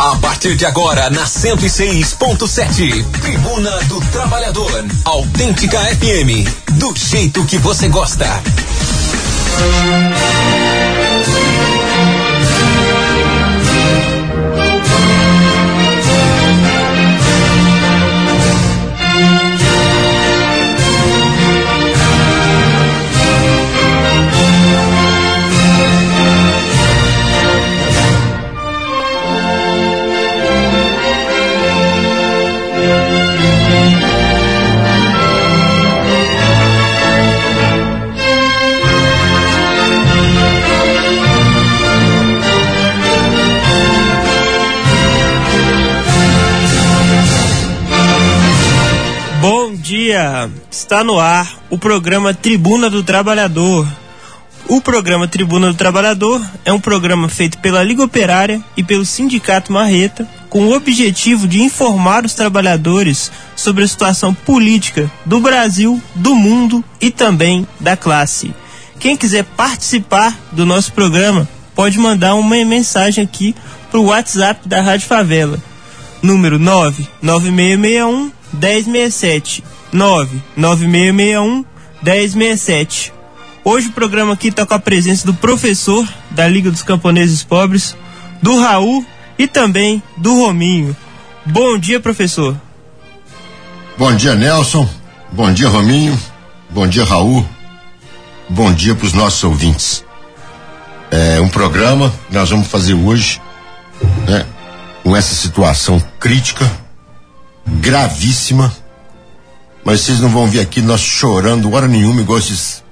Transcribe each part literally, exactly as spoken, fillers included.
A partir de agora, na cento e seis ponto sete, Tribuna do Trabalhador, Autêntica F M, do jeito que você gosta. Bom dia, está no ar o programa Tribuna do Trabalhador. O programa Tribuna do Trabalhador é um programa feito pela Liga Operária e pelo Sindicato Marreta, com o objetivo de informar os trabalhadores sobre a situação política do Brasil, do mundo e também da classe. Quem quiser participar do nosso programa pode mandar uma mensagem aqui para o WhatsApp da Rádio Favela, número nove nove seis seis um dez sessenta e sete, nove nove seis seis um dez sessenta e sete. Hoje o programa aqui está com a presença do professor da Liga dos Camponeses Pobres, do Raul e também do Rominho. Bom dia, professor. Bom dia, Nelson. Bom dia, Rominho. Bom dia, Raul. Bom dia para os nossos ouvintes. É um programa que nós vamos fazer hoje, né, com essa situação crítica, gravíssima, mas vocês não vão ver aqui nós chorando hora nenhuma igual esses,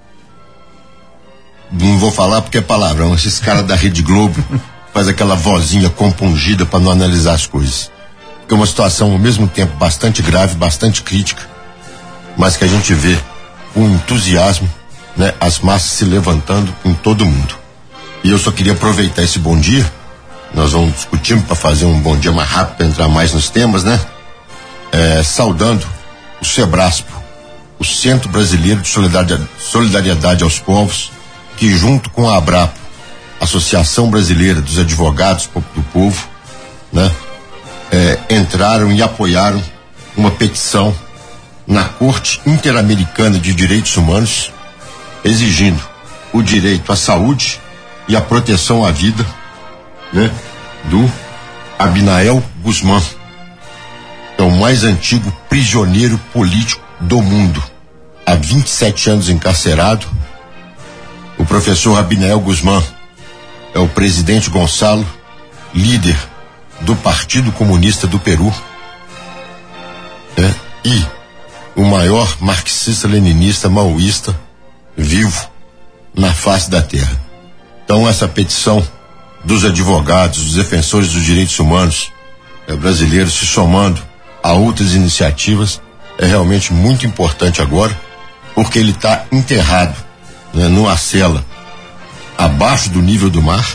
não vou falar porque é palavrão, esses caras da Rede Globo faz aquela vozinha compungida para não analisar as coisas, porque é uma situação ao mesmo tempo bastante grave, bastante crítica, mas que a gente vê com entusiasmo, né, as massas se levantando em todo o mundo. E eu só queria aproveitar esse bom dia, nós vamos discutir para fazer um bom dia mais rápido, para entrar mais nos temas, né? É, saudando o SEBRASPO, o Centro Brasileiro de Solidariedade, Solidariedade aos Povos, que junto com a ABRAPO, Associação Brasileira dos Advogados do Povo, né, é, entraram e apoiaram uma petição na Corte Interamericana de Direitos Humanos, exigindo o direito à saúde e a proteção à vida, né, do Abinael Guzmán, é o mais antigo prisioneiro político do mundo, há vinte e sete anos encarcerado. O professor Abinael Guzmán é o presidente Gonçalo, líder do Partido Comunista do Peru, né, e o maior marxista-leninista maoísta vivo na face da terra. Então essa petição dos advogados, dos defensores dos direitos humanos é, brasileiros se somando a outras iniciativas é realmente muito importante agora, porque ele está enterrado, né, numa cela abaixo do nível do mar,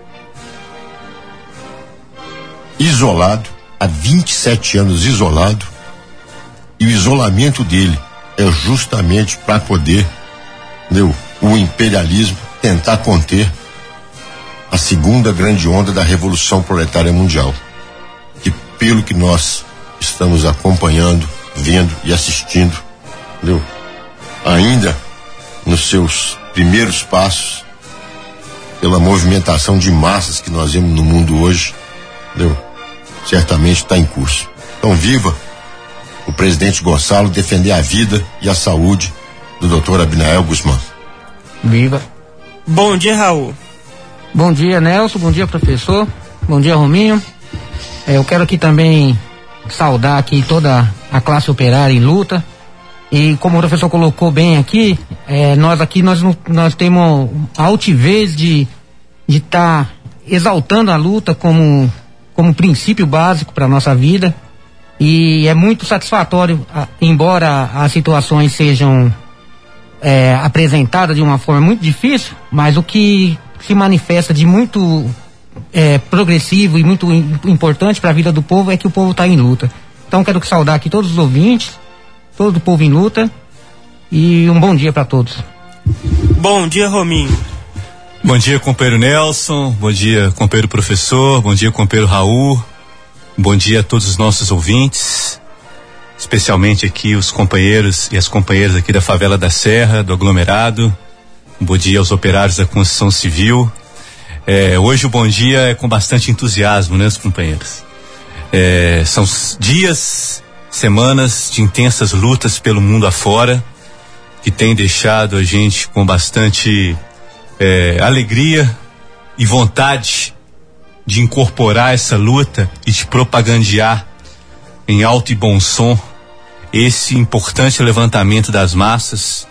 isolado, há vinte e sete anos isolado, e o isolamento dele é justamente para poder, entendeu, o imperialismo tentar conter a segunda grande onda da Revolução Proletária Mundial, que pelo que nós estamos acompanhando, vendo e assistindo, entendeu, ainda nos seus primeiros passos, pela movimentação de massas que nós vemos no mundo hoje, entendeu, certamente está em curso. Então viva o presidente Gonçalo defender a vida e a saúde do doutor Abinael Guzmán. Viva. Bom dia, Raul. Bom dia, Nelson. Bom dia, professor. Bom dia, Rominho. É, eu quero aqui também saudar aqui toda a classe operária em luta. E como o professor colocou bem aqui, é, nós aqui nós, nós temos a altivez de de estar tá exaltando a luta como como princípio básico para a nossa vida. E é muito satisfatório, a, embora as situações sejam é, apresentadas de uma forma muito difícil, mas o que se manifesta de muito é, progressivo e muito importante para a vida do povo é que o povo está em luta. Então quero saudar aqui todos os ouvintes, todo o povo em luta, e um bom dia para todos. Bom dia, Rominho. Bom dia, companheiro Nelson, bom dia, companheiro professor, bom dia, companheiro Raul, bom dia a todos os nossos ouvintes, especialmente aqui os companheiros e as companheiras aqui da Favela da Serra, do aglomerado. Bom dia aos operários da construção civil. É, hoje o bom dia é com bastante entusiasmo, né, companheiros? É, são dias, semanas de intensas lutas pelo mundo afora, que tem deixado a gente com bastante É, alegria e vontade de incorporar essa luta e de propagandear em alto e bom som esse importante levantamento das massas,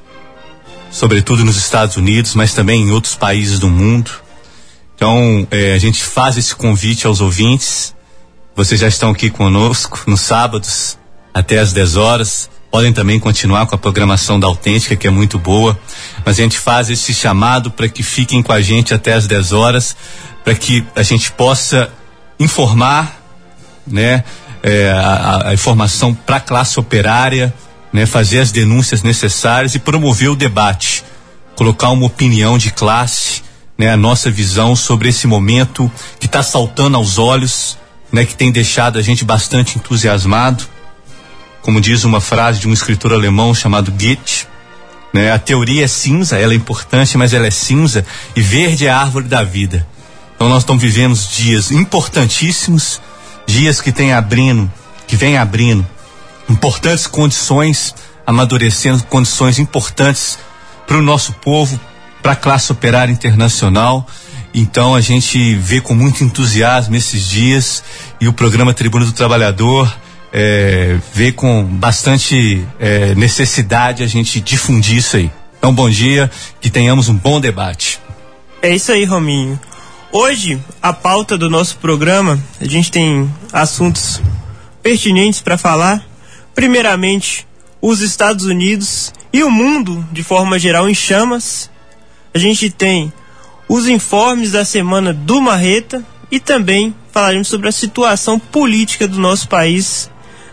sobretudo nos Estados Unidos, mas também em outros países do mundo. Então, é, a gente faz esse convite aos ouvintes. Vocês já estão aqui conosco nos sábados até às dez horas. Podem também continuar com a programação da Autêntica, que é muito boa, mas a gente faz esse chamado para que fiquem com a gente até às dez horas, para que a gente possa informar, né, é, a, a informação para a classe operária, né, fazer as denúncias necessárias e promover o debate, colocar uma opinião de classe, né, a nossa visão sobre esse momento que está saltando aos olhos, né, que tem deixado a gente bastante entusiasmado. Como diz uma frase de um escritor alemão chamado Goethe, né? A teoria é cinza, ela é importante, mas ela é cinza, e verde é a árvore da vida. Então nós estamos vivendo dias importantíssimos, dias que tem abrindo, que vem abrindo importantes condições, amadurecendo condições importantes para o nosso povo, para a classe operária internacional. Então a gente vê com muito entusiasmo esses dias, e o programa Tribuna do Trabalhador É, vê com bastante é, necessidade a gente difundir isso aí. Então, bom dia, que tenhamos um bom debate. É isso aí, Rominho. Hoje, a pauta do nosso programa, a gente tem assuntos pertinentes para falar. Primeiramente, os Estados Unidos e o mundo, de forma geral, em chamas. A gente tem os informes da semana do Marreta e também falaremos sobre a situação política do nosso país,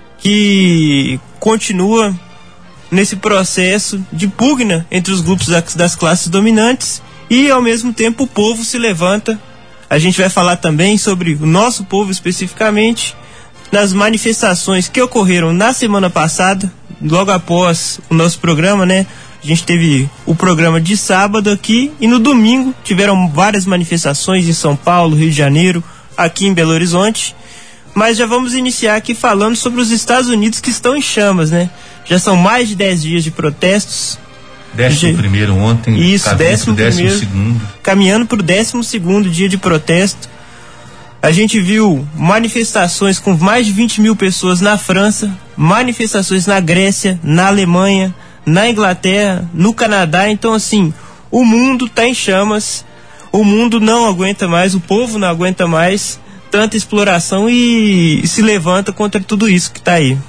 que continua nesse processo de pugna entre os grupos das, das classes dominantes, e ao mesmo tempo o povo se levanta. A gente vai falar também sobre o nosso povo especificamente, nas manifestações que ocorreram na semana passada, logo após o nosso programa, né? A gente teve o programa de sábado aqui, e no domingo tiveram várias manifestações em São Paulo, Rio de Janeiro, aqui em Belo Horizonte. Mas já vamos iniciar aqui falando sobre os Estados Unidos, que estão em chamas, né? Já são mais de dez dias de protestos. Décimo primeiro ontem. Isso, décimo primeiro. Segundo. Caminhando para o décimo segundo dia de protesto. A gente viu manifestações com mais de vinte mil pessoas na França, manifestações na Grécia, na Alemanha, na Inglaterra, no Canadá. Então, assim, o mundo está em chamas. O mundo não aguenta mais, o povo não aguenta mais tanta exploração e se levanta contra tudo isso que está aí.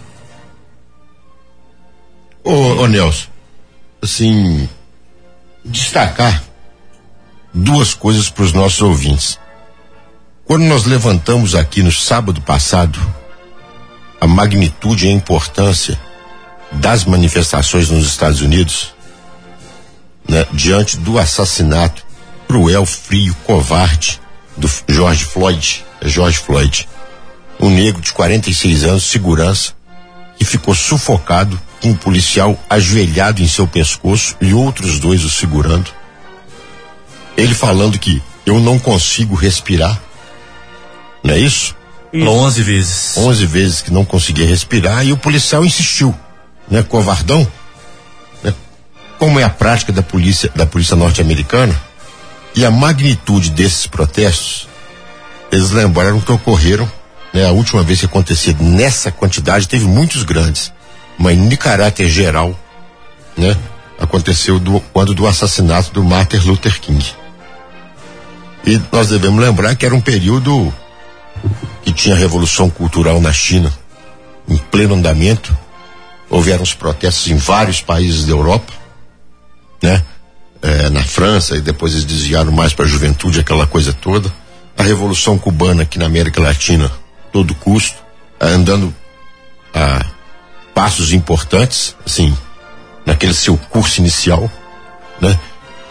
Ô, ô Nelson, assim, destacar duas coisas para os nossos ouvintes. Quando nós levantamos aqui no sábado passado a magnitude e a importância das manifestações nos Estados Unidos, né, diante do assassinato cruel, frio, covarde do George Floyd, George Floyd, um negro de quarenta e seis anos, segurança, que ficou sufocado com um policial ajoelhado em seu pescoço e outros dois o segurando. Ele falando que eu não consigo respirar, não é isso? isso. onze vezes. onze vezes que não conseguia respirar, e o policial insistiu, né, covardão, né, como é a prática da polícia, da polícia norte-americana. E a magnitude desses protestos, eles lembraram que ocorreram, né, a última vez que aconteceu nessa quantidade, teve muitos grandes, mas em caráter geral, né, aconteceu do, quando do assassinato do Martin Luther King. E nós devemos lembrar que era um período que tinha revolução cultural na China, em pleno andamento. Houveram os protestos em vários países da Europa, né? É, na França, e depois eles desviaram mais para a juventude, aquela coisa toda. A Revolução Cubana aqui na América Latina, todo custo, andando a passos importantes, assim, naquele seu curso inicial, né?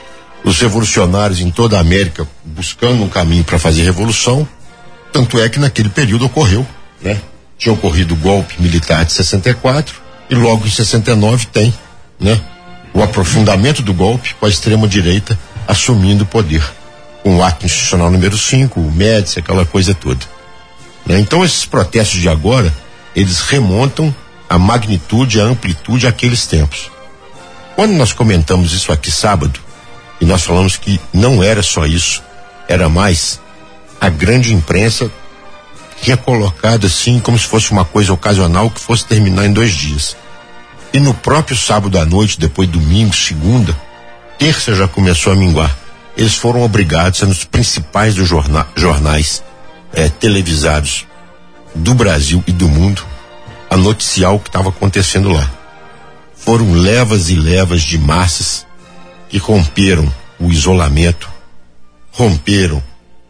os revolucionários em toda a América buscando um caminho para fazer revolução, tanto é que naquele período ocorreu, né? Tinha ocorrido o golpe militar de sessenta e quatro e logo em sessenta e nove tem, né? O aprofundamento do golpe com a extrema direita assumindo o poder, com o ato institucional número cinco, o Médici, aquela coisa toda, né? Então esses protestos de agora, eles remontam a magnitude, a amplitude àqueles tempos. Quando nós comentamos isso aqui sábado, e nós falamos que não era só isso, era mais a grande imprensa tinha colocado assim como se fosse uma coisa ocasional que fosse terminar em dois dias. E no próprio sábado à noite, depois domingo, segunda, terça já começou a minguar. Eles foram obrigados, sendo os principais dos jorna, jornais eh, televisados do Brasil e do mundo, a noticiar o que estava acontecendo lá. Foram levas e levas de massas que romperam o isolamento, romperam,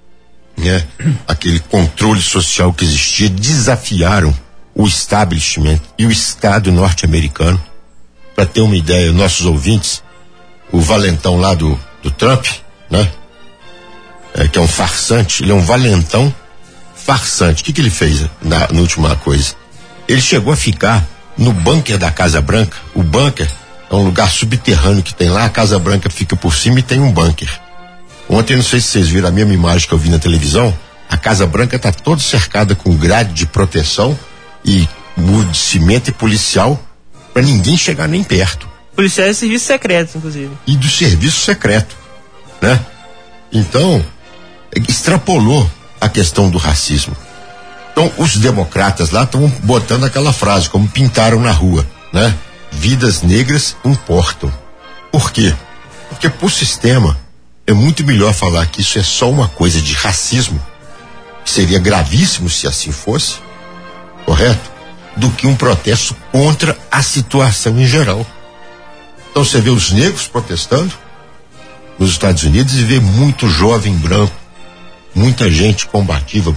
né, aquele controle social que existia, desafiaram o establishment e o Estado norte-americano. Para ter uma ideia, nossos ouvintes, o valentão lá do, do Trump, né, é, que é um farsante, ele é um valentão farsante. O que que ele fez na, na última coisa? Ele chegou a ficar no bunker da Casa Branca. O bunker é um lugar subterrâneo que tem lá, a Casa Branca fica por cima e tem um bunker. Ontem, não sei se vocês viram a mesma imagem que eu vi na televisão, a Casa Branca está toda cercada com grade de proteção e muro de cimento e policial para ninguém chegar nem perto. Policiais e serviço secreto, inclusive. E do serviço secreto, né? Então, extrapolou a questão do racismo. Então, os democratas lá estão botando aquela frase, como pintaram na rua, né? Vidas negras importam. Por quê? Porque pro sistema é muito melhor falar que isso é só uma coisa de racismo, que seria gravíssimo se assim fosse, correto? Do que um protesto contra a situação em geral. Então você vê os negros protestando nos Estados Unidos e vê muito jovem branco, muita gente combativa,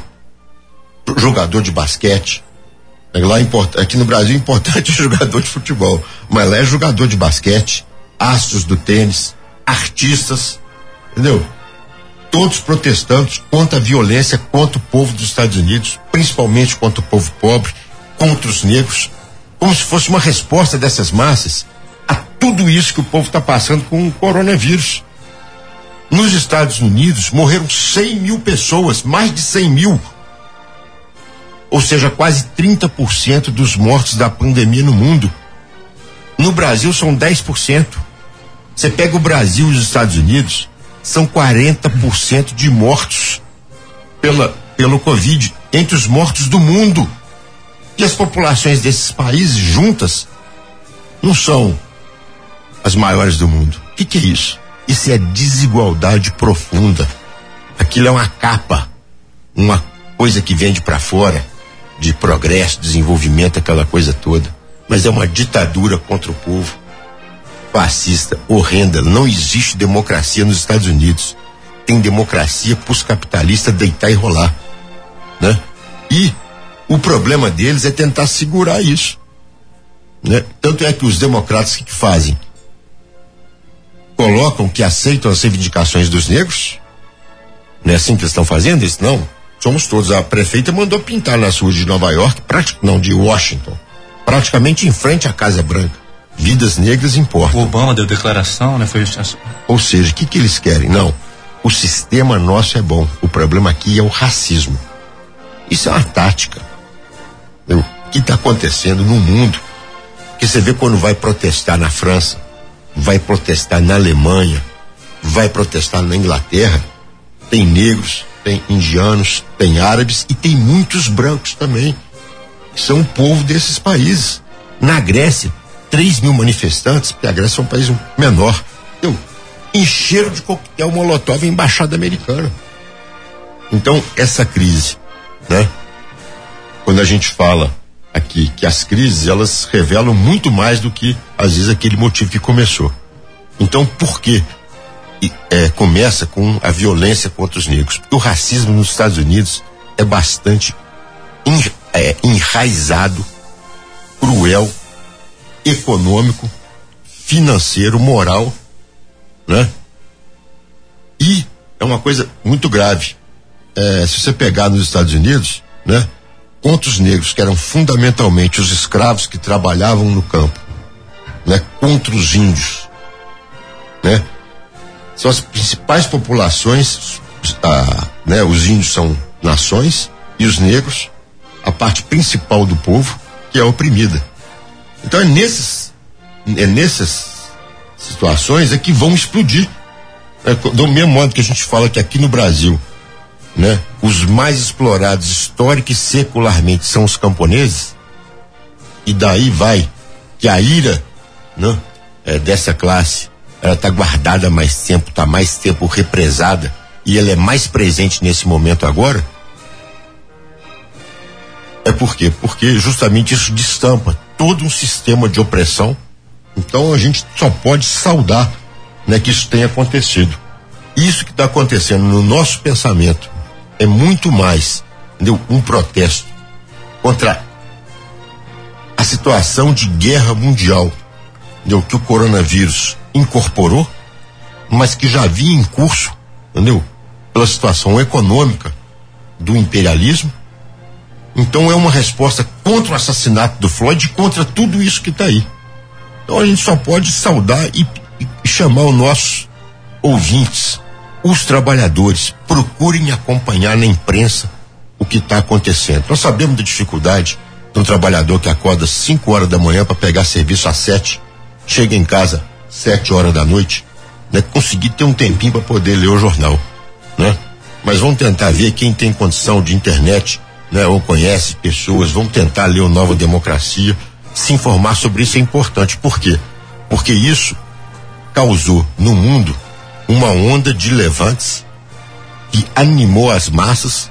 jogador de basquete. Lá aqui no Brasil é importante jogador de futebol, mas lá é jogador de basquete, astros do tênis, artistas, entendeu? Todos protestando contra a violência, contra o povo dos Estados Unidos, principalmente contra o povo pobre, contra os negros, como se fosse uma resposta dessas massas a tudo isso que o povo está passando com o coronavírus. Nos Estados Unidos morreram cem mil pessoas, mais de cem mil. Ou seja, quase trinta por cento dos mortos da pandemia no mundo. No Brasil são dez por cento. Você pega o Brasil e os Estados Unidos, são quarenta por cento de mortos pela, pelo Covid, entre os mortos do mundo. E as populações desses países juntas não são as maiores do mundo. O que, que é isso? Isso é desigualdade profunda. Aquilo é uma capa, uma coisa que vende para fora, de progresso, desenvolvimento, aquela coisa toda. Mas é uma ditadura contra o povo, fascista, horrenda. Não existe democracia nos Estados Unidos. Tem democracia para os capitalistas deitar e rolar, né? E o problema deles é tentar segurar isso, né? Tanto é que os democratas que fazem? Colocam que aceitam as reivindicações dos negros? Não é assim que eles estão fazendo isso? Não. Somos todos. A prefeita mandou pintar nas ruas de Nova York, pratic, não, de Washington, praticamente em frente à Casa Branca. Vidas negras importam. O Obama deu declaração, né? Foi... Ou seja, o que que eles querem? Não. O sistema nosso é bom. O problema aqui é o racismo. Isso é uma tática. O que está acontecendo no mundo? Que você vê quando vai protestar na França, vai protestar na Alemanha, vai protestar na Inglaterra, tem negros, tem indianos, tem árabes e tem muitos brancos também, que são o povo desses países. Na Grécia, três mil manifestantes, porque a Grécia é um país menor, então, encheram de coquetel molotov a embaixada americana. Então, essa crise, né? Quando a gente fala aqui que as crises, elas revelam muito mais do que, às vezes, aquele motivo que começou. Então, por quê? E, é, começa com a violência contra os negros. Porque o racismo nos Estados Unidos é bastante en, é, enraizado, cruel, econômico, financeiro, moral, né? E é uma coisa muito grave. É, se você pegar nos Estados Unidos, né, contra os negros, que eram fundamentalmente os escravos que trabalhavam no campo, né, contra os índios, né, são as principais populações. Ah, né, os índios são nações e os negros a parte principal do povo que é oprimida. Então é nesses é nessas situações é que vão explodir. É, do mesmo modo que a gente fala que aqui no Brasil, né, os mais explorados histórica e secularmente são os camponeses, e daí vai que a ira, né, é, dessa classe, ela está guardada há mais tempo, está mais tempo represada, e ela é mais presente nesse momento agora. É por quê? Porque justamente isso destampa todo um sistema de opressão. Então a gente só pode saudar, né, que isso tenha acontecido. Isso que está acontecendo no nosso pensamento é muito mais, entendeu, um protesto contra a situação de guerra mundial, entendeu, que o coronavírus incorporou, mas que já vinha em curso, entendeu, pela situação econômica do imperialismo. Então é uma resposta contra o assassinato do Floyd, contra tudo isso que está aí. Então a gente só pode saudar e, e chamar os nossos ouvintes, os trabalhadores, procurem acompanhar na imprensa o que está acontecendo. Nós sabemos da dificuldade de um trabalhador que acorda às cinco horas da manhã para pegar serviço às sete, chega em casa sete horas da noite, né, conseguir ter um tempinho para poder ler o jornal, né? Mas vamos tentar ver quem tem condição de internet, né, ou conhece pessoas, vamos tentar ler o Nova Democracia, se informar sobre isso é importante. Por quê? Porque isso causou no mundo uma onda de levantes que animou as massas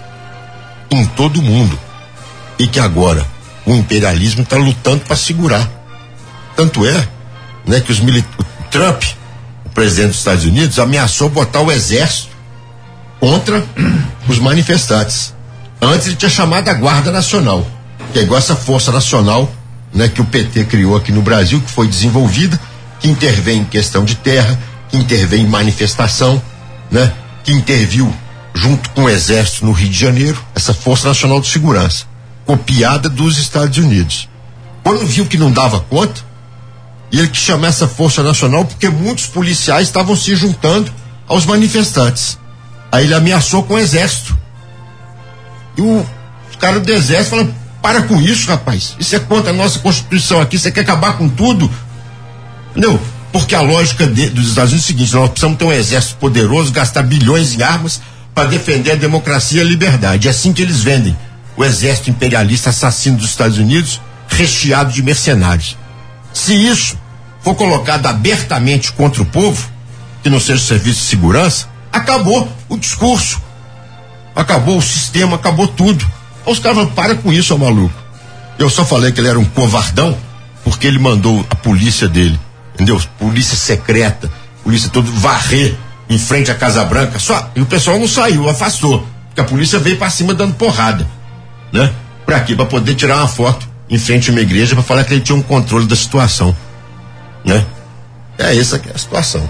em todo o mundo, e que agora o imperialismo está lutando para segurar. Tanto é, né, que os milit... o Trump, o presidente dos Estados Unidos, ameaçou botar o exército contra os manifestantes. Antes ele tinha chamado a Guarda Nacional, que é igual essa Força Nacional, né, que o P T criou aqui no Brasil, que foi desenvolvida, que intervém em questão de terra, que intervém em manifestação, né, que interviu junto com o Exército no Rio de Janeiro, essa Força Nacional de Segurança, copiada dos Estados Unidos. Quando viu que não dava conta, e ele quis chamar essa Força Nacional porque muitos policiais estavam se juntando aos manifestantes. Aí ele ameaçou com o Exército. E o, os caras do Exército falaram: para com isso, rapaz, isso é contra a nossa Constituição aqui, você quer acabar com tudo? Entendeu? Porque a lógica de, dos Estados Unidos é o seguinte: nós precisamos ter um exército poderoso, gastar bilhões em armas para defender a democracia e a liberdade. É assim que eles vendem o exército imperialista assassino dos Estados Unidos, recheado de mercenários. Se isso for colocado abertamente contra o povo, que não seja o serviço de segurança, acabou o discurso, acabou o sistema, acabou tudo. Os caras falam: para com isso, ó maluco. Eu só falei que ele era um covardão porque ele mandou a polícia dele, entendeu? Polícia secreta, polícia todo varrer em frente à Casa Branca, só, e o pessoal não saiu, afastou, porque a polícia veio pra cima dando porrada, né? Pra quê? Pra poder tirar uma foto em frente a uma igreja pra falar que ele tinha um controle da situação, né? É essa que é a situação.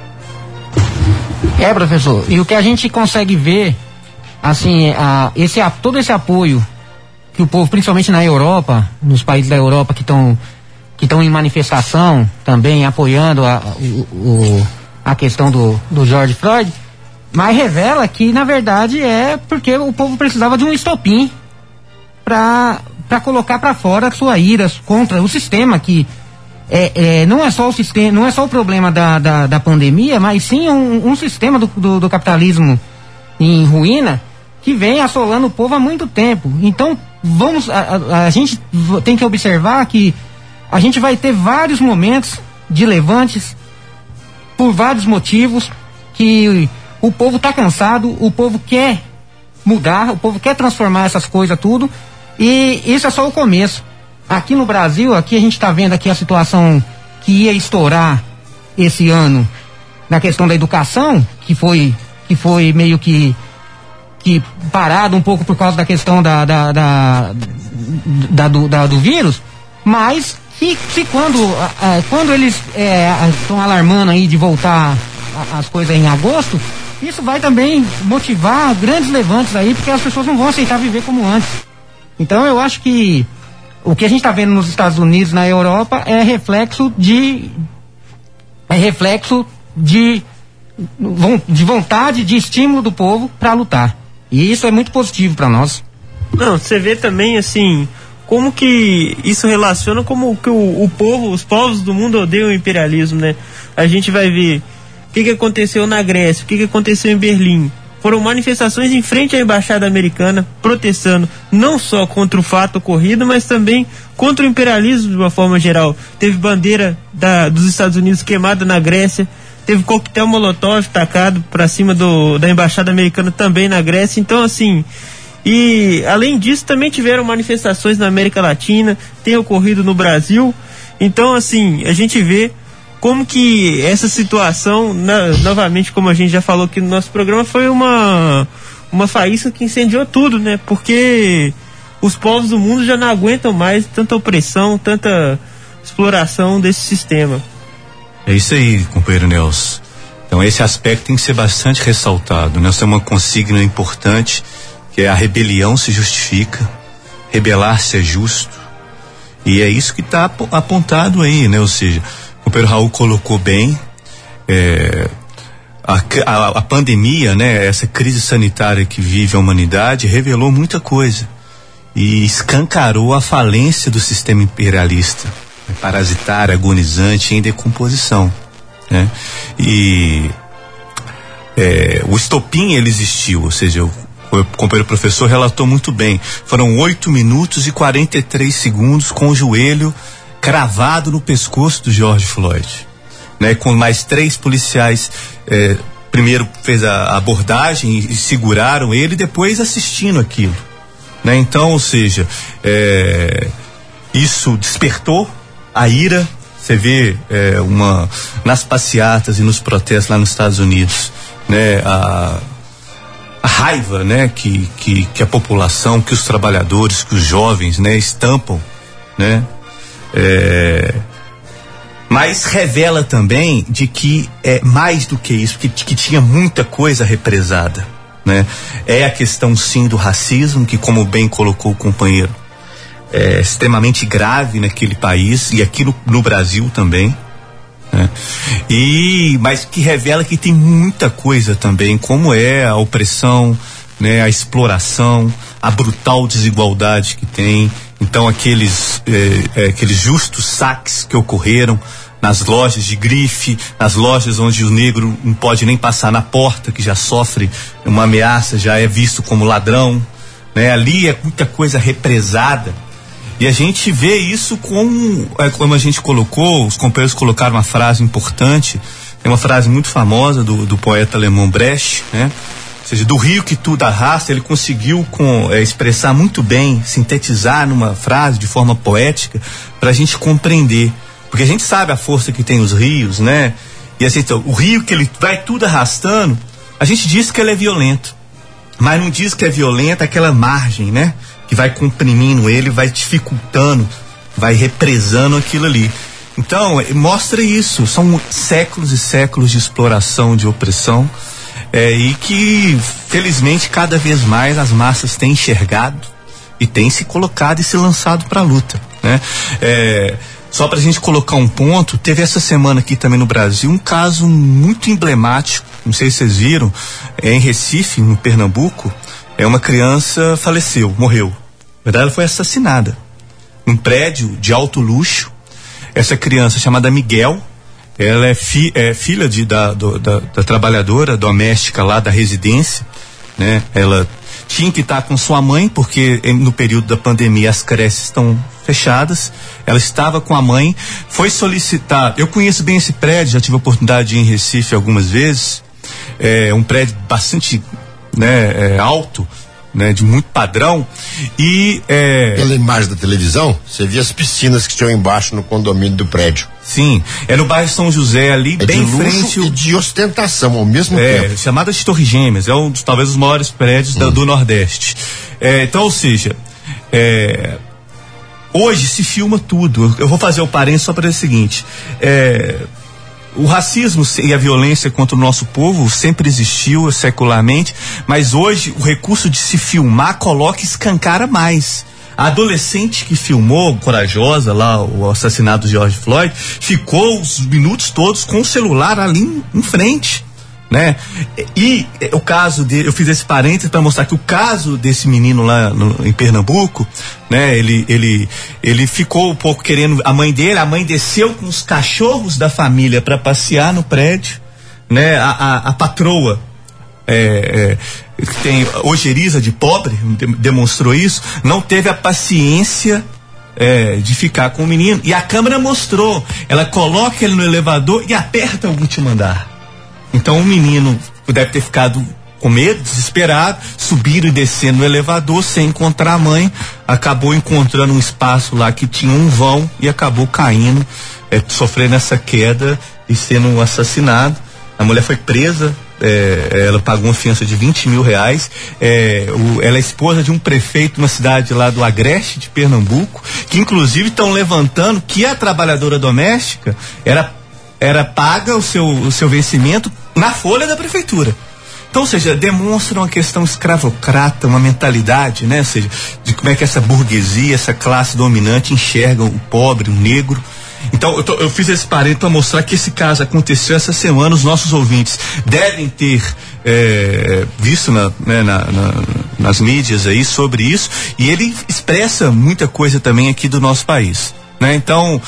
É, professor, e o que a gente consegue ver, assim, a, esse, a, todo esse apoio que o povo, principalmente na Europa, nos países da Europa que estão que estão em manifestação também apoiando a, o, o, a questão do, do George Floyd, mas revela que na verdade é porque o povo precisava de um estopim para para colocar para fora a sua ira contra o sistema, que é, é, não é só o sistema, não é só o problema da, da, da pandemia, mas sim um, um sistema do, do, do capitalismo em ruína que vem assolando o povo há muito tempo. Então vamos a, a, a gente tem que observar que a gente vai ter vários momentos de levantes por vários motivos, que o povo está cansado, o povo quer mudar, o povo quer transformar essas coisas tudo, e isso é só o começo. Aqui no Brasil, aqui a gente está vendo aqui a situação que ia estourar esse ano na questão da educação, que foi, que foi meio que, que parado um pouco por causa da questão da, da, da, da, do, da do vírus, mas que se quando, quando eles estão é, alarmando aí de voltar a, as coisas em agosto, isso vai também motivar grandes levantes aí, porque as pessoas não vão aceitar viver como antes. Então eu acho que o que a gente está vendo nos Estados Unidos, na Europa, é reflexo de é reflexo de, de vontade, de estímulo do povo para lutar. E isso é muito positivo para nós. Não, você vê também assim, como que isso relaciona, como que o, o povo, os povos do mundo odeiam o imperialismo, né? A gente vai ver o que, que aconteceu na Grécia, o que, que aconteceu em Berlim. Foram manifestações em frente à embaixada americana, protestando não só contra o fato ocorrido, mas também contra o imperialismo de uma forma geral. Teve bandeira da, dos Estados Unidos queimada na Grécia, teve coquetel molotov tacado para cima do, da embaixada americana também na Grécia. Então, assim, e além disso também tiveram manifestações na América Latina, tem ocorrido no Brasil. Então, assim, a gente vê como que essa situação, na, novamente, como a gente já falou aqui no nosso programa, foi uma, uma faísca que incendiou tudo, né? Porque os povos do mundo já não aguentam mais tanta opressão, tanta exploração desse sistema. É isso aí, companheiro Nelson. Então esse aspecto tem que ser bastante ressaltado. Nós temos uma consigna importante, que é a rebelião se justifica, rebelar-se é justo. E é isso que está apontado aí, né? Ou seja, o companheiro Raul colocou bem, é, a, a, a pandemia, né, essa crise sanitária que vive a humanidade, revelou muita coisa e escancarou a falência do sistema imperialista, né, parasitário, agonizante, em decomposição, né? E é, o estopim, ele existiu, ou seja, o, o companheiro professor relatou muito bem, foram oito minutos e quarenta e três segundos com o joelho cravado no pescoço do George Floyd, né? Com mais três policiais, eh, primeiro fez a abordagem e seguraram ele, depois assistindo aquilo, né? Então, ou seja, eh, isso despertou a ira. Você vê eh, uma nas passeatas e nos protestos lá nos Estados Unidos, né? A, a raiva, né? Que, que que a população, que os trabalhadores, que os jovens, né? Estampam, né? É, mas revela também de que é mais do que isso, que, que tinha muita coisa represada, né? É a questão sim do racismo, que, como bem colocou o companheiro, é extremamente grave naquele país e aqui no, no Brasil também, né? E, mas que revela que tem muita coisa também, como é a opressão, né? A exploração, a brutal desigualdade que tem. Então aqueles, eh, eh, aqueles justos saques que ocorreram nas lojas de grife, nas lojas onde o negro não pode nem passar na porta, que já sofre uma ameaça, já é visto como ladrão, né? Ali é muita coisa represada. E a gente vê isso com, é, como a gente colocou, os companheiros colocaram uma frase importante, tem uma frase muito famosa do, do poeta alemão Brecht, né? Ou seja, do rio que tudo arrasta, ele conseguiu com, é, expressar muito bem, sintetizar numa frase de forma poética, para a gente compreender. Porque a gente sabe a força que tem os rios, né? E assim, então, o rio que ele vai tudo arrastando, a gente diz que ele é violento, mas não diz que é violento aquela margem, né? Que vai comprimindo ele, vai dificultando, vai represando aquilo ali. Então, mostra isso, são séculos e séculos de exploração, de opressão. É, e que, felizmente, cada vez mais as massas têm enxergado e têm se colocado e se lançado para a luta, né? É, só para a gente colocar um ponto, teve essa semana aqui também no Brasil um caso muito emblemático, não sei se vocês viram, é em Recife, no Pernambuco, é uma criança faleceu, morreu. Na verdade, ela foi assassinada num prédio de alto luxo. Essa criança, chamada Miguel, ela é, fi, é filha de, da, do, da, da trabalhadora doméstica lá da residência, né? Ela tinha que estar com sua mãe, porque no período da pandemia as creches estão fechadas. Ela estava com a mãe, foi solicitar. Eu conheço bem esse prédio, já tive a oportunidade de ir em Recife algumas vezes. É um prédio bastante, né, é, alto, né, de muito padrão. E é... pela imagem da televisão, você via as piscinas que tinham embaixo no condomínio do prédio. Sim, é no bairro São José ali, é bem de em frente. E de ostentação ao mesmo é, tempo. Chamada de Torre Gêmeas, é um dos, talvez os maiores prédios hum. da, do Nordeste. É, então, ou seja, é, hoje se filma tudo. Eu, eu vou fazer o parênteses só para dizer o seguinte: é, o racismo e a violência contra o nosso povo sempre existiu secularmente, mas hoje o recurso de se filmar coloca e escancara mais. A adolescente que filmou, corajosa lá, o assassinato de George Floyd, ficou os minutos todos com o celular ali em, em frente, né? E o caso dele, eu fiz esse parênteses para mostrar que o caso desse menino lá no, em Pernambuco, né? Ele, ele, ele ficou um pouco querendo a mãe dele, a mãe desceu com os cachorros da família para passear no prédio, né? A, a, a patroa, é, é, que tem ojeriza de pobre, demonstrou isso, não teve a paciência é, de ficar com o menino, e a câmera mostrou, ela coloca ele no elevador e aperta o último andar. Então o menino deve ter ficado com medo, desesperado, subindo e descendo no elevador sem encontrar a mãe, acabou encontrando um espaço lá que tinha um vão e acabou caindo, é, sofrendo essa queda e sendo assassinado. A mulher foi presa, é, ela pagou uma fiança de vinte mil reais, é, o, ela é esposa de um prefeito de uma cidade lá do Agreste de Pernambuco, que inclusive estão levantando que a trabalhadora doméstica era era paga o seu, o seu vencimento na folha da prefeitura. Então, ou seja, demonstra uma questão escravocrata, uma mentalidade, né? Ou seja, de como é que essa burguesia, essa classe dominante enxerga o pobre, o negro. Então, eu, tô, eu fiz esse parênteses para mostrar que esse caso aconteceu essa semana. Os nossos ouvintes devem ter é, visto na, né, na, na, nas mídias aí sobre isso, e ele expressa muita coisa também aqui do nosso país, né? Então,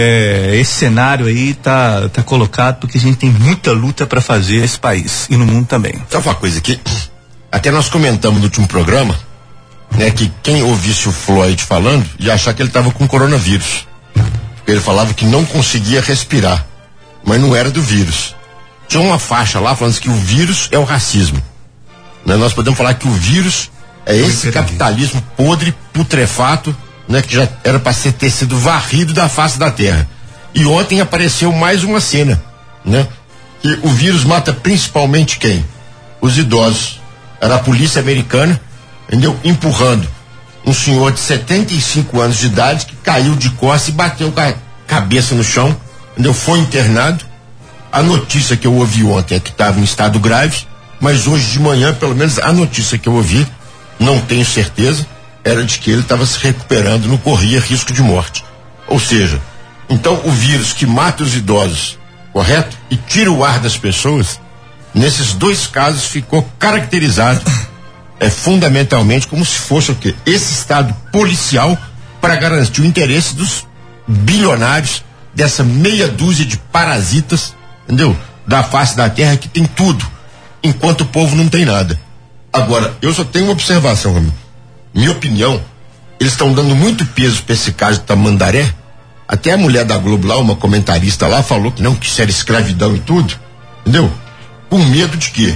é, esse cenário aí tá, tá colocado porque a gente tem muita luta para fazer nesse país e no mundo também. Sabe uma coisa que até nós comentamos no último programa, né, que quem ouvisse o Floyd falando ia achar que ele estava com coronavírus. Porque ele falava que não conseguia respirar, mas não era do vírus. Tinha uma faixa lá falando que o vírus é o racismo, né? Nós podemos falar que o vírus é esse capitalismo podre, putrefato, né, que já era para ter sido varrido da face da terra. E ontem apareceu mais uma cena, né, que o vírus mata principalmente quem? Os idosos. Era a polícia americana, entendeu? Empurrando um senhor de setenta e cinco anos de idade que caiu de costas e bateu com a cabeça no chão, entendeu? Foi internado. A notícia que eu ouvi ontem é que estava em estado grave, mas hoje de manhã, pelo menos a notícia que eu ouvi, não tenho certeza, era de que ele estava se recuperando, não corria risco de morte. Ou seja, então o vírus que mata os idosos, correto? E tira o ar das pessoas, nesses dois casos ficou caracterizado é, fundamentalmente como se fosse o quê? Esse estado policial para garantir o interesse dos bilionários, dessa meia dúzia de parasitas, entendeu? Da face da terra que tem tudo, enquanto o povo não tem nada. Agora, eu só tenho uma observação, amigo. Minha opinião, eles estão dando muito peso para esse caso de Tamandaré. Até a mulher da Globo lá, uma comentarista lá, falou que não, que isso era escravidão e tudo, entendeu? Com medo de quê?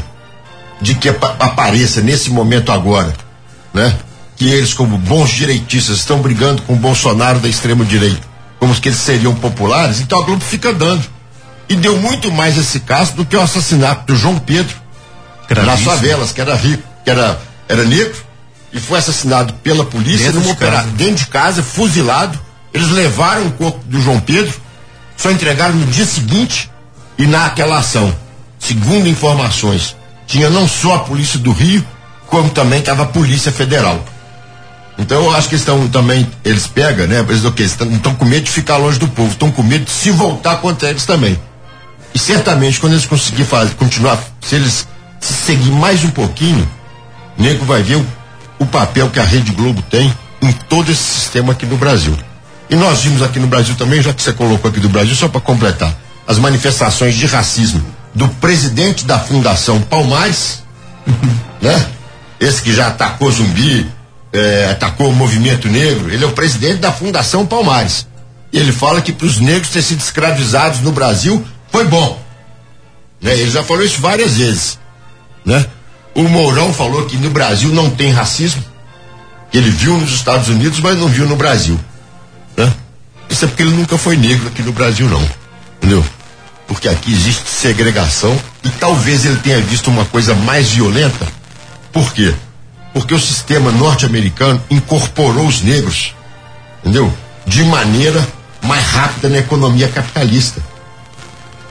De que ap- apareça nesse momento agora, né? Que eles, como bons direitistas, estão brigando com o Bolsonaro da extrema direita, como que eles seriam populares. Então a Globo fica dando. E deu muito mais esse caso do que o assassinato do João Pedro nas favelas, que era rico, que era, era negro, e foi assassinado pela polícia numa operação dentro de casa, fuzilado. Eles levaram o corpo do João Pedro, só entregaram no dia seguinte, e naquela ação, segundo informações, tinha não só a polícia do Rio, como também estava a Polícia Federal. Então eu acho que eles estão também, eles pegam, né? Eles estão com medo de ficar longe do povo, estão com medo de se voltar contra eles também. E certamente quando eles conseguirem fazer, continuar, se eles se seguir mais um pouquinho, o nego vai ver o, o papel que a Rede Globo tem em todo esse sistema aqui no Brasil. E nós vimos aqui no Brasil também, já que você colocou aqui do Brasil, só para completar, as manifestações de racismo do presidente da Fundação Palmares, né? Esse que já atacou Zumbi, é, atacou o movimento negro, ele é o presidente da Fundação Palmares. E ele fala que para os negros ter sido escravizados no Brasil foi bom, né? Ele já falou isso várias vezes, né? O Mourão falou que no Brasil não tem racismo, que ele viu nos Estados Unidos, mas não viu no Brasil, né? Isso é porque ele nunca foi negro aqui no Brasil, não, entendeu? Porque aqui existe segregação e talvez ele tenha visto uma coisa mais violenta. Por quê? Porque o sistema norte-americano incorporou os negros, entendeu? De maneira mais rápida na economia capitalista.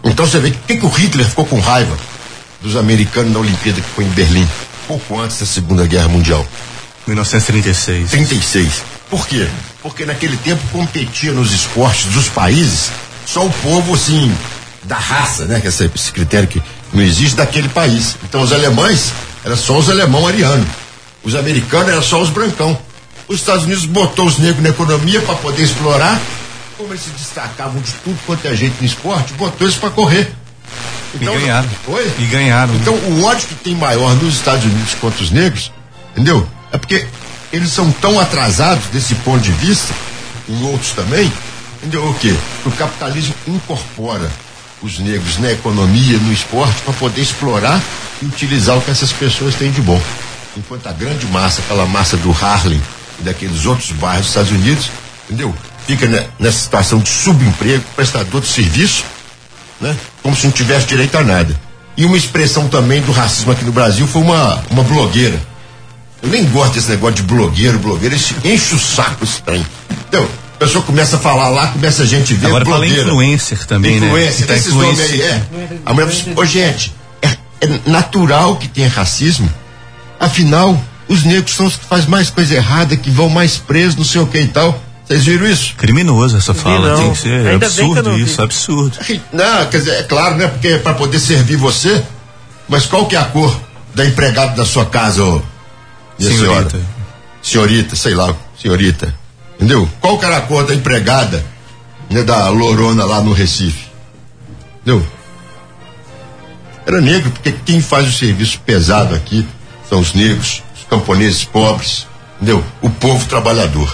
Então você vê que, que, que o Hitler ficou com raiva dos americanos na Olimpíada que foi em Berlim, pouco antes da Segunda Guerra Mundial. mil novecentos e trinta e seis. trinta e seis. Por quê? Porque naquele tempo competia nos esportes dos países só o povo, assim, da raça, né? Que esse, esse critério que não existe daquele país. Então os alemães, era só os alemão ariano. Os americanos eram só os brancão. Os Estados Unidos botou os negros na economia para poder explorar. Como eles se destacavam de tudo quanto é jeito no esporte, botou eles para correr. Então, e ganharam. Foi? E ganharam. Então o ódio que tem maior nos Estados Unidos contra os negros, entendeu? É porque eles são tão atrasados desse ponto de vista, em outros também, entendeu? O quê? O capitalismo incorpora os negros na economia, no esporte, para poder explorar e utilizar o que essas pessoas têm de bom. Enquanto a grande massa, aquela massa do Harlem e daqueles outros bairros dos Estados Unidos, entendeu? Fica nessa situação de subemprego, prestador de serviço, né? Como se não tivesse direito a nada. E uma expressão também do racismo aqui no Brasil foi uma, uma blogueira. Eu nem gosto desse negócio de blogueiro, blogueira, enche o saco esse trem. Então, a pessoa começa a falar lá, começa a gente ver. Agora fala influencer também, influencer, né? Esses nomes aí, é. A mulher fala assim, ô gente, é, é natural que tenha racismo. Afinal, os negros são os que fazem mais coisa errada, que vão mais presos, não sei o que e tal. Vocês viram isso? Criminoso essa fala, não. tem que ser Ainda absurdo que isso, absurdo. Não, quer dizer, é claro, né? Porque é pra poder servir você, mas qual que é a cor da empregada da sua casa, ô? Senhorita. Senhora? Senhorita, sei lá, senhorita. Entendeu? Qual que era a cor da empregada, né, da Lorona lá no Recife? Entendeu? Era negro, porque quem faz o serviço pesado aqui são os negros, os camponeses pobres, entendeu? O povo trabalhador.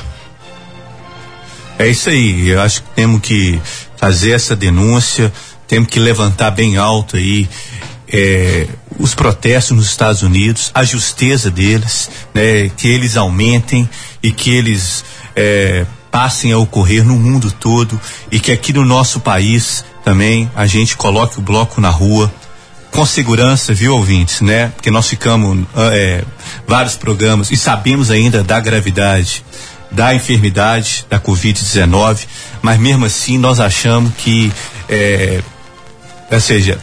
É isso aí, eu acho que temos que fazer essa denúncia, temos que levantar bem alto aí é, os protestos nos Estados Unidos, a justeza deles, né, que eles aumentem e que eles é, passem a ocorrer no mundo todo e que aqui no nosso país também a gente coloque o bloco na rua com segurança, viu, ouvintes, né? Porque nós ficamos é, vários programas e sabemos ainda da gravidade da enfermidade da covid dezenove, mas mesmo assim nós achamos que é, ou seja,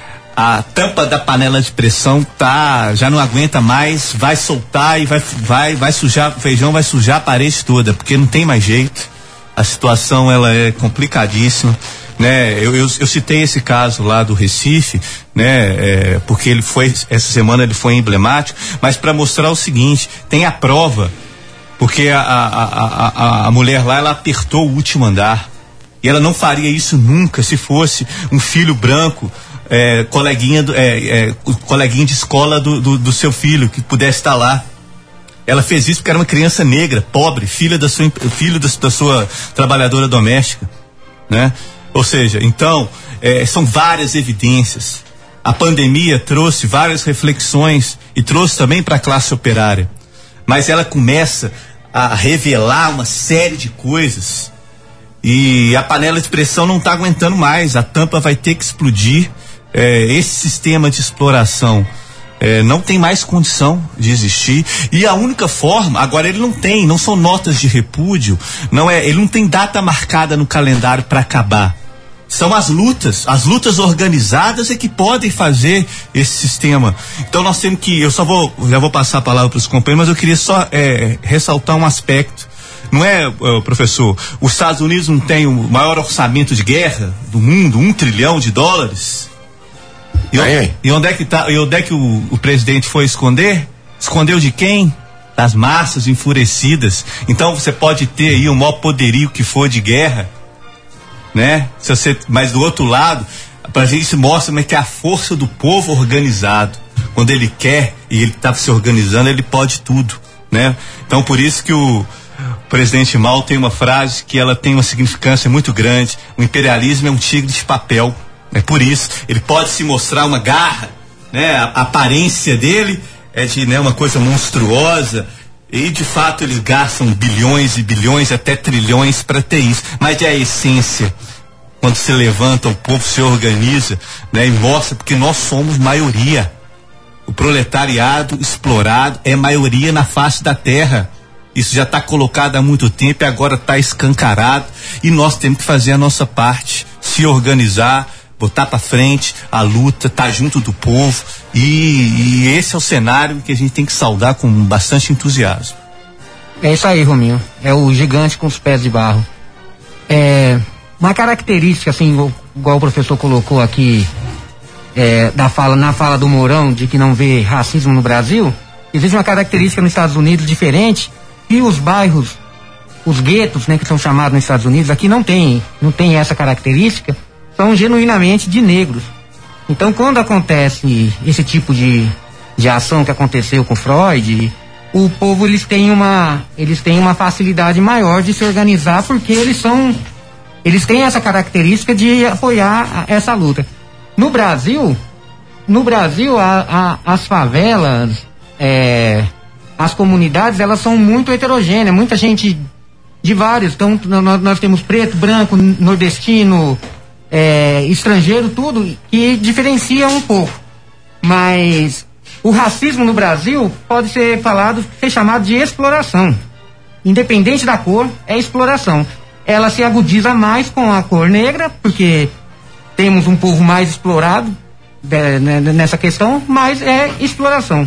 a tampa da panela de pressão tá, já não aguenta mais, vai soltar e vai, vai, vai sujar, o feijão vai sujar a parede toda, porque não tem mais jeito, a situação ela é complicadíssima, né? Eu, eu, eu citei esse caso lá do Recife, né? É, porque ele foi, essa semana ele foi emblemático, mas para mostrar o seguinte, tem a prova, porque a, a, a, a, a mulher lá, ela apertou o último andar. E ela não faria isso nunca se fosse um filho branco, é, coleguinha, do, é, é, coleguinha de escola do, do, do seu filho, que pudesse estar lá. Ela fez isso porque era uma criança negra, pobre, filha da sua, filho da, da sua trabalhadora doméstica, né? Ou seja, então, é, são várias evidências. A pandemia trouxe várias reflexões e trouxe também para a classe operária. Mas ela começa a revelar uma série de coisas e a panela de pressão não está aguentando mais, a tampa vai ter que explodir. É, esse sistema de exploração é, não tem mais condição de existir e a única forma, agora ele não tem, não são notas de repúdio, não é, ele não tem data marcada no calendário para acabar. São as lutas, as lutas organizadas é que podem fazer esse sistema. Então nós temos que, eu só vou, já vou passar a palavra para os companheiros, mas eu queria só é, ressaltar um aspecto. Não é, uh, professor, os Estados Unidos não tem o maior orçamento de guerra do mundo, um trilhão de dólares? E, aí, e onde é que tá, e onde é que o, o presidente foi esconder? Escondeu de quem? Das massas enfurecidas. Então você pode ter aí o maior poderio que for de guerra, né? Se você, mas do outro lado, pra gente mostra como é que é a força do povo organizado. Quando ele quer e ele tá se organizando, ele pode tudo, né? Então por isso que o presidente Mao tem uma frase que ela tem uma significância muito grande: o imperialismo é um tigre de papel. É por isso, ele pode se mostrar uma garra, né? A, a aparência dele é de, né, uma coisa monstruosa. E de fato eles gastam bilhões e bilhões, até trilhões para ter isso. Mas é a essência. Quando se levanta, o povo se organiza, né, e mostra, porque nós somos maioria. O proletariado explorado é maioria na face da terra. Isso já está colocado há muito tempo e agora está escancarado. E nós temos que fazer a nossa parte, se organizar, botar pra frente a luta, tá junto do povo e, e esse é o cenário que a gente tem que saudar com bastante entusiasmo. É isso aí, Rominho. É o gigante com os pés de barro. É, uma característica, assim, igual o professor colocou aqui, é, da fala, na fala do Mourão, de que não vê racismo no Brasil, existe uma característica nos Estados Unidos diferente, e os bairros, os guetos, né, que são chamados nos Estados Unidos, aqui não tem, não tem essa característica, são genuinamente de negros. Então, quando acontece esse tipo de, de ação que aconteceu com Freud, o povo, eles têm uma, eles têm uma facilidade maior de se organizar, porque eles são, eles têm essa característica de apoiar a, essa luta. No Brasil, no Brasil, a, a, as favelas, é, as comunidades, elas são muito heterogêneas, muita gente de vários. Então, nós, nós temos preto, branco, nordestino, é, estrangeiro, tudo, que diferencia um pouco. Mas o racismo no Brasil pode ser falado, ser chamado de exploração. Independente da cor, é exploração. Ela se agudiza mais com a cor negra, porque temos um povo mais explorado é, nessa questão, mas é exploração.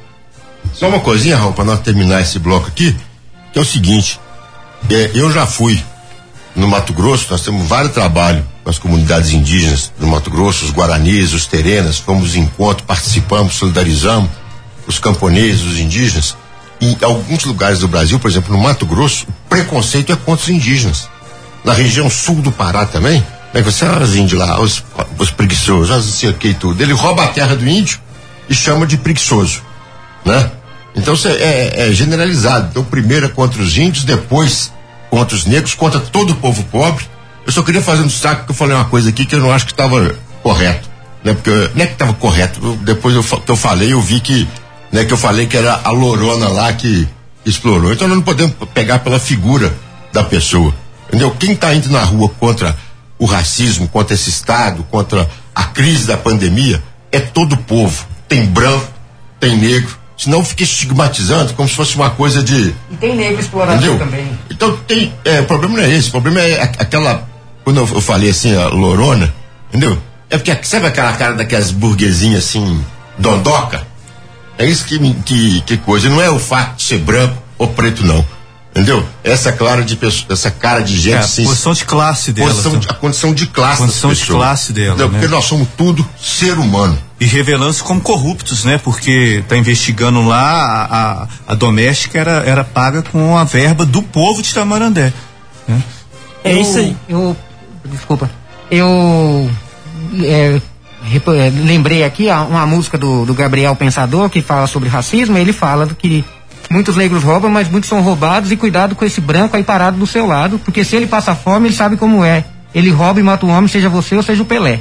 Só uma coisinha, Raul, para nós terminar esse bloco aqui, que é o seguinte, é, eu já fui no Mato Grosso, nós temos vários trabalhos com as comunidades indígenas do Mato Grosso, os guaranis, os terenas, fomos em encontro, participamos, solidarizamos os camponeses, os indígenas. Em alguns lugares do Brasil, por exemplo, no Mato Grosso, o preconceito é contra os indígenas. Na região sul do Pará também, né, você, ah, os índios lá, os, os preguiçosos, não sei o que e tudo. Ele rouba a terra do índio e chama de preguiçoso, né? Então é, é generalizado. Então primeiro é contra os índios, depois contra os negros, contra todo o povo pobre. Eu só queria fazer um destaque, porque eu falei uma coisa aqui que eu não acho que estava correto, né? Porque não é que estava correto, eu, depois eu, que eu falei, eu vi que, né, que eu falei que era a Lorona lá que explorou. Então nós não podemos pegar pela figura da pessoa, entendeu? Quem está indo na rua contra o racismo, contra esse Estado, contra a crise da pandemia, é todo o povo. Tem branco, tem negro, senão fica estigmatizando como se fosse uma coisa de... E tem negro explorador, entendeu? Também. Então tem, é, o problema não é esse, o problema é aquela, quando eu, eu falei assim, a Lorona, entendeu? É porque, sabe aquela cara daquelas burguesinhas assim, dondoca? É isso que, que, que coisa, não é o fato de ser branco ou preto não, entendeu? Essa clara de pessoa, essa cara de gente, é, assim, a posição de classe dela, posição de, a condição de classe, condição de classe dela, entendeu? Né? Porque nós somos tudo ser humano. E revelando-se como corruptos, né? Porque tá investigando lá, a, a, a doméstica era, era paga com a verba do povo de Tamarandé, né? É isso aí. Eu, desculpa, eu é, lembrei aqui uma música do, do Gabriel Pensador, que fala sobre racismo. Ele fala que muitos negros roubam, mas muitos são roubados, e cuidado com esse branco aí parado do seu lado, porque se ele passa fome, ele sabe como é. Ele rouba e mata um homem, seja você ou seja o Pelé.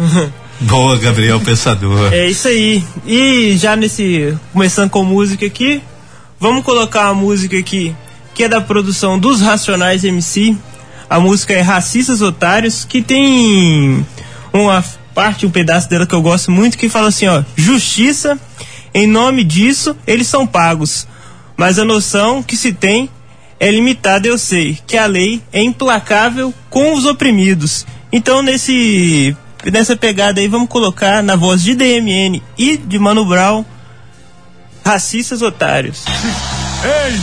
Boa, Gabriel Pensador. É isso aí. E já nesse, começando com música aqui, vamos colocar uma música aqui que é da produção dos Racionais M C. A música é Racistas Otários, que tem uma parte, um pedaço dela que eu gosto muito, que fala assim, ó: justiça, em nome disso eles são pagos, mas a noção que se tem é limitada. Eu sei que a lei é implacável com os oprimidos. Então nesse nessa pegada aí vamos colocar na voz de D M N e de Mano Brown, Racistas Otários. Ei!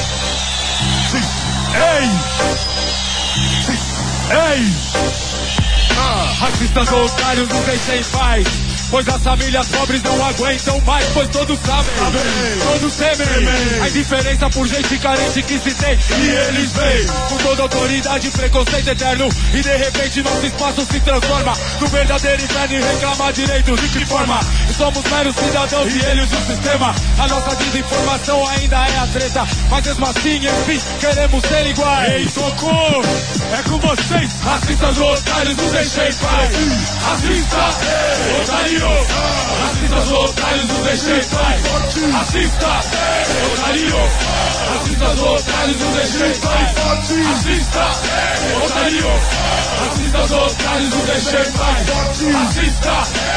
Ei! Ei! Ah, racistas otários nos deixem em paz, pois as famílias pobres não aguentam mais, pois todos sabem, Amém. Todos temem a indiferença por gente carente que se tem, e eles vêm com toda autoridade, preconceito eterno, e de repente nosso espaço se transforma no verdadeiro inferno e reclama direitos. De que forma? Somos meros cidadãos e eles o sistema. A nossa desinformação ainda é a treta, mas mesmo assim, enfim, queremos ser iguais. Ei, socorro! É com vocês, racistas otários, nos deixem em paz. Racista, otário. Racistas otários, nos deixem em paz. Racista, otário. Racistas otários, nos deixem em paz. Racista, otário. Racistas Racistas otários, não deixei em paz. Racista,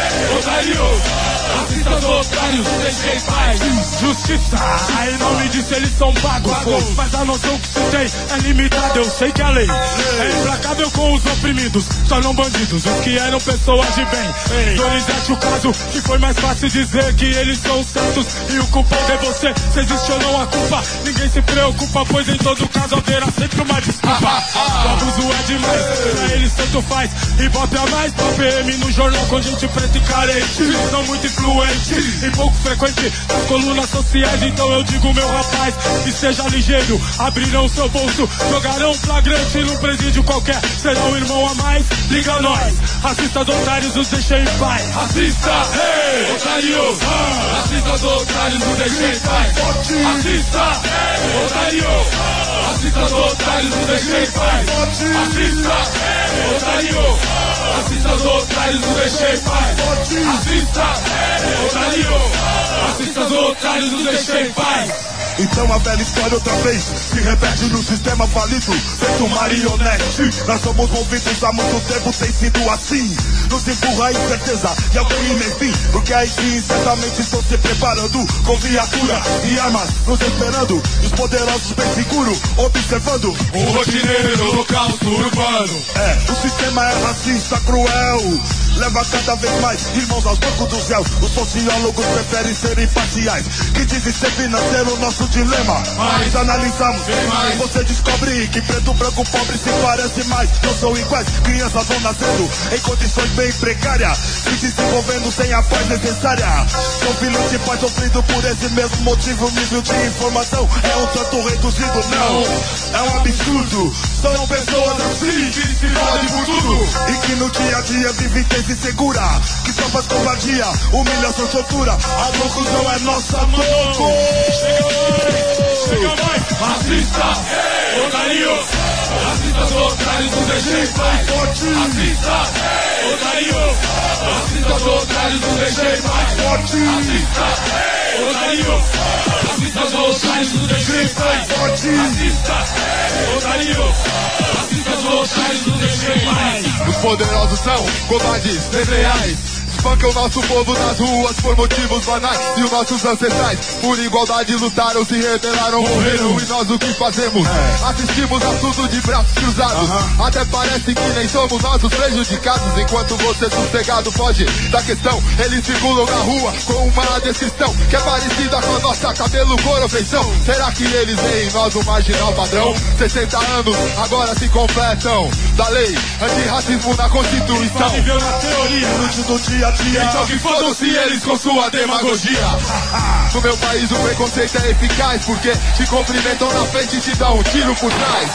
otário. Racistas otários, não deixei em paz. Justiça, em nome disso eles são pagos. Mas a noção que se tem é limitada. Eu sei que a lei é implacável com os oprimidos. Só não bandidos, os que eram pessoas de bem. Donizete o caso que foi mais fácil dizer que eles são certos e o culpado é você. Se existe ou não a culpa, ninguém se preocupa, pois em todo caso haverá sempre uma desculpa. O abuso é demais, pra eles tanto faz. E bota a mais pra P M no jornal com gente preta e carente. São muito influentes e pouco frequente nas colunas sociais. Então eu digo, meu rapaz, que seja ligeiro. Abrirão seu bolso, jogarão flagrante num presídio qualquer. Será um irmão a mais, liga a nós. Racistas otários, os deixei em paz. Racista, hey, otário. ah. Racistas otários, os deixei em paz. Racista, hey, otário. Racistas otários, os deixei em paz. Racista, hey, otário. Racistas otários, os deixei em paz. Racista, hey, otário. Racistas otários, os deixei em paz. Então a velha história outra vez se repete no sistema falido, feito marionete. Nós somos movidos há muito tempo, tem sido assim. Nos empurra a incerteza e alguém enfim, porque aí sim certamente estão se preparando com viatura e armas, nos esperando. Os poderosos bem seguro, observando o rotineiro, holocausto urbano. É, o sistema é racista, cruel. Leva cada vez mais irmãos aos bancos do céu. Os sociólogos preferem ser imparciais, que dizem ser financeiro nosso dilema. Mas analisamos, mais. Você descobre que preto, branco, pobre se parece mais. Não são iguais, crianças vão nascendo em condições bem precárias, se desenvolvendo sem a paz necessária. São filhos de pais sofridos por esse mesmo motivo. O nível de informação é um tanto reduzido, não. É um absurdo. São pessoas assim que se fodem por tudo e que no dia a dia vivem insegura, que só faz covardia, humilhação, tortura. A conclusão é nossa mão. Chega mais, chega mais. Racista, hey, otário. Racistas otários, não deixei em paz. Racista, hey, otário. Racistas otários, não deixei em paz. Racista, hey, otário. Racistas otários, não deixei em paz. Racista, hey, otário. Racistas otários, não deixei em paz. Os poderosos são covardes desleais, espancam o nosso povo nas ruas por motivos banais. E os nossos ancestrais, por igualdade, lutaram, se rebelaram, morreram. E nós o que fazemos? É. Assistimos a tudo de braços cruzados. Uh-huh. Até parece que nem somos nós os prejudicados. Enquanto você sossegado foge da questão, eles circulam na rua com uma descrição que é parecida com a nossa, cabelo, cor ou feição. Será que eles veem em nós um marginal padrão? sessenta anos agora se completam da lei antirracismo na Constituição. Viveu na teoria, no dia a dia. Então que fodam-se eles com sua demagogia. No meu país o preconceito é eficaz, porque te cumprimentam na frente e te dão um tiro por trás.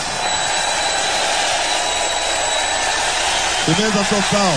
Beleza total.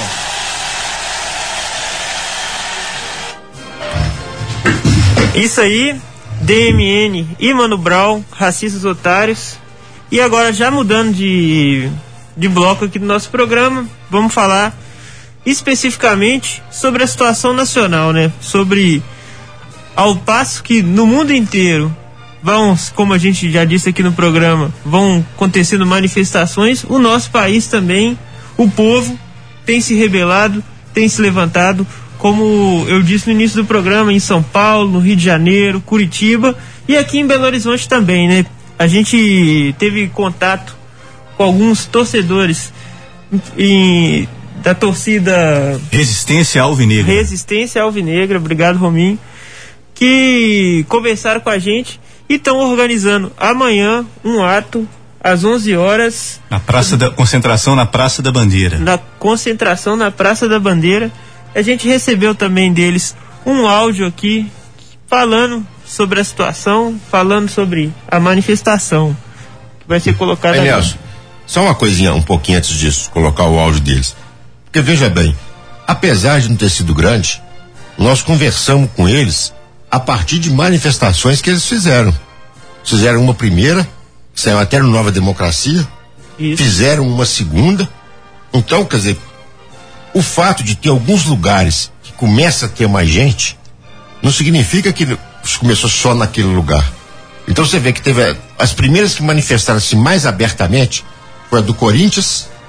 Isso aí, D M N e Mano Brown, Racistas Otários. E agora, já mudando de, de bloco aqui do nosso programa, vamos falar especificamente sobre a situação nacional, né? Sobre, ao passo que no mundo inteiro vão, como a gente já disse aqui no programa, vão acontecendo manifestações, o nosso país também, o povo tem se rebelado, tem se levantado, como eu disse no início do programa, em São Paulo, no Rio de Janeiro, Curitiba e aqui em Belo Horizonte também, né? A gente teve contato com alguns torcedores em, da torcida Resistência Alvinegra. Resistência Alvinegra, obrigado, Rominho, que conversaram com a gente e estão organizando amanhã um ato às onze horas na Praça da Concentração, na Praça da Bandeira. Na concentração na Praça da Bandeira. A gente recebeu também deles um áudio aqui falando sobre a situação, falando sobre a manifestação que vai ser colocada. Aí, Nelson, só uma coisinha um pouquinho antes disso, colocar o áudio deles. Porque veja bem, apesar de não ter sido grande, nós conversamos com eles a partir de manifestações que eles fizeram. Fizeram uma primeira, saiu até no Nova Democracia, Isso. fizeram uma segunda. Então, quer dizer, o fato de ter alguns lugares que começa a ter mais gente, não significa que começou só naquele lugar. Então você vê que teve as primeiras que manifestaram-se mais abertamente foi a do Corinthians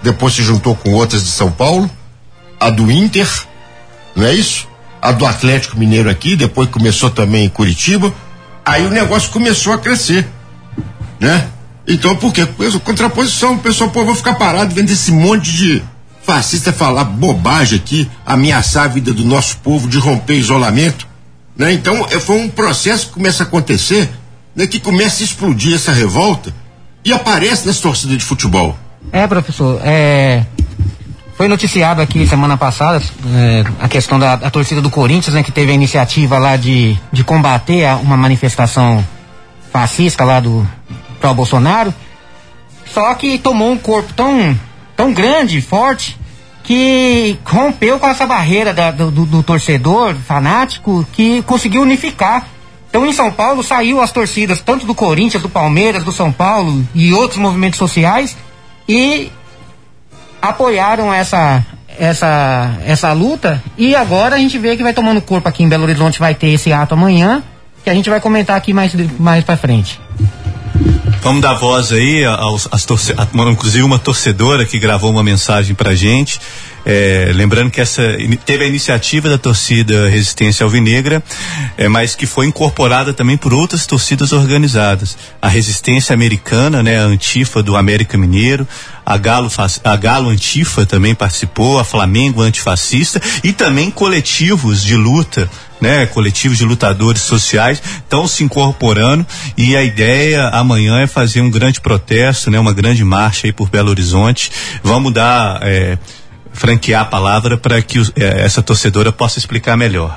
depois se juntou com outras de São Paulo, a do Inter, não é isso? A do Atlético Mineiro aqui, depois começou também em Curitiba, aí o negócio começou a crescer, né? Então, por quê? Contraposição, o pessoal, pô, vou ficar parado vendo esse monte de fascista falar bobagem aqui, ameaçar a vida do nosso povo, de romper isolamento, né? Então, foi um processo que começa a acontecer, né? Que começa a explodir essa revolta e aparece nas torcidas de futebol. É, professor, é... foi noticiado aqui semana passada é, a questão da a torcida do Corinthians, né? Que teve a iniciativa lá de, de combater a, uma manifestação fascista lá do pró-Bolsonaro, só que tomou um corpo tão, tão grande, forte, que rompeu com essa barreira da, do, do, do torcedor fanático, que conseguiu unificar. Então, em São Paulo, saiu as torcidas, tanto do Corinthians, do Palmeiras, do São Paulo e outros movimentos sociais, e apoiaram essa, essa, essa luta, e agora a gente vê que vai tomando corpo aqui em Belo Horizonte, vai ter esse ato amanhã, que a gente vai comentar aqui mais, mais pra frente. Vamos dar voz aí aos, às torce, a, inclusive uma torcedora que gravou uma mensagem pra gente, é, lembrando que essa teve a iniciativa da torcida Resistência Alvinegra, é, mas que foi incorporada também por outras torcidas organizadas. A Resistência Americana, né, a Antifa do América Mineiro, a Galo, a Galo Antifa também participou, a Flamengo Antifascista e também coletivos de luta, né, coletivos de lutadores sociais estão se incorporando, e a ideia amanhã é fazer um grande protesto, né, uma grande marcha aí por Belo Horizonte. Vamos dar, é, franquear a palavra para que os, é, essa torcedora possa explicar melhor.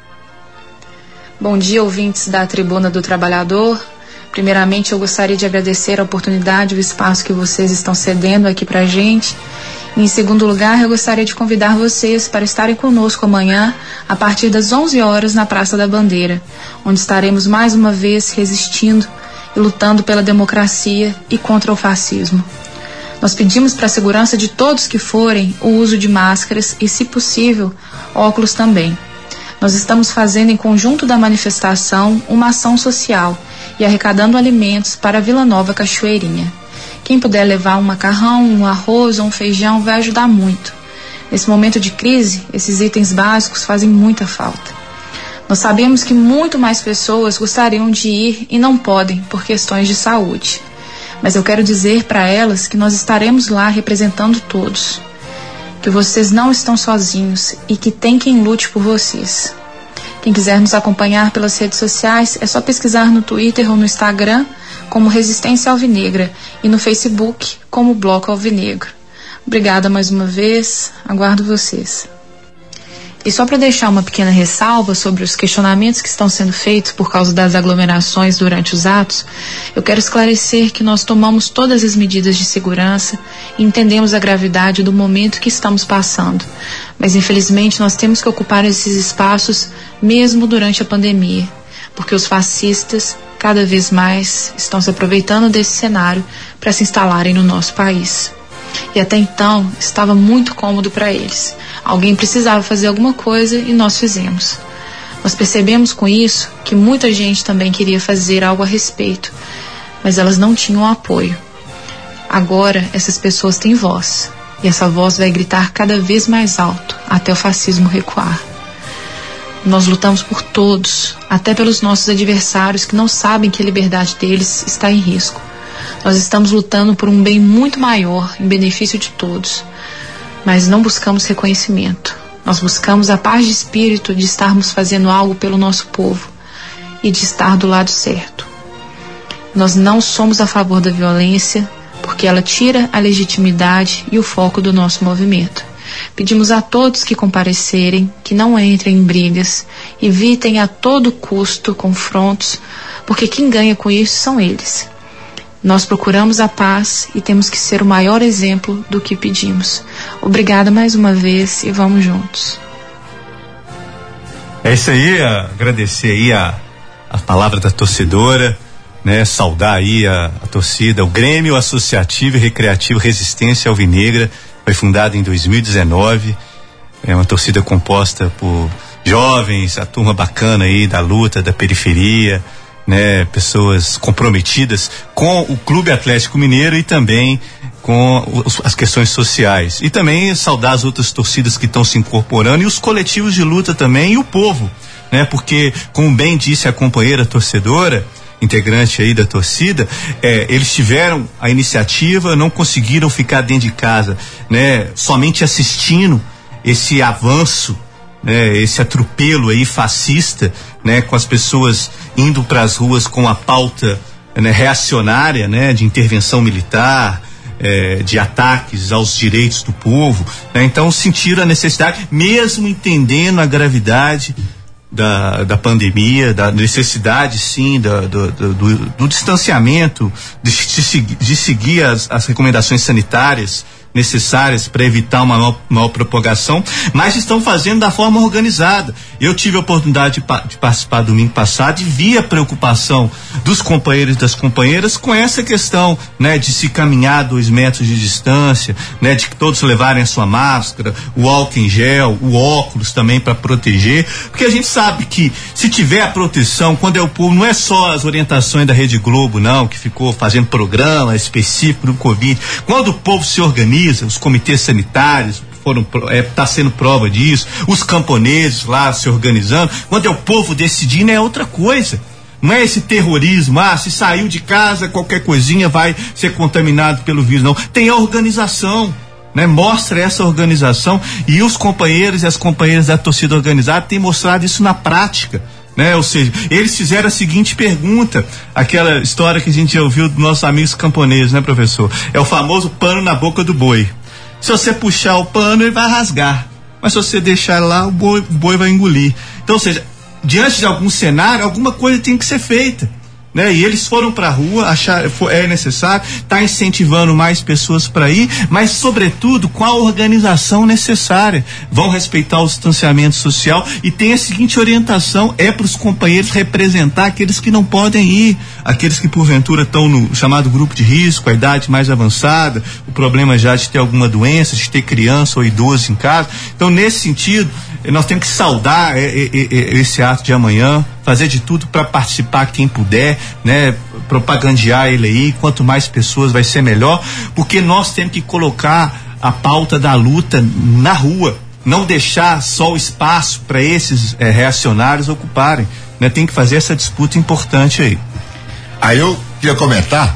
Bom dia, ouvintes da Tribuna do Trabalhador. Primeiramente, eu gostaria de agradecer a oportunidade, o espaço que vocês estão cedendo aqui pra gente. Em segundo lugar, eu gostaria de convidar vocês para estarem conosco amanhã, a partir das onze horas, na Praça da Bandeira, onde estaremos mais uma vez resistindo e lutando pela democracia e contra o fascismo. Nós pedimos para a segurança de todos que forem o uso de máscaras e, se possível, óculos também. Nós estamos fazendo, em conjunto da manifestação, uma ação social e arrecadando alimentos para a Vila Nova Cachoeirinha. Quem puder levar um macarrão, um arroz ou um feijão vai ajudar muito. Nesse momento de crise, esses itens básicos fazem muita falta. Nós sabemos que muito mais pessoas gostariam de ir e não podem por questões de saúde. Mas eu quero dizer para elas que nós estaremos lá representando todos. Que vocês não estão sozinhos e que tem quem lute por vocês. Quem quiser nos acompanhar pelas redes sociais, é só pesquisar no Twitter ou no Instagram como Resistência Alvinegra e no Facebook como Bloco Alvinegro. Obrigada mais uma vez, aguardo vocês. E só para deixar uma pequena ressalva sobre os questionamentos que estão sendo feitos por causa das aglomerações durante os atos, eu quero esclarecer que nós tomamos todas as medidas de segurança e entendemos a gravidade do momento que estamos passando. Mas infelizmente nós temos que ocupar esses espaços mesmo durante a pandemia, porque os fascistas cada vez mais estão se aproveitando desse cenário para se instalarem no nosso país. E até então estava muito cômodo para eles. Alguém precisava fazer alguma coisa e nós fizemos. Nós percebemos com isso que muita gente também queria fazer algo a respeito, mas elas não tinham apoio. Agora essas pessoas têm voz, e essa voz vai gritar cada vez mais alto até o fascismo recuar. Nós lutamos por todos, até pelos nossos adversários que não sabem que a liberdade deles está em risco. Nós estamos lutando por um bem muito maior, em benefício de todos. Mas não buscamos reconhecimento. Nós buscamos a paz de espírito de estarmos fazendo algo pelo nosso povo e de estar do lado certo. Nós não somos a favor da violência, porque ela tira a legitimidade e o foco do nosso movimento. Pedimos a todos que comparecerem, que não entrem em brigas, evitem a todo custo confrontos, porque quem ganha com isso são eles. Nós procuramos a paz e temos que ser o maior exemplo do que pedimos. Obrigada mais uma vez e vamos juntos. É isso aí, agradecer aí a, a palavra da torcedora, né? Saudar aí a, a torcida, o Grêmio Associativo e Recreativo Resistência Alvinegra, foi fundado em dois mil e dezenove, é uma torcida composta por jovens, a turma bacana aí da luta, da periferia, né, pessoas comprometidas com o Clube Atlético Mineiro e também com os, as questões sociais. E também saudar as outras torcidas que estão se incorporando e os coletivos de luta também e o povo, né? Porque, como bem disse a companheira torcedora, integrante aí da torcida, é, eles tiveram a iniciativa, não conseguiram ficar dentro de casa, né? Somente assistindo esse avanço, né? Esse atropelo aí fascista, né? Com as pessoas indo para as ruas com a pauta, né, reacionária, né? De intervenção militar, É, de ataques aos direitos do povo, né? Então sentiram a necessidade, mesmo entendendo a gravidade da, da pandemia, da necessidade sim da, do, do, do, do distanciamento, de, de, de seguir as, as recomendações sanitárias necessárias para evitar uma maior, maior propagação, mas estão fazendo da forma organizada. Eu tive a oportunidade de, de participar domingo passado e vi a preocupação dos companheiros e das companheiras com essa questão, né, de se caminhar dois metros de distância, né, de que todos levarem a sua máscara, o álcool em gel, o óculos também para proteger, porque a gente sabe que se tiver a proteção, quando é o povo, não é só as orientações da Rede Globo, não, que ficou fazendo programa específico do Covid. Quando o povo se organiza, os comitês sanitários foram, é, tá sendo prova disso, os camponeses lá se organizando, quando é o povo decidindo é outra coisa, não é esse terrorismo, ah, se saiu de casa qualquer coisinha vai ser contaminado pelo vírus, não, tem a organização, né? Mostra essa organização e os companheiros e as companheiras da torcida organizada têm mostrado isso na prática, né? Ou seja, eles fizeram a seguinte pergunta, aquela história que a gente já ouviu dos nossos amigos camponeses, né, professor? É o famoso pano na boca do boi. Se você puxar o pano, ele vai rasgar, mas se você deixar lá, o boi, o boi vai engolir. Então, ou seja, diante de algum cenário, alguma coisa tem que ser feita, né? E eles foram para a rua, achar é necessário, tá incentivando mais pessoas para ir, mas sobretudo com a organização necessária. Vão respeitar o distanciamento social e tem a seguinte orientação, é para os companheiros representar aqueles que não podem ir, aqueles que porventura estão no chamado grupo de risco, a idade mais avançada, o problema já de ter alguma doença, de ter criança ou idoso em casa. Então, nesse sentido, nós temos que saudar esse ato de amanhã, fazer de tudo para participar quem puder, né? Propagandear ele aí, quanto mais pessoas vai ser melhor, porque nós temos que colocar a pauta da luta na rua, não deixar só o espaço para esses é, reacionários ocuparem, né? Tem que fazer essa disputa importante aí. Aí eu queria comentar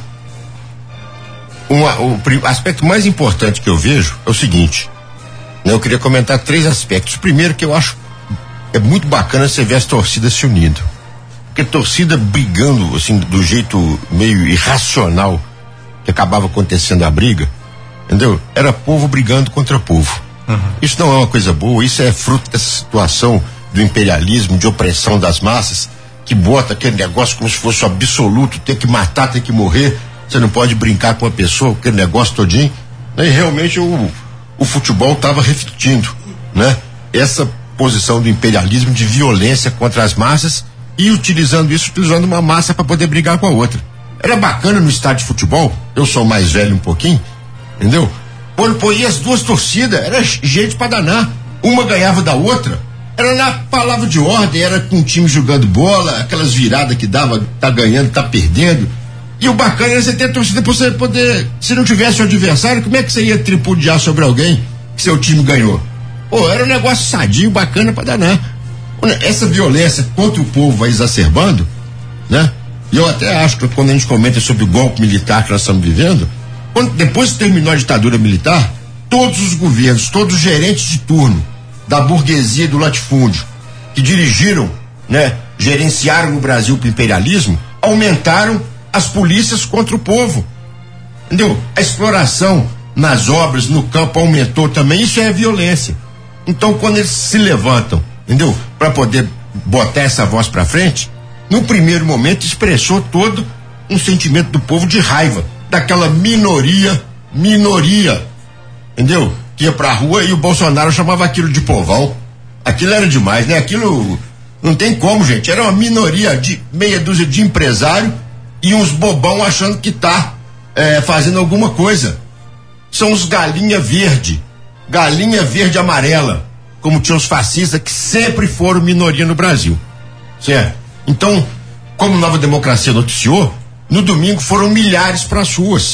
uma, o aspecto mais importante que eu vejo é o seguinte, né? Eu queria comentar três aspectos. Primeiro, que eu acho é muito bacana você ver as torcidas se unindo, porque torcida brigando assim do jeito meio irracional que acabava acontecendo a briga, entendeu? Era povo brigando contra povo. Uhum. Isso não é uma coisa boa, isso é fruto dessa situação do imperialismo, de opressão das massas, que bota aquele negócio como se fosse absoluto, ter que matar, ter que morrer, você não pode brincar com a pessoa, aquele negócio todinho, né? E realmente o, o futebol estava refletindo, né? Essa posição do imperialismo, de violência contra as massas e utilizando isso, utilizando uma massa para poder brigar com a outra. Era bacana no estádio de futebol, eu sou mais velho um pouquinho, entendeu? Quando põe as duas torcidas, era gente para danar, uma ganhava da outra, era na palavra de ordem, era com um time jogando bola, aquelas viradas que dava, tá ganhando, tá perdendo, e o bacana era você ter torcida para você poder, se não tivesse um adversário, como é que você ia tripudiar sobre alguém que seu time ganhou? Pô, era um negócio sadio, bacana pra danar. Essa violência contra o povo vai exacerbando, né? E eu até acho que quando a gente comenta sobre o golpe militar que nós estamos vivendo, quando, depois que terminou a ditadura militar, todos os governos, todos os gerentes de turno da burguesia e do latifúndio que dirigiram, né, gerenciaram o Brasil para o imperialismo, aumentaram as polícias contra o povo. Entendeu? A exploração nas obras, no campo aumentou também, isso é violência. Então, quando eles se levantam, entendeu? Para poder botar essa voz para frente, no primeiro momento expressou todo um sentimento do povo de raiva, daquela minoria, minoria, entendeu? Que ia pra rua e o Bolsonaro chamava aquilo de povão. Aquilo era demais, né? Aquilo não tem como, gente. Era uma minoria de meia dúzia de empresário e uns bobão achando que tá é, fazendo alguma coisa. São os galinha verde, galinha verde amarela, como tinham os fascistas que sempre foram minoria no Brasil, certo? Então, como Nova Democracia noticiou, no domingo foram milhares para as ruas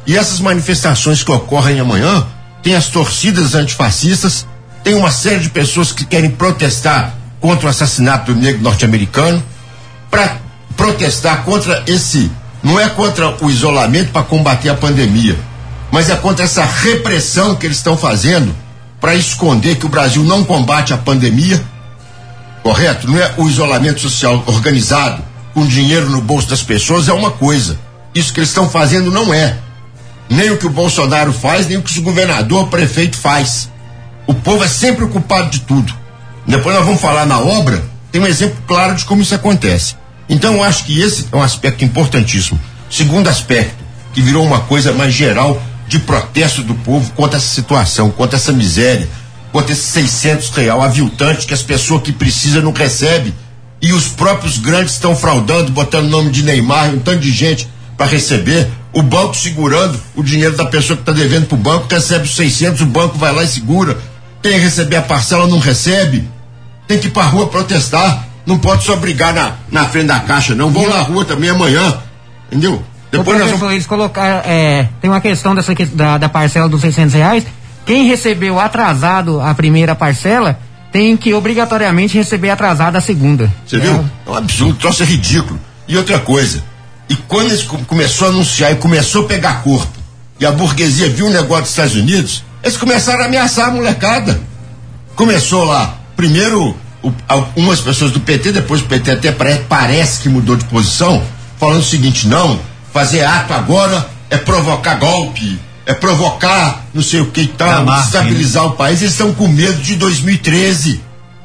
E essas manifestações que ocorrem amanhã, tem as torcidas antifascistas, tem uma série de pessoas que querem protestar contra o assassinato do negro norte-americano, para protestar contra esse, não é contra o isolamento para combater a pandemia, mas é contra essa repressão que eles estão fazendo para esconder que o Brasil não combate a pandemia, correto? Não é o isolamento social organizado, com dinheiro no bolso das pessoas, é uma coisa. Isso que eles estão fazendo não é. Nem o que o Bolsonaro faz, nem o que o governador, o prefeito faz. O povo é sempre o culpado de tudo. Depois nós vamos falar na obra, tem um exemplo claro de como isso acontece. Então eu acho que esse é um aspecto importantíssimo. Segundo aspecto, que virou uma coisa mais geral de protesto do povo contra essa situação, contra essa miséria, contra esses seiscentos real aviltante que as pessoas que precisam não recebem, e os próprios grandes estão fraudando, botando o nome de Neymar e um tanto de gente para receber, o banco segurando o dinheiro da pessoa que está devendo para o banco, recebe os seiscentos, o banco vai lá e segura. Tem que receber a parcela, não recebe, tem que ir para a rua protestar, não pode só brigar na, na frente da caixa, não. Vão na rua também amanhã, entendeu? Depois nós vamos... eles colocaram, é, tem uma questão dessa, da, da parcela dos seiscentos reais, quem recebeu atrasado a primeira parcela tem que obrigatoriamente receber atrasado a segunda. Você é, viu? É um absurdo, troço é ridículo. E outra coisa, e quando eles começou a anunciar e começou a pegar corpo, e a burguesia viu o negócio dos Estados Unidos, eles começaram a ameaçar a molecada. Começou lá, primeiro o, algumas pessoas do P T, depois o P T até parece, parece que mudou de posição, falando o seguinte: não, fazer ato agora é provocar golpe, é provocar não sei o que e tal, desestabilizar o país. Eles estão com medo de dois mil e treze.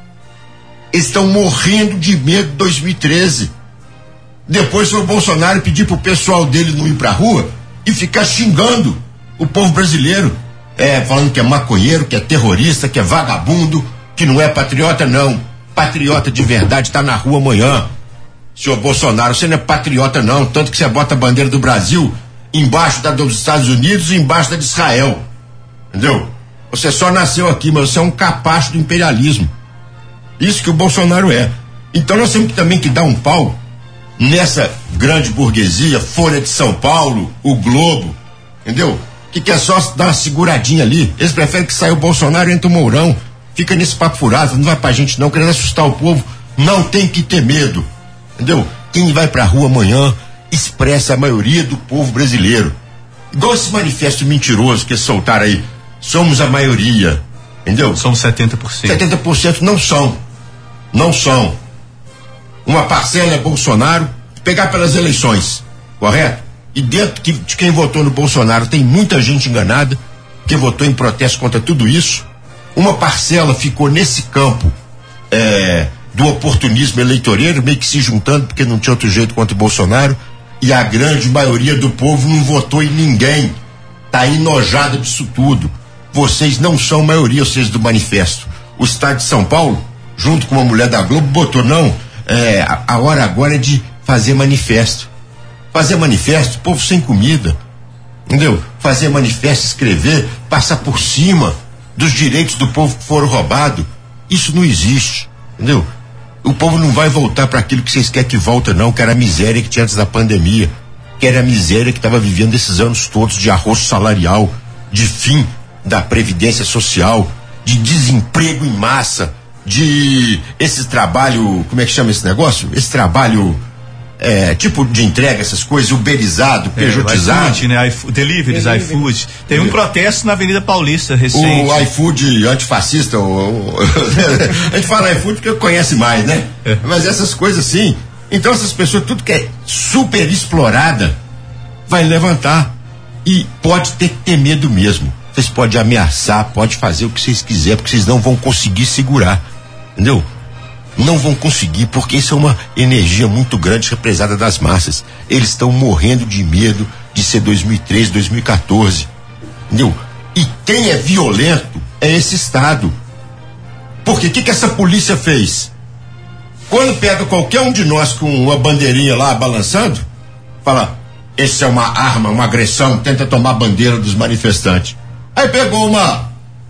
Eles estão morrendo de medo de dois mil e treze. Depois foi o Bolsonaro pedir pro pessoal dele não ir pra rua e ficar xingando o povo brasileiro, é, falando que é maconheiro, que é terrorista, que é vagabundo, que não é patriota. Não, patriota de verdade tá na rua amanhã. Senhor Bolsonaro, você não é patriota não, tanto que você bota a bandeira do Brasil embaixo da dos Estados Unidos e embaixo da de Israel, entendeu? Você só nasceu aqui, mas você é um capacho do imperialismo. Isso que o Bolsonaro é. Então nós temos que, também que dar um pau nessa grande burguesia, Folha de São Paulo, o Globo, entendeu? Que quer só dar uma seguradinha ali. Eles preferem que saia o Bolsonaro e entre o Mourão. Fica nesse papo furado, não vai pra gente não, querendo assustar o povo. Não tem que ter medo, entendeu? Quem vai pra rua amanhã expressa a maioria do povo brasileiro. Igual esse manifesto mentiroso que eles soltaram aí. Somos a maioria, entendeu? Somos setenta por cento. setenta por cento não são. Não são. Uma parcela é Bolsonaro, pegar pelas eleições, correto? E dentro de quem votou no Bolsonaro tem muita gente enganada, que votou em protesto contra tudo isso. Uma parcela ficou nesse campo é, do oportunismo eleitoreiro, meio que se juntando, porque não tinha outro jeito contra o Bolsonaro, e a grande maioria do povo não votou em ninguém. Tá enojada disso tudo. Vocês não são maioria, vocês do manifesto. O Estado de São Paulo, junto com uma mulher da Globo, botou não, é, a, a hora agora é de fazer manifesto. Fazer manifesto, povo sem comida, entendeu? Fazer manifesto, escrever, passar por cima dos direitos do povo que foram roubados. Isso não existe, entendeu? O povo não vai voltar para aquilo que vocês querem que volta não, que era a miséria que tinha antes da pandemia, que era a miséria que estava vivendo esses anos todos de arroço salarial, de fim da previdência social, de desemprego em massa, de esse trabalho, como é que chama esse negócio? Esse trabalho é, tipo de entrega, essas coisas, uberizado, pejotizado. É, iFood, né? iFood, deliveries, Delivery. iFood. Tem um protesto na Avenida Paulista recente. O iFood antifascista, o, o a gente fala iFood porque conhece mais, né? É. Mas essas coisas assim. Então essas pessoas, tudo que é super explorada, vai levantar. E pode ter que ter medo mesmo. Vocês podem ameaçar, pode fazer o que vocês quiserem, porque vocês não vão conseguir segurar. Entendeu? Não vão conseguir, porque isso é uma energia muito grande represada das massas. Eles estão morrendo de medo de ser dois mil e treze, dois mil e quatorze. Entendeu? E quem é violento é esse Estado. Porque o que, que essa polícia fez? Quando pega qualquer um de nós com uma bandeirinha lá balançando, fala, esse é uma arma, uma agressão, tenta tomar a bandeira dos manifestantes. Aí pegou uma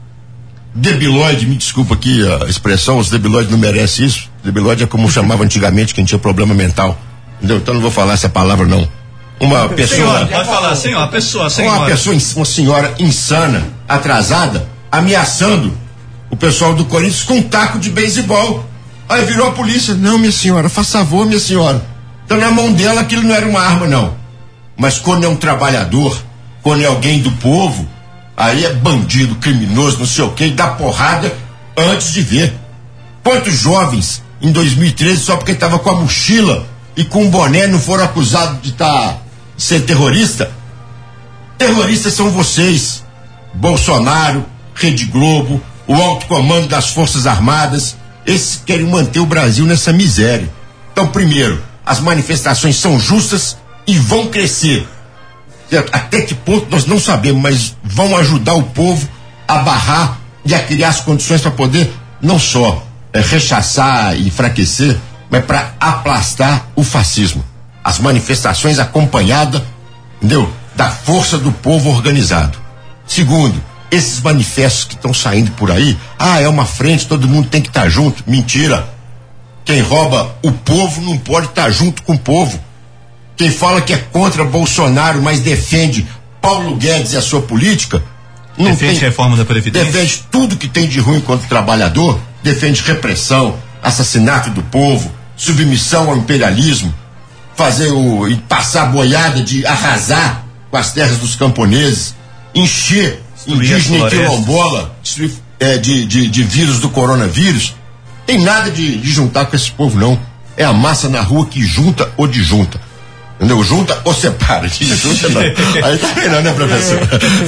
debilóide, me desculpa aqui a expressão, os debilóides não merecem isso. Debilóide é como chamava antigamente quem tinha problema mental. Entendeu? Então não vou falar essa palavra não. uma pessoa. Senhora, pode falar, senhora, uma pessoa, senhora. Uma pessoa, uma senhora insana, atrasada, ameaçando o pessoal do Corinthians com um taco de beisebol. Aí virou a polícia. Não, minha senhora, faça favor, minha senhora. Então na mão dela aquilo não era uma arma, não. Mas quando é um trabalhador, quando é alguém do povo, aí é bandido, criminoso, não sei o que, e dá porrada antes de ver. Quantos jovens em dois mil e treze, só porque estava com a mochila e com um boné, não foram acusados de tá, ser terrorista? Terroristas são vocês, Bolsonaro, Rede Globo, o alto comando das Forças Armadas. Esses querem manter o Brasil nessa miséria. Então, primeiro, as manifestações são justas e vão crescer. Até que ponto nós não sabemos, mas vão ajudar o povo a barrar e a criar as condições para poder não só é, rechaçar e enfraquecer, mas para aplastar o fascismo. As manifestações acompanhadas, entendeu? Da força do povo organizado. Segundo, esses manifestos que estão saindo por aí, ah, é uma frente, todo mundo tem que estar junto. Mentira. Quem rouba o povo não pode estar junto com o povo. Quem fala que é contra Bolsonaro, mas defende Paulo Guedes e a sua política, não defende tem, reforma da Previdência. Defende tudo que tem de ruim contra o trabalhador, defende repressão, assassinato do povo, submissão ao imperialismo, fazer o, e passar a boiada de arrasar com as terras dos camponeses, encher indígena e quilombola é, de, de, de vírus do coronavírus. Tem nada de, de juntar com esse povo, não. É a massa na rua que junta ou desjunta. Entendeu? Junta ou separa. Junta não. Aí tá vendo, né, professor?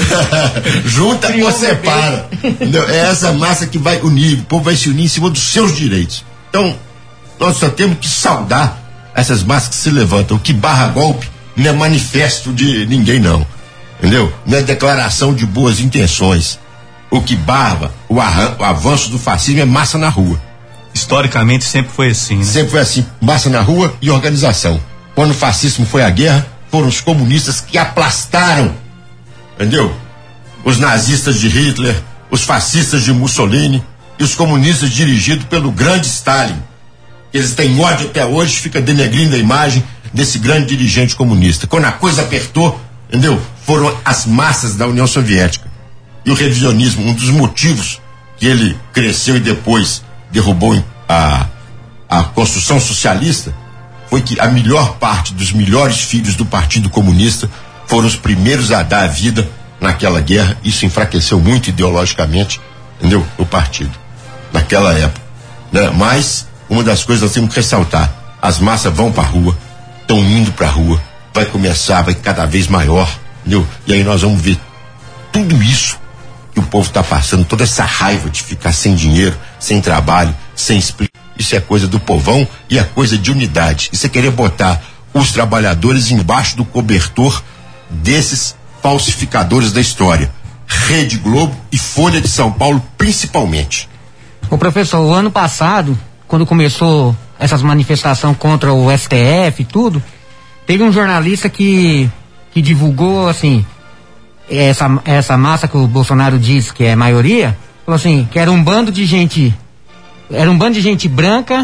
Junta ou separa. Entendeu? É essa massa que vai unir. O povo vai se unir em cima dos seus direitos. Então, nós só temos que saudar essas massas que se levantam. O que barra golpe não é manifesto de ninguém, não. Entendeu? Não é declaração de boas intenções. O que barra o, arran- o avanço do fascismo é massa na rua. Historicamente sempre foi assim, né? Sempre foi assim. Massa na rua e organização. Quando o fascismo foi à guerra, foram os comunistas que aplastaram, entendeu? Os nazistas de Hitler, os fascistas de Mussolini e os comunistas dirigidos pelo grande Stalin. Eles têm ódio até hoje, fica denegrindo a imagem desse grande dirigente comunista. Quando a coisa apertou, entendeu? Foram as massas da União Soviética. E o revisionismo, um dos motivos que ele cresceu e depois derrubou a, a construção socialista, foi que a melhor parte dos melhores filhos do Partido Comunista foram os primeiros a dar a vida naquela guerra. Isso enfraqueceu muito ideologicamente, entendeu? O partido, naquela época, né? Mas uma das coisas nós temos que ressaltar: as massas vão para a rua, estão indo para a rua, vai começar, vai cada vez maior, entendeu? E aí nós vamos ver tudo isso que o povo está passando, toda essa raiva de ficar sem dinheiro, sem trabalho, sem explicação. Isso é coisa do povão e é coisa de unidade. Isso é querer botar os trabalhadores embaixo do cobertor desses falsificadores da história. Rede Globo e Folha de São Paulo, principalmente. Ô professor, o ano passado, quando começou essas manifestações contra o S T F e tudo, teve um jornalista que, que divulgou, assim, essa, essa massa que o Bolsonaro diz que é maioria, falou assim, que era um bando de gente... Era um bando de gente branca,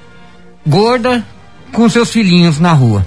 gorda, com seus filhinhos na rua.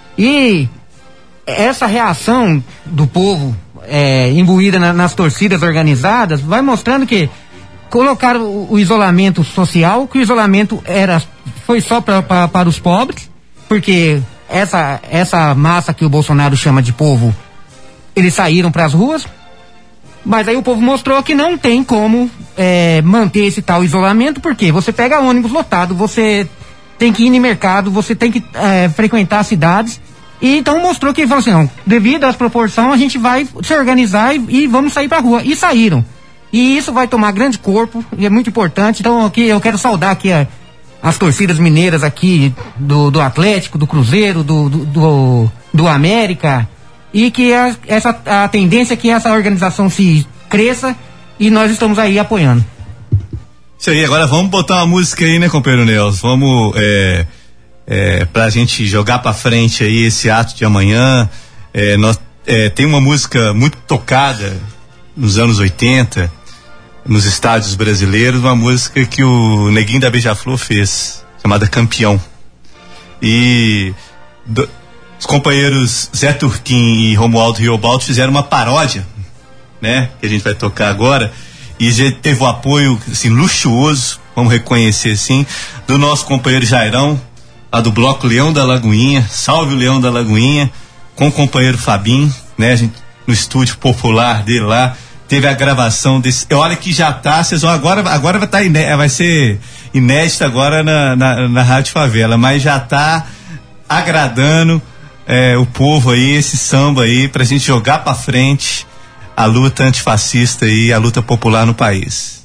E essa reação do povo é, imbuída na, nas torcidas organizadas vai mostrando que colocaram o, o isolamento social, que o isolamento era, foi só pra, pra, para os pobres, porque essa, essa massa que o Bolsonaro chama de povo, eles saíram para as ruas. Mas aí o povo mostrou que não tem como é, manter esse tal isolamento, porque você pega ônibus lotado, você tem que ir no mercado, você tem que é, frequentar as cidades. E então mostrou que falou assim, não, devido às proporções a gente vai se organizar e, e vamos sair pra rua. E saíram. E isso vai tomar grande corpo, e é muito importante. Então aqui eu quero saudar aqui a, as torcidas mineiras aqui do, do Atlético, do Cruzeiro, do, do, do, do América. E que a, essa, a tendência é que essa organização se cresça e nós estamos aí apoiando. Isso aí, agora vamos botar uma música aí, né, companheiro Nelson? Vamos, é, é, pra gente jogar pra frente aí esse ato de amanhã. É, nós, é, tem uma música muito tocada nos anos oitenta, nos estádios brasileiros, uma música que o Neguinho da Beija-Flor fez, chamada Campeão. E... Do, os companheiros Zé Turquim e Romualdo Riobaldo fizeram uma paródia, né? Que a gente vai tocar agora. E já teve o apoio, assim, luxuoso, vamos reconhecer assim, do nosso companheiro Jairão, lá do bloco Leão da Lagoinha. Salve o Leão da Lagoinha, com o companheiro Fabinho, né? A gente, no estúdio popular dele lá, teve a gravação desse. Olha que já tá, vocês vão agora, agora vai, tá iné, vai ser inédito agora na, na, na Rádio Favela, mas já tá agradando é, o povo aí, esse samba aí, pra gente jogar pra frente a luta antifascista e a luta popular no país.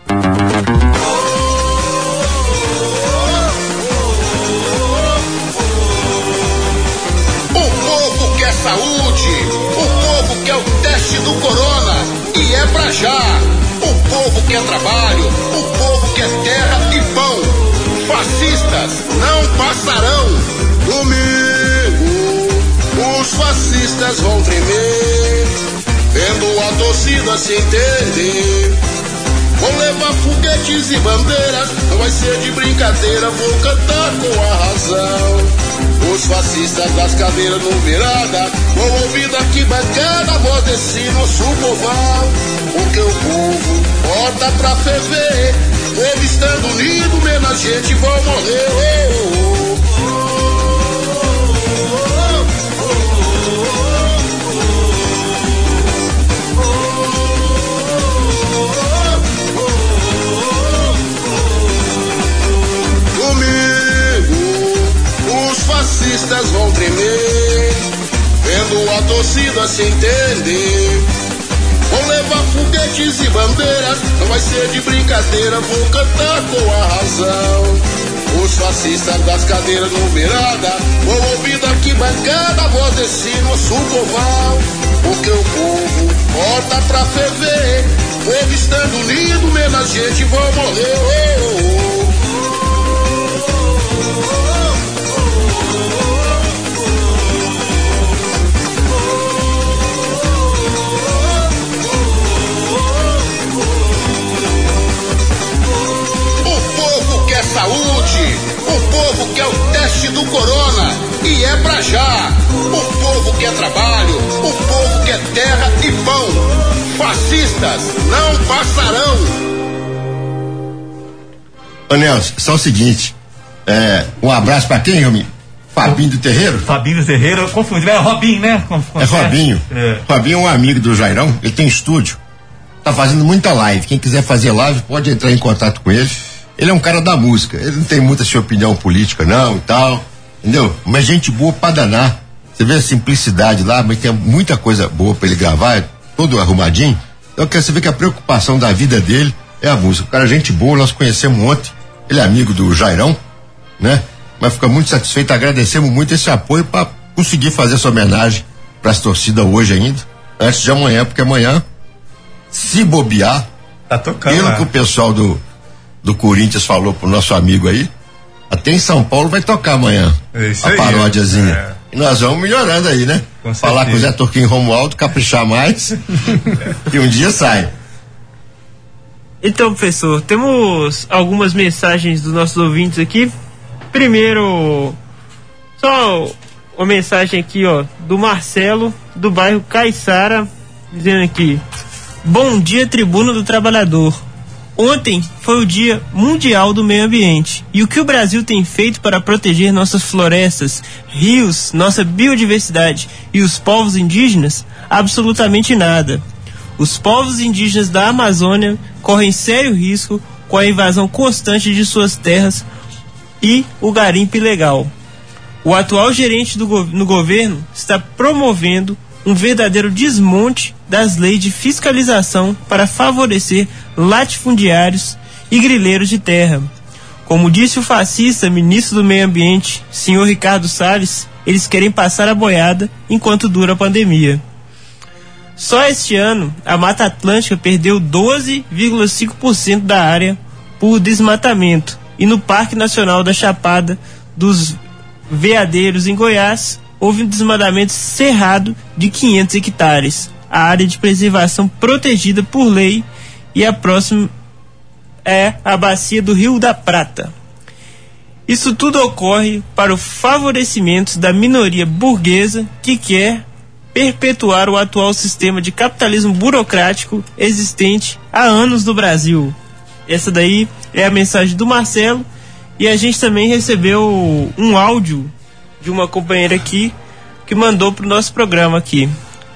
O povo quer saúde, o povo quer o teste do corona e é pra já. O povo quer trabalho, o povo quer terra e pão. Fascistas não passarão. Domingo, os fascistas vão tremer, vendo a torcida se entender. Vou levar foguetes e bandeiras, não vai ser de brincadeira, vou cantar com a razão. Os fascistas das cadeiras numeradas vão ouvir daqui bancada a voz desse nosso povão. Porque o povo bota pra ferver, povo estando unido, menos gente vai morrer. Oh, oh, oh. Fascistas vão tremer, vendo a torcida se entender. Vou levar foguetes e bandeiras, não vai ser de brincadeira, vou cantar com a razão. Os fascistas das cadeiras numeradas vão ouvir daqui bancada a voz desse nosso povão. Porque o povo bota pra ferver, povo estando unido, menos gente vai morrer. Oh, oh, oh. Saúde, o povo quer o teste do corona e é pra já. O povo quer trabalho, o povo quer terra e pão. Fascistas não passarão. Ô Nelson, só o seguinte, é, um abraço pra quem, Rominho? Fabinho do Terreiro? Fabinho do Terreiro, eu confundi, é Robinho, né? É Robinho. É. Robinho é um amigo do Jairão, ele tem estúdio, tá fazendo muita live. Quem quiser fazer live pode entrar em contato com ele. Ele é um cara da música, ele não tem muita sua opinião política não e tal, entendeu? Mas gente boa pra danar. Você vê a simplicidade lá, mas tem muita coisa boa pra ele gravar, todo arrumadinho. Então quer saber que a preocupação da vida dele é a música. O cara é gente boa, nós conhecemos ontem, ele é amigo do Jairão, né? Mas fica muito satisfeito, agradecemos muito esse apoio para conseguir fazer essa homenagem para as torcidas hoje ainda, antes de amanhã, porque amanhã, se bobear, tá tocando, pelo né? que o pessoal do do Corinthians falou pro nosso amigo aí, até em São Paulo vai tocar amanhã é isso a aí, paródiazinha. É. E nós vamos melhorando aí, né? Com Falar certeza. com o Zé Turquim e Romualdo, caprichar mais e um dia sai. Então, professor, temos algumas mensagens dos nossos ouvintes aqui. Primeiro, só uma mensagem aqui, ó, do Marcelo, do bairro Caiçara, dizendo aqui: bom dia, Tribuna do Trabalhador. Ontem foi o Dia Mundial do Meio Ambiente. E o que o Brasil tem feito para proteger nossas florestas, rios, nossa biodiversidade e os povos indígenas? Absolutamente nada. Os povos indígenas da Amazônia correm sério risco com a invasão constante de suas terras e o garimpo ilegal. O atual gerente do go- no governo está promovendo um verdadeiro desmonte das leis de fiscalização para favorecer latifundiários e grileiros de terra. Como disse o fascista ministro do Meio Ambiente, senhor Ricardo Salles, eles querem passar a boiada enquanto dura a pandemia. Só este ano, a Mata Atlântica perdeu doze vírgula cinco por cento da área por desmatamento, e no Parque Nacional da Chapada dos Veadeiros, em Goiás, houve um desmatamento cerrado de quinhentos hectares. A área de preservação protegida por lei, e a próxima é a bacia do Rio da Prata. Isso tudo ocorre para o favorecimento da minoria burguesa que quer perpetuar o atual sistema de capitalismo burocrático existente há anos no Brasil. Essa daí é a mensagem do Marcelo, e a gente também recebeu um áudio de uma companheira aqui que mandou para o nosso programa aqui.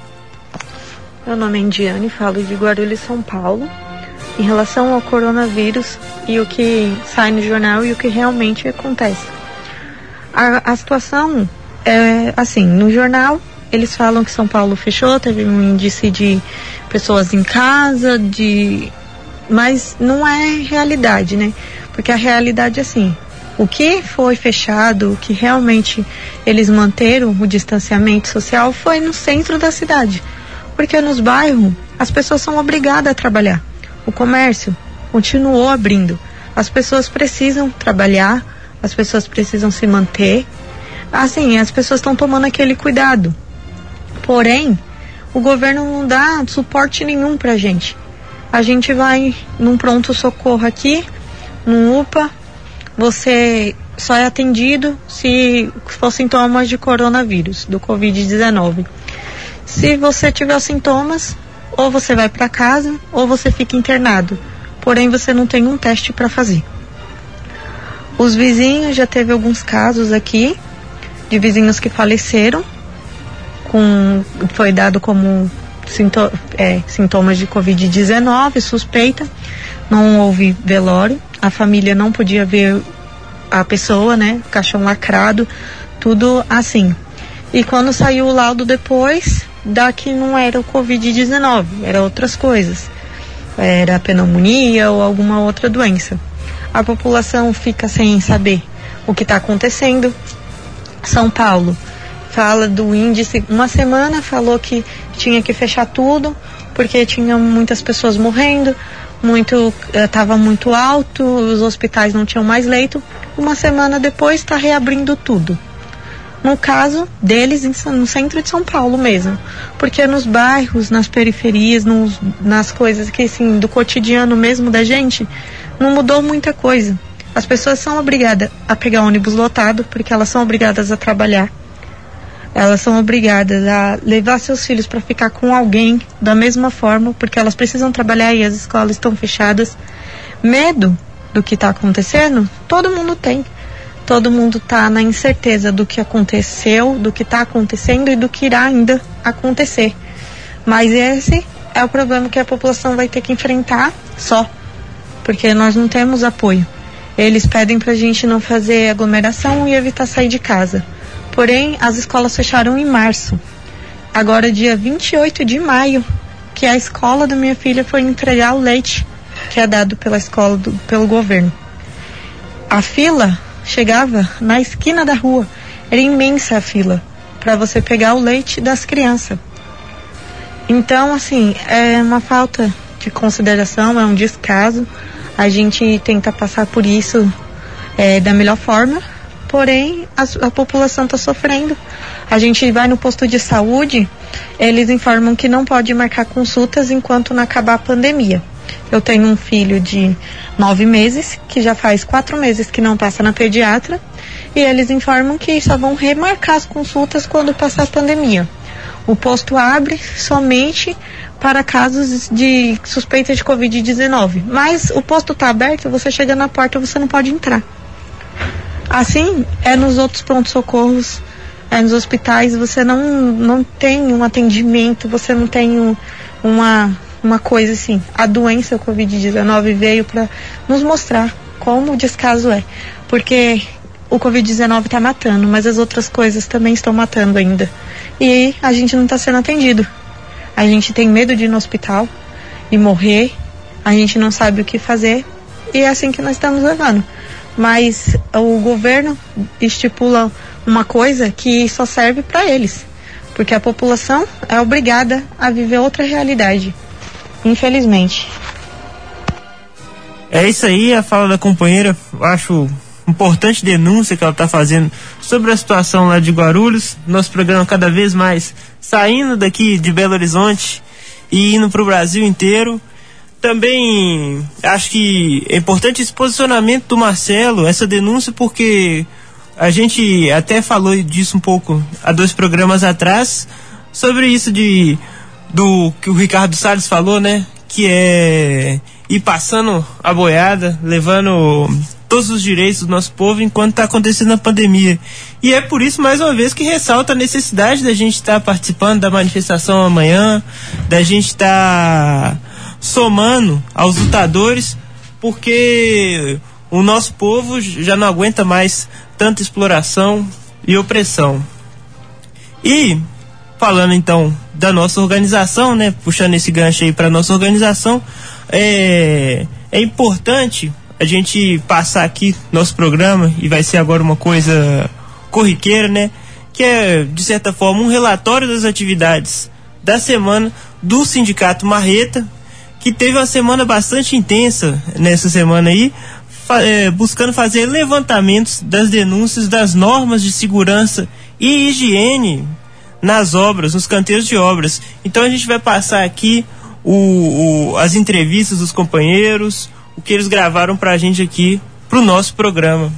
Meu nome é Indiane, falo de Guarulhos, São Paulo. Em relação ao coronavírus e o que sai no jornal e o que realmente acontece. A, a situação é assim, no jornal eles falam que São Paulo fechou, teve um índice de pessoas em casa, de... mas não é realidade, né? Porque a realidade é assim, o que foi fechado, o que realmente eles manteram o distanciamento social foi no centro da cidade. Porque nos bairros as pessoas são obrigadas a trabalhar. O comércio continuou abrindo. As pessoas precisam trabalhar, as pessoas precisam se manter. Assim, as pessoas estão tomando aquele cuidado. Porém, o governo não dá suporte nenhum pra gente. A gente vai num pronto-socorro aqui, num U P A, você só é atendido se for sintomas de coronavírus, do covid dezenove. Se você tiver sintomas, ou você vai para casa, ou você fica internado. Porém, você não tem um teste para fazer. Os vizinhos, já teve alguns casos aqui, de vizinhos que faleceram, com, foi dado como sinto, é, sintomas de covid dezenove, suspeita, não houve velório, a família não podia ver a pessoa, né, caixão lacrado, tudo assim. E quando saiu o laudo depois, da que não era o covid dezenove, era outras coisas, era pneumonia ou alguma outra doença. A população fica sem saber o que está acontecendo. São Paulo fala do índice, uma semana falou que tinha que fechar tudo porque tinha muitas pessoas morrendo, muito estava muito alto, os hospitais não tinham mais leito. Uma semana depois está reabrindo tudo. No caso deles, no centro de São Paulo mesmo, porque nos bairros, nas periferias, nos, nas coisas que assim, do cotidiano mesmo da gente, não mudou muita coisa. As pessoas são obrigadas a pegar ônibus lotado, porque elas são obrigadas a trabalhar. Elas são obrigadas a levar seus filhos para ficar com alguém da mesma forma, porque elas precisam trabalhar e as escolas estão fechadas. Medo do que está acontecendo, todo mundo tem. Todo mundo está na incerteza do que aconteceu, do que está acontecendo e do que irá ainda acontecer. Mas esse é o problema que a população vai ter que enfrentar só, porque nós não temos apoio. Eles pedem para a gente não fazer aglomeração e evitar sair de casa. Porém, as escolas fecharam em março. Agora, dia vinte e oito de maio, que a escola da minha filha foi entregar o leite que é dado pela escola, do, pelo governo. A fila chegava na esquina da rua. Era imensa a fila para você pegar o leite das crianças. Então, assim, é uma falta de consideração, é um descaso. A gente tenta passar por isso é, da melhor forma, porém a, a população está sofrendo. A gente vai no posto de saúde, eles informam que não pode marcar consultas enquanto não acabar a pandemia. Eu tenho um filho de nove meses, que já faz quatro meses que não passa na pediatra, e eles informam que só vão remarcar as consultas quando passar a pandemia. O posto abre somente para casos de suspeita de covid dezenove, mas o posto está aberto, você chega na porta, você não pode entrar. Assim é nos outros pronto-socorros, é nos hospitais, você não, não tem um atendimento, você não tem um, uma... uma coisa assim. A doença, o covid dezenove, veio para nos mostrar como o descaso é, porque o covid dezenove está matando, mas as outras coisas também estão matando ainda, e a gente não está sendo atendido. A gente tem medo de ir no hospital e morrer, a gente não sabe o que fazer, e é assim que nós estamos levando. Mas o governo estipula uma coisa que só serve para eles, porque a população é obrigada a viver outra realidade, infelizmente. É isso aí, a fala da companheira. Eu acho importante denúncia que ela está fazendo sobre a situação lá de Guarulhos. Nosso programa cada vez mais saindo daqui de Belo Horizonte e indo para o Brasil inteiro. também acho que é importante esse posicionamento do Marcelo, essa denúncia, porque a gente até falou disso um pouco há dois programas atrás, sobre isso de do que o Ricardo Salles falou, né? Que é ir passando a boiada, levando todos os direitos do nosso povo enquanto está acontecendo a pandemia. E é por isso, mais uma vez, que ressalta a necessidade da gente estar tá participando da manifestação amanhã, da gente estar tá somando aos lutadores, porque o nosso povo já não aguenta mais tanta exploração e opressão. E, falando então da nossa organização, né, puxando esse gancho aí para nossa organização, é, é importante a gente passar aqui nosso programa, e vai ser agora uma coisa corriqueira, né, que é, de certa forma, um relatório das atividades da semana do Sindicato Marreta, que teve uma semana bastante intensa nessa semana aí, fa- é, buscando fazer levantamentos das denúncias das normas de segurança e higiene nas obras, nos canteiros de obras. Então a gente vai passar aqui o, o, as entrevistas dos companheiros, o que eles gravaram pra gente aqui, pro nosso programa.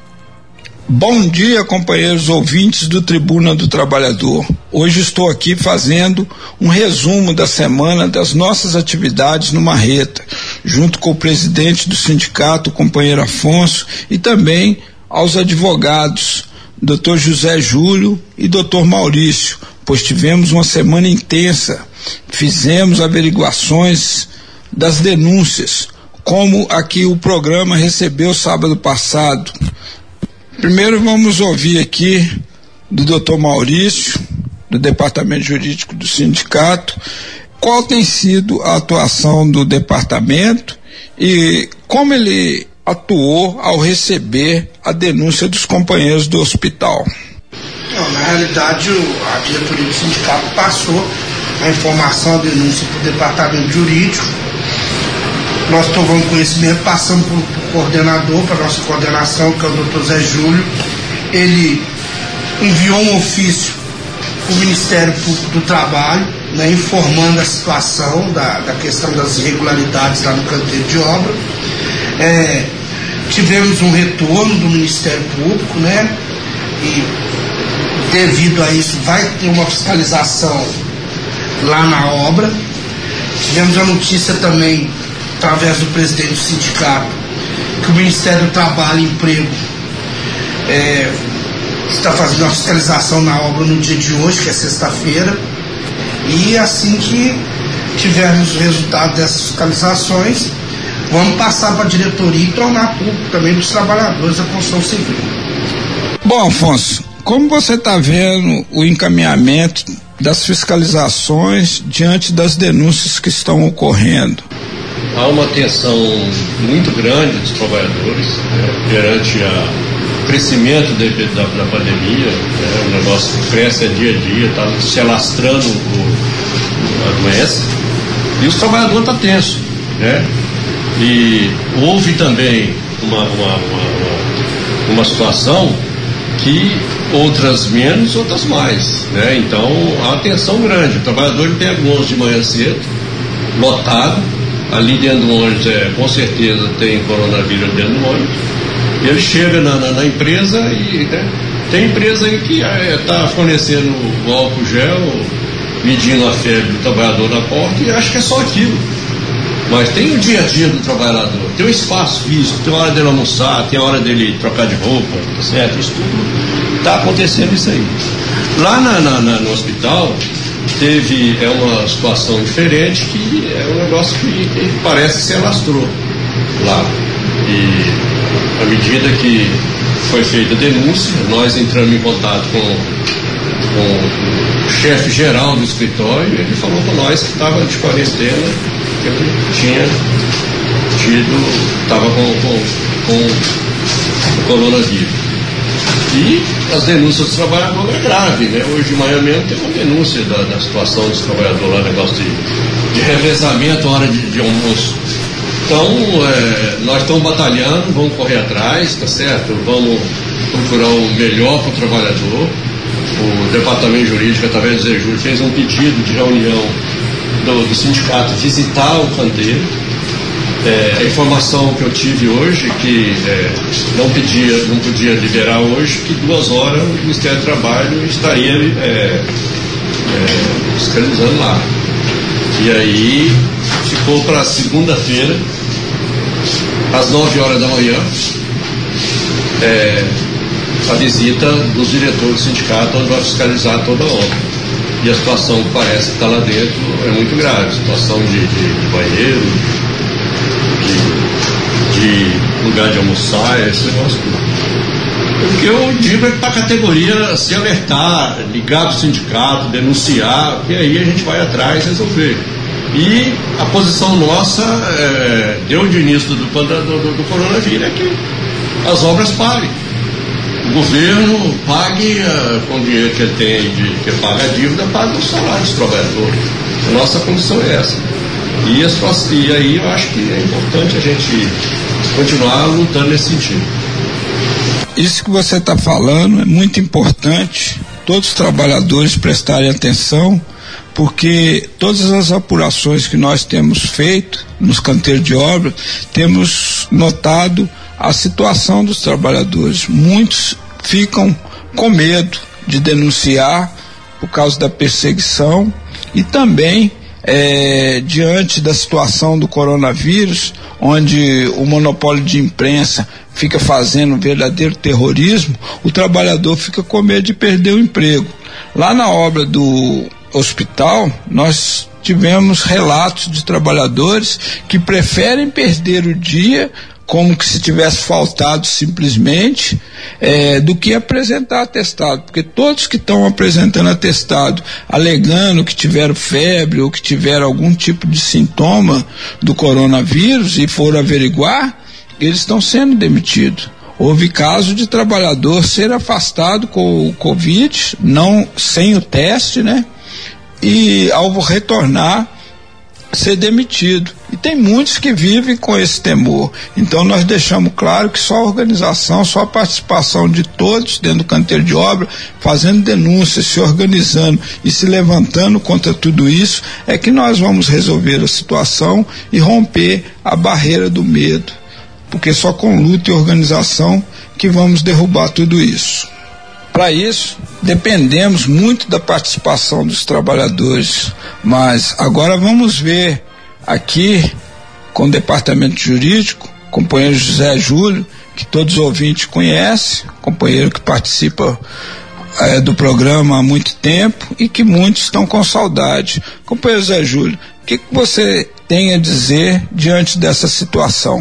Bom dia, companheiros ouvintes do Tribuna do Trabalhador. Hoje estou aqui fazendo um resumo da semana das nossas atividades no Marreta, junto com o presidente do sindicato, o companheiro Afonso, e também aos advogados, doutor José Júlio e doutor Maurício, pois tivemos uma semana intensa. Fizemos averiguações das denúncias, como aqui o programa recebeu sábado passado. Primeiro vamos ouvir aqui do doutor Maurício, do Departamento Jurídico do Sindicato, qual tem sido a atuação do departamento e como ele atuou ao receber a denúncia dos companheiros do hospital. Não, na realidade, a diretoria do sindicato passou a informação, a denúncia para o departamento jurídico. Nós tomamos conhecimento, passamos para o coordenador, para a nossa coordenação, que é o doutor Zé Júlio. Ele enviou um ofício para o Ministério Público do Trabalho, né, informando a situação da, da questão das irregularidades lá no canteiro de obra. É, tivemos um retorno do Ministério Público, né, e devido a isso vai ter uma fiscalização lá na obra. Tivemos a notícia também, através do presidente do sindicato, que o Ministério do Trabalho e Emprego é, está fazendo uma fiscalização na obra no dia de hoje, que é sexta-feira, e assim que tivermos o resultado dessas fiscalizações, vamos passar para a diretoria e tornar público também dos trabalhadores da construção civil. Bom, Afonso, como você está vendo o encaminhamento das fiscalizações diante das denúncias que estão ocorrendo? Há uma atenção muito grande dos trabalhadores, né, perante o crescimento de, de, da, da pandemia, né, o negócio cresce a dia a dia, está se alastrando o, a doença, e os trabalhadores estão tensos, né? E houve também uma, uma, uma, uma situação que outras menos, outras mais, né? Então há atenção grande. O trabalhador pega o ônibus de manhã cedo, lotado, ali dentro do ônibus é, com certeza tem coronavírus dentro do ônibus, e ele chega na, na, na empresa e, né, tem empresa aí que está é, fornecendo o álcool gel, medindo a febre do trabalhador na porta, e acha que é só aquilo. Mas tem o dia a dia do trabalhador, tem o espaço físico, tem a hora dele almoçar, tem a hora dele trocar de roupa, tá certo? Isso tudo está acontecendo isso aí. Lá na, na, na, no hospital teve é uma situação diferente, que é um negócio que, que parece que se alastrou lá. E à medida que foi feita a denúncia, nós entramos em contato com, com o chefe geral do escritório, e ele falou com nós que estava de quarentena, que ele tinha tido, estava com, com, com o coronavírus. E as denúncias dos trabalhadores é grave, né? Hoje de manhã mesmo tem uma denúncia da, da situação dos trabalhadores lá, negócio de, de revezamento, hora de, de almoço. Então, é, nós estamos batalhando, vamos correr atrás, tá certo? Vamos procurar o melhor para o trabalhador. O departamento jurídico, através do Zé Júlio, fez um pedido de reunião do, do sindicato visitar o canteiro, É, a informação que eu tive hoje, que é, não, pedia, não podia liberar hoje, que duas horas o Ministério do Trabalho estaria é, é, fiscalizando lá. E aí ficou para segunda-feira, às nove horas da manhã, é, a visita dos diretores do sindicato, onde vai fiscalizar toda a obra. E a situação que parece que está lá dentro é muito grave, situação de, de, de banheiro, de, de lugar de almoçar, esse negócio tudo. O que eu digo é para a categoria se alertar, ligar para o sindicato, denunciar, e aí a gente vai atrás e resolver. E a posição nossa, é, desde o início do, do, do, do coronavírus, é que as obras parem. O governo pague uh, com o dinheiro que ele tem, de, que paga a dívida, pague o salário dos trabalhadores. A nossa condição é essa. E, a, e aí eu acho que é importante a gente continuar lutando nesse sentido. Isso que você está falando é muito importante, todos os trabalhadores prestarem atenção, porque todas as apurações que nós temos feito nos canteiros de obra, temos notado a situação dos trabalhadores. Muitos ficam com medo de denunciar por causa da perseguição e também é, diante da situação do coronavírus, onde o monopólio de imprensa fica fazendo um verdadeiro terrorismo, o trabalhador fica com medo de perder o emprego. Lá na obra do hospital, nós tivemos relatos de trabalhadores que preferem perder o dia como que se tivesse faltado simplesmente, é, do que apresentar atestado, porque todos que estão apresentando atestado, alegando que tiveram febre ou que tiveram algum tipo de sintoma do coronavírus e foram averiguar, eles estão sendo demitidos. Houve caso de trabalhador ser afastado com o Covid, não sem o teste, né? E ao retornar, ser demitido. E tem muitos que vivem com esse temor. Então nós deixamos claro que só a organização, só a participação de todos dentro do canteiro de obra, fazendo denúncias, se organizando e se levantando contra tudo isso, é que nós vamos resolver a situação e romper a barreira do medo. Porque só com luta e organização que vamos derrubar tudo isso. Para isso, dependemos muito da participação dos trabalhadores, mas agora vamos ver aqui com o departamento jurídico, companheiro José Júlio, que todos os ouvintes conhecem, companheiro que participa é, do programa há muito tempo e que muitos estão com saudade. Companheiro José Júlio, o que, que você tem a dizer diante dessa situação?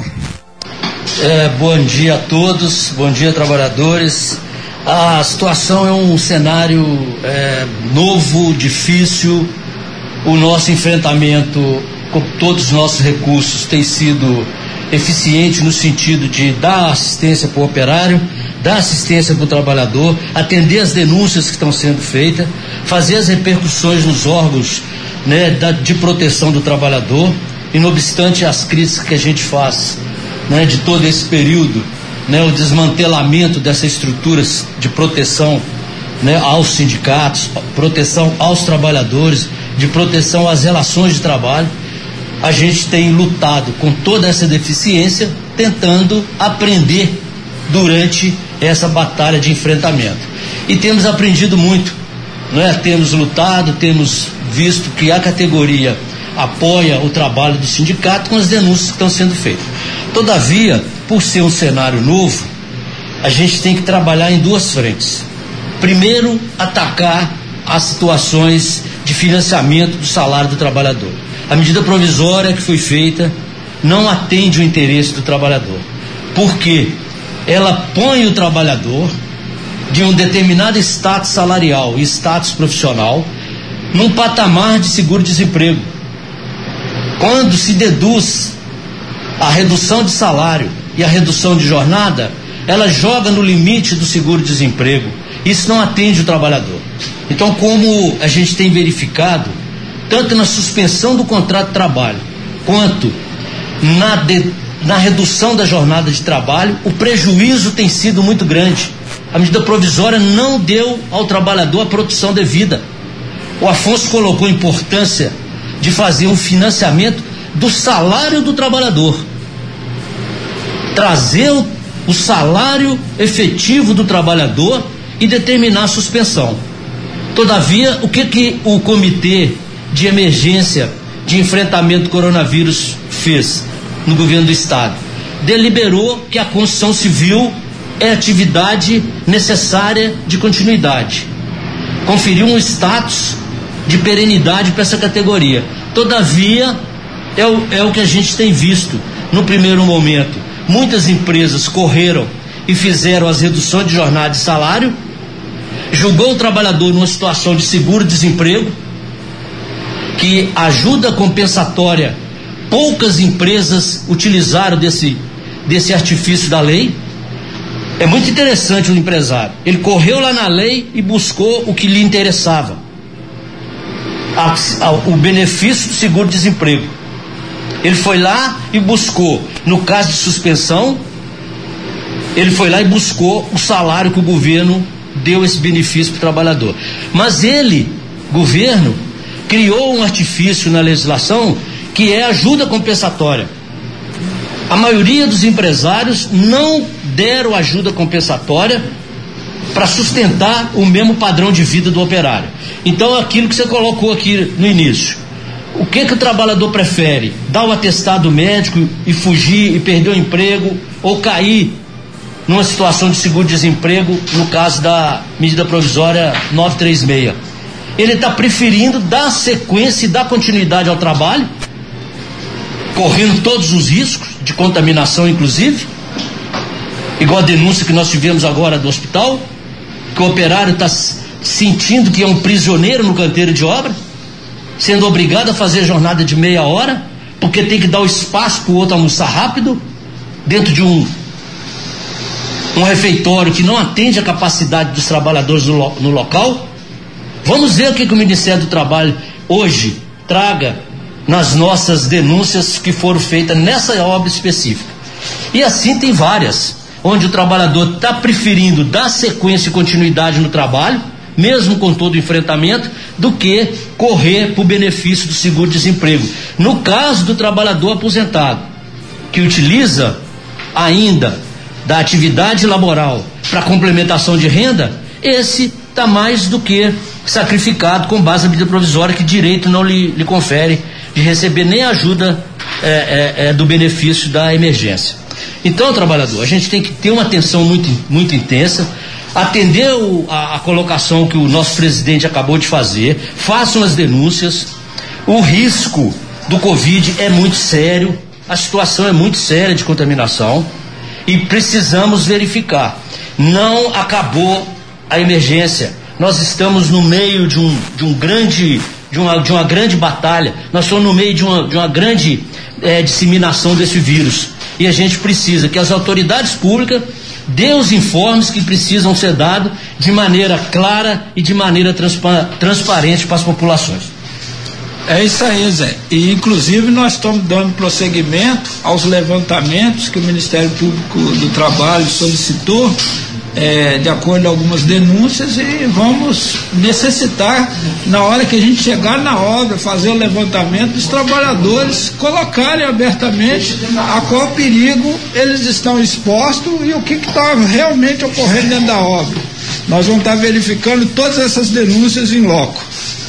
É, bom dia a todos, bom dia trabalhadores. A situação é um cenário é, novo, difícil. O nosso enfrentamento com todos os nossos recursos tem sido eficiente no sentido de dar assistência para o operário, dar assistência para o trabalhador, atender as denúncias que estão sendo feitas, fazer as repercussões nos órgãos, né, da, de proteção do trabalhador. E não obstante as críticas que a gente faz, né, de todo esse período, né, o desmantelamento dessas estruturas de proteção, né, aos sindicatos, proteção aos trabalhadores, de proteção às relações de trabalho, a gente tem lutado com toda essa deficiência, tentando aprender durante essa batalha de enfrentamento. E temos aprendido muito, né? Temos lutado, temos visto que a categoria apoia o trabalho do sindicato com as denúncias que estão sendo feitas. Todavia, por ser um cenário novo, a gente tem que trabalhar em duas frentes. Primeiro, atacar as situações de financiamento do salário do trabalhador. A medida provisória que foi feita não atende o interesse do trabalhador, porque ela põe o trabalhador de um determinado status salarial e status profissional num patamar de seguro-desemprego. Quando se deduz a redução de salário e a redução de jornada, ela joga no limite do seguro-desemprego. Isso não atende o trabalhador. Então, como a gente tem verificado, tanto na suspensão do contrato de trabalho, quanto na, de, na redução da jornada de trabalho, o prejuízo tem sido muito grande. A medida provisória não deu ao trabalhador a proteção devida. O Afonso colocou a importância de fazer um financiamento do salário do trabalhador. Trazer o, o salário efetivo do trabalhador e determinar a suspensão. Todavia, o que que o Comitê de Emergência de Enfrentamento do Coronavírus fez no governo do Estado? Deliberou que a construção civil é atividade necessária de continuidade. Conferiu um status de perenidade para essa categoria. Todavia, é o, é o que a gente tem visto no primeiro momento. Muitas empresas correram e fizeram as reduções de jornada e salário, julgou o trabalhador numa situação de seguro-desemprego, que ajuda compensatória, poucas empresas utilizaram desse, desse artifício da lei. É muito interessante o empresário. Ele correu lá na lei e buscou o que lhe interessava. A, a, o benefício do seguro-desemprego. Ele foi lá e buscou, no caso de suspensão, ele foi lá e buscou o salário que o governo deu esse benefício para o trabalhador. Mas ele, governo, criou um artifício na legislação que é ajuda compensatória. A maioria dos empresários não deram ajuda compensatória para sustentar o mesmo padrão de vida do operário. Então, aquilo que você colocou aqui no início, o que que o trabalhador prefere? Dar o atestado médico e fugir e perder o emprego, ou cair numa situação de seguro-desemprego, no caso da medida provisória novecentos e trinta e seis. Ele está preferindo dar sequência e dar continuidade ao trabalho, correndo todos os riscos de contaminação, inclusive, igual a denúncia que nós tivemos agora do hospital, que o operário está sentindo que é um prisioneiro no canteiro de obra, sendo obrigado a fazer jornada de meia hora, porque tem que dar o espaço para o outro almoçar rápido, dentro de um um refeitório que não atende a capacidade dos trabalhadores no, lo, no local. Vamos ver o que, que o Ministério do Trabalho hoje traga nas nossas denúncias que foram feitas nessa obra específica. E assim tem várias, onde o trabalhador está preferindo dar sequência e continuidade no trabalho, mesmo com todo o enfrentamento, do que correr para o benefício do seguro-desemprego. No caso do trabalhador aposentado, que utiliza ainda da atividade laboral para complementação de renda, esse está mais do que sacrificado com base na medida provisória, que direito não lhe, lhe confere de receber nem a ajuda é, é, é, do benefício da emergência. Então, trabalhador, a gente tem que ter uma atenção muito, muito intensa, atender o, a, a colocação que o nosso presidente acabou de fazer, façam as denúncias. O risco do Covid é muito sério, a situação é muito séria de contaminação, e precisamos verificar. Não acabou a emergência. Nós estamos no meio de um, de um grande, de uma, de uma grande batalha. Nós estamos no meio de uma, de uma grande é, disseminação desse vírus. E a gente precisa que as autoridades públicas dê os informes que precisam ser dados de maneira clara e de maneira transpa- transparente para as populações. É isso aí, Zé. E inclusive nós estamos dando prosseguimento aos levantamentos que o Ministério Público do Trabalho solicitou, é, de acordo a algumas denúncias, e vamos necessitar, na hora que a gente chegar na obra, fazer o levantamento dos trabalhadores, colocarem abertamente a qual perigo eles estão expostos e o que está realmente ocorrendo dentro da obra. Nós vamos estar verificando todas essas denúncias em loco.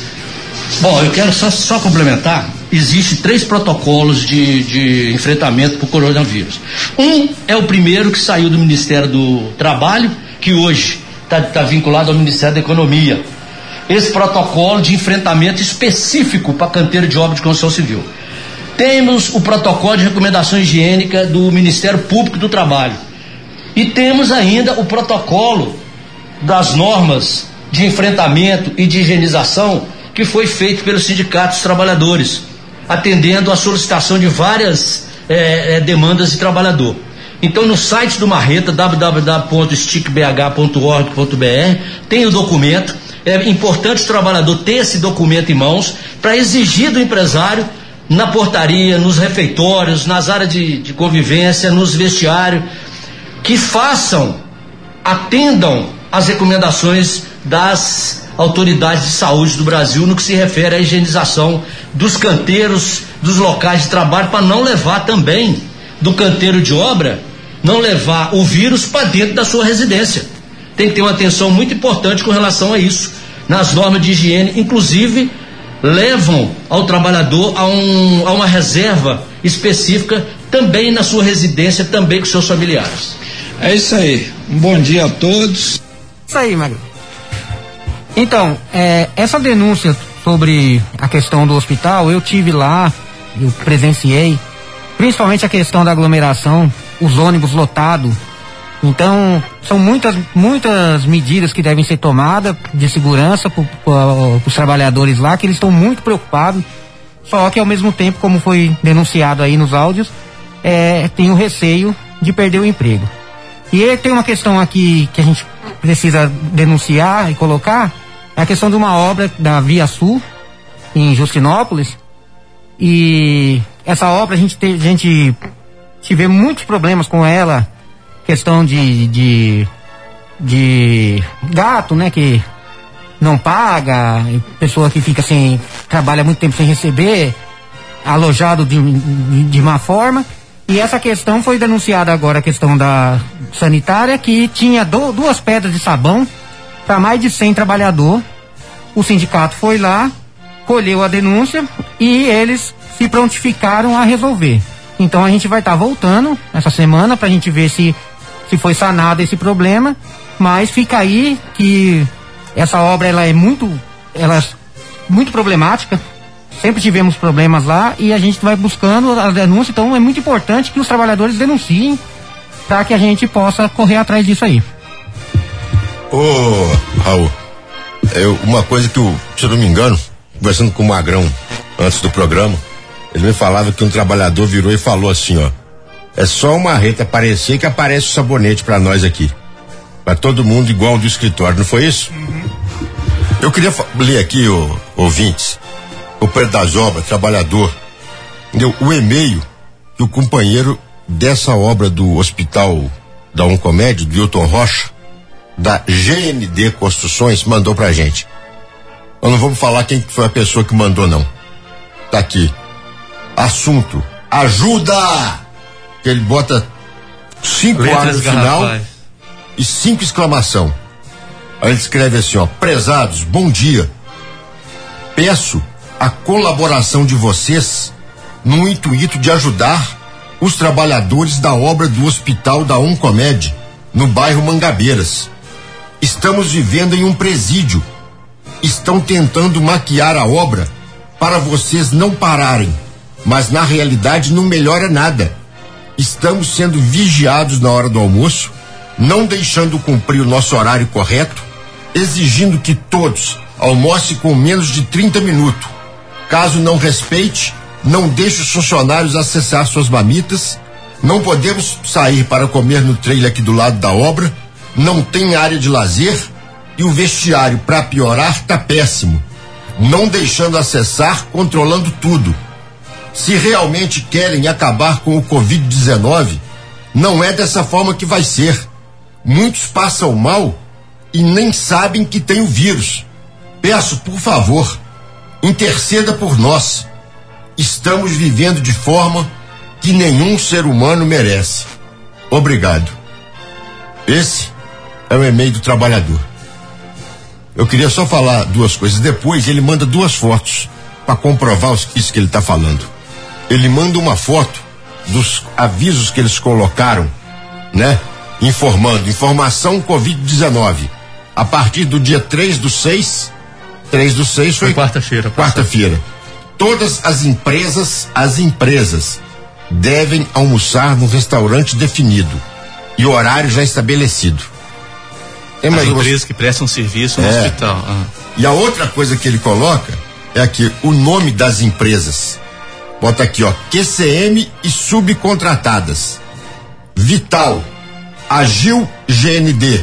Bom, eu quero só, só complementar. Existem três protocolos de, de enfrentamento para o coronavírus. Um é o primeiro que saiu do Ministério do Trabalho, que hoje está tá vinculado ao Ministério da Economia. Esse protocolo de enfrentamento específico para canteiro de obra de construção civil. Temos o protocolo de recomendação higiênica do Ministério Público do Trabalho. E temos ainda o protocolo das normas de enfrentamento e de higienização, que foi feito pelos sindicatos trabalhadores, atendendo a solicitação de várias é, é, demandas de trabalhador. Então, no site do Marreta, w w w ponto stic b h ponto org ponto b r, tem o documento. É importante o trabalhador ter esse documento em mãos para exigir do empresário, na portaria, nos refeitórios, nas áreas de, de convivência, nos vestiários, que façam, atendam as recomendações das autoridades de saúde do Brasil no que se refere à higienização dos canteiros, dos locais de trabalho, para não levar também do canteiro de obra, não levar o vírus para dentro da sua residência. Tem que ter uma atenção muito importante com relação a isso. Nas normas de higiene, inclusive, levam ao trabalhador a, um, a uma reserva específica também na sua residência, também com seus familiares. É isso aí. Um bom dia a todos. Isso aí, Magro. Então, é, essa denúncia sobre a questão do hospital, eu tive lá, eu presenciei, principalmente a questão da aglomeração, os ônibus lotados. Então, são muitas, muitas medidas que devem ser tomadas de segurança para os trabalhadores lá, que eles estão muito preocupados. Só que, ao mesmo tempo, como foi denunciado aí nos áudios, é, tem o receio de perder o emprego. E tem uma questão aqui que a gente precisa denunciar e colocar, é a questão de uma obra da Via Sul, em Justinópolis. E essa obra, a gente, te, a gente tive muitos problemas com ela, questão de, de, de gato, né, que não paga, pessoa que fica sem, trabalha muito tempo sem receber, alojado de, de, de má forma. E essa questão foi denunciada agora, a questão da sanitária, que tinha do, duas pedras de sabão para mais de cem trabalhadores. O sindicato foi lá, colheu a denúncia e eles se prontificaram a resolver. Então a gente vai estar tá voltando essa semana para a gente ver se, se foi sanado esse problema, mas fica aí que essa obra ela é muito, ela é muito problemática. Sempre tivemos problemas lá e a gente vai buscando a denúncia, então é muito importante que os trabalhadores denunciem para que a gente possa correr atrás disso aí. Ô, Raul, eu, uma coisa que, eu, se eu não me engano, conversando com o Magrão antes do programa, ele me falava que um trabalhador virou e falou assim, ó, é só uma reta aparecer que aparece o sabonete para nós aqui, para todo mundo igual do escritório, não foi isso? Uhum. Eu queria ler aqui, ó, ouvintes, o Pedro das Obras, trabalhador, deu o e-mail que o companheiro dessa obra do hospital da Oncomed, do Hilton Rocha, da G N D Construções, mandou pra gente. Nós não vamos falar quem foi a pessoa que mandou, não. Tá aqui. Assunto: ajuda! Que ele bota cinco Letras no final e cinco exclamação. Aí ele escreve assim, ó: prezados, bom dia. Peço a colaboração de vocês no intuito de ajudar os trabalhadores da obra do hospital da Oncomed, no bairro Mangabeiras. Estamos vivendo em um presídio. Estão tentando maquiar a obra para vocês não pararem, mas na realidade não melhora nada. Estamos sendo vigiados na hora do almoço, não deixando cumprir o nosso horário correto, exigindo que todos almocem com menos de trinta minutos. Caso não respeite, não deixe os funcionários acessar suas mamitas. Não podemos sair para comer no trailer aqui do lado da obra. Não tem área de lazer e o vestiário, para piorar, tá péssimo. Não deixando acessar, controlando tudo. Se realmente querem acabar com o covid dezenove, não é dessa forma que vai ser. Muitos passam mal e nem sabem que tem o vírus. Peço, por favor, interceda por nós. Estamos vivendo de forma que nenhum ser humano merece. Obrigado. Esse é o e-mail do trabalhador. Eu queria só falar duas coisas. Depois ele manda duas fotos para comprovar isso que ele está falando. Ele manda uma foto dos avisos que eles colocaram, né? Informando, informação covid dezenove. A partir do dia três do seis, três do seis foi, foi quarta-feira. Quarta-feira. Todas as empresas, as empresas devem almoçar no restaurante definido e horário já estabelecido. Tem mais as empresas que prestam serviço no é. hospital. Ah. E a outra coisa que ele coloca é aqui o nome das empresas. Bota aqui, ó, Q C M e subcontratadas. Vital, Agil G N D,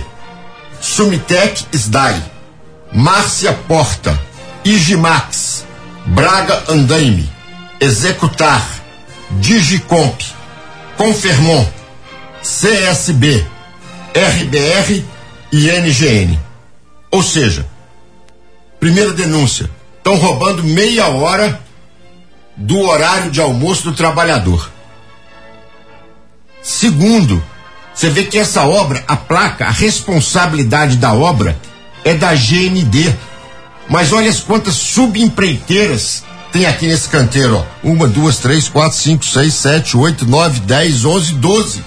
Sumitec S D A I, Márcia Porta, Igimax, Braga Andaime, Executar, Digicomp, Confermon, C S B, R B R e N G N. Ou seja, Primeira denúncia: estão roubando meia hora do horário de almoço do trabalhador. Segundo, você vê que essa obra, a placa, a responsabilidade da obra é da G N D. Mas olha as quantas subempreiteiras tem aqui nesse canteiro, ó. Uma, duas, três, quatro, cinco, seis, sete, oito, nove, dez, onze, doze.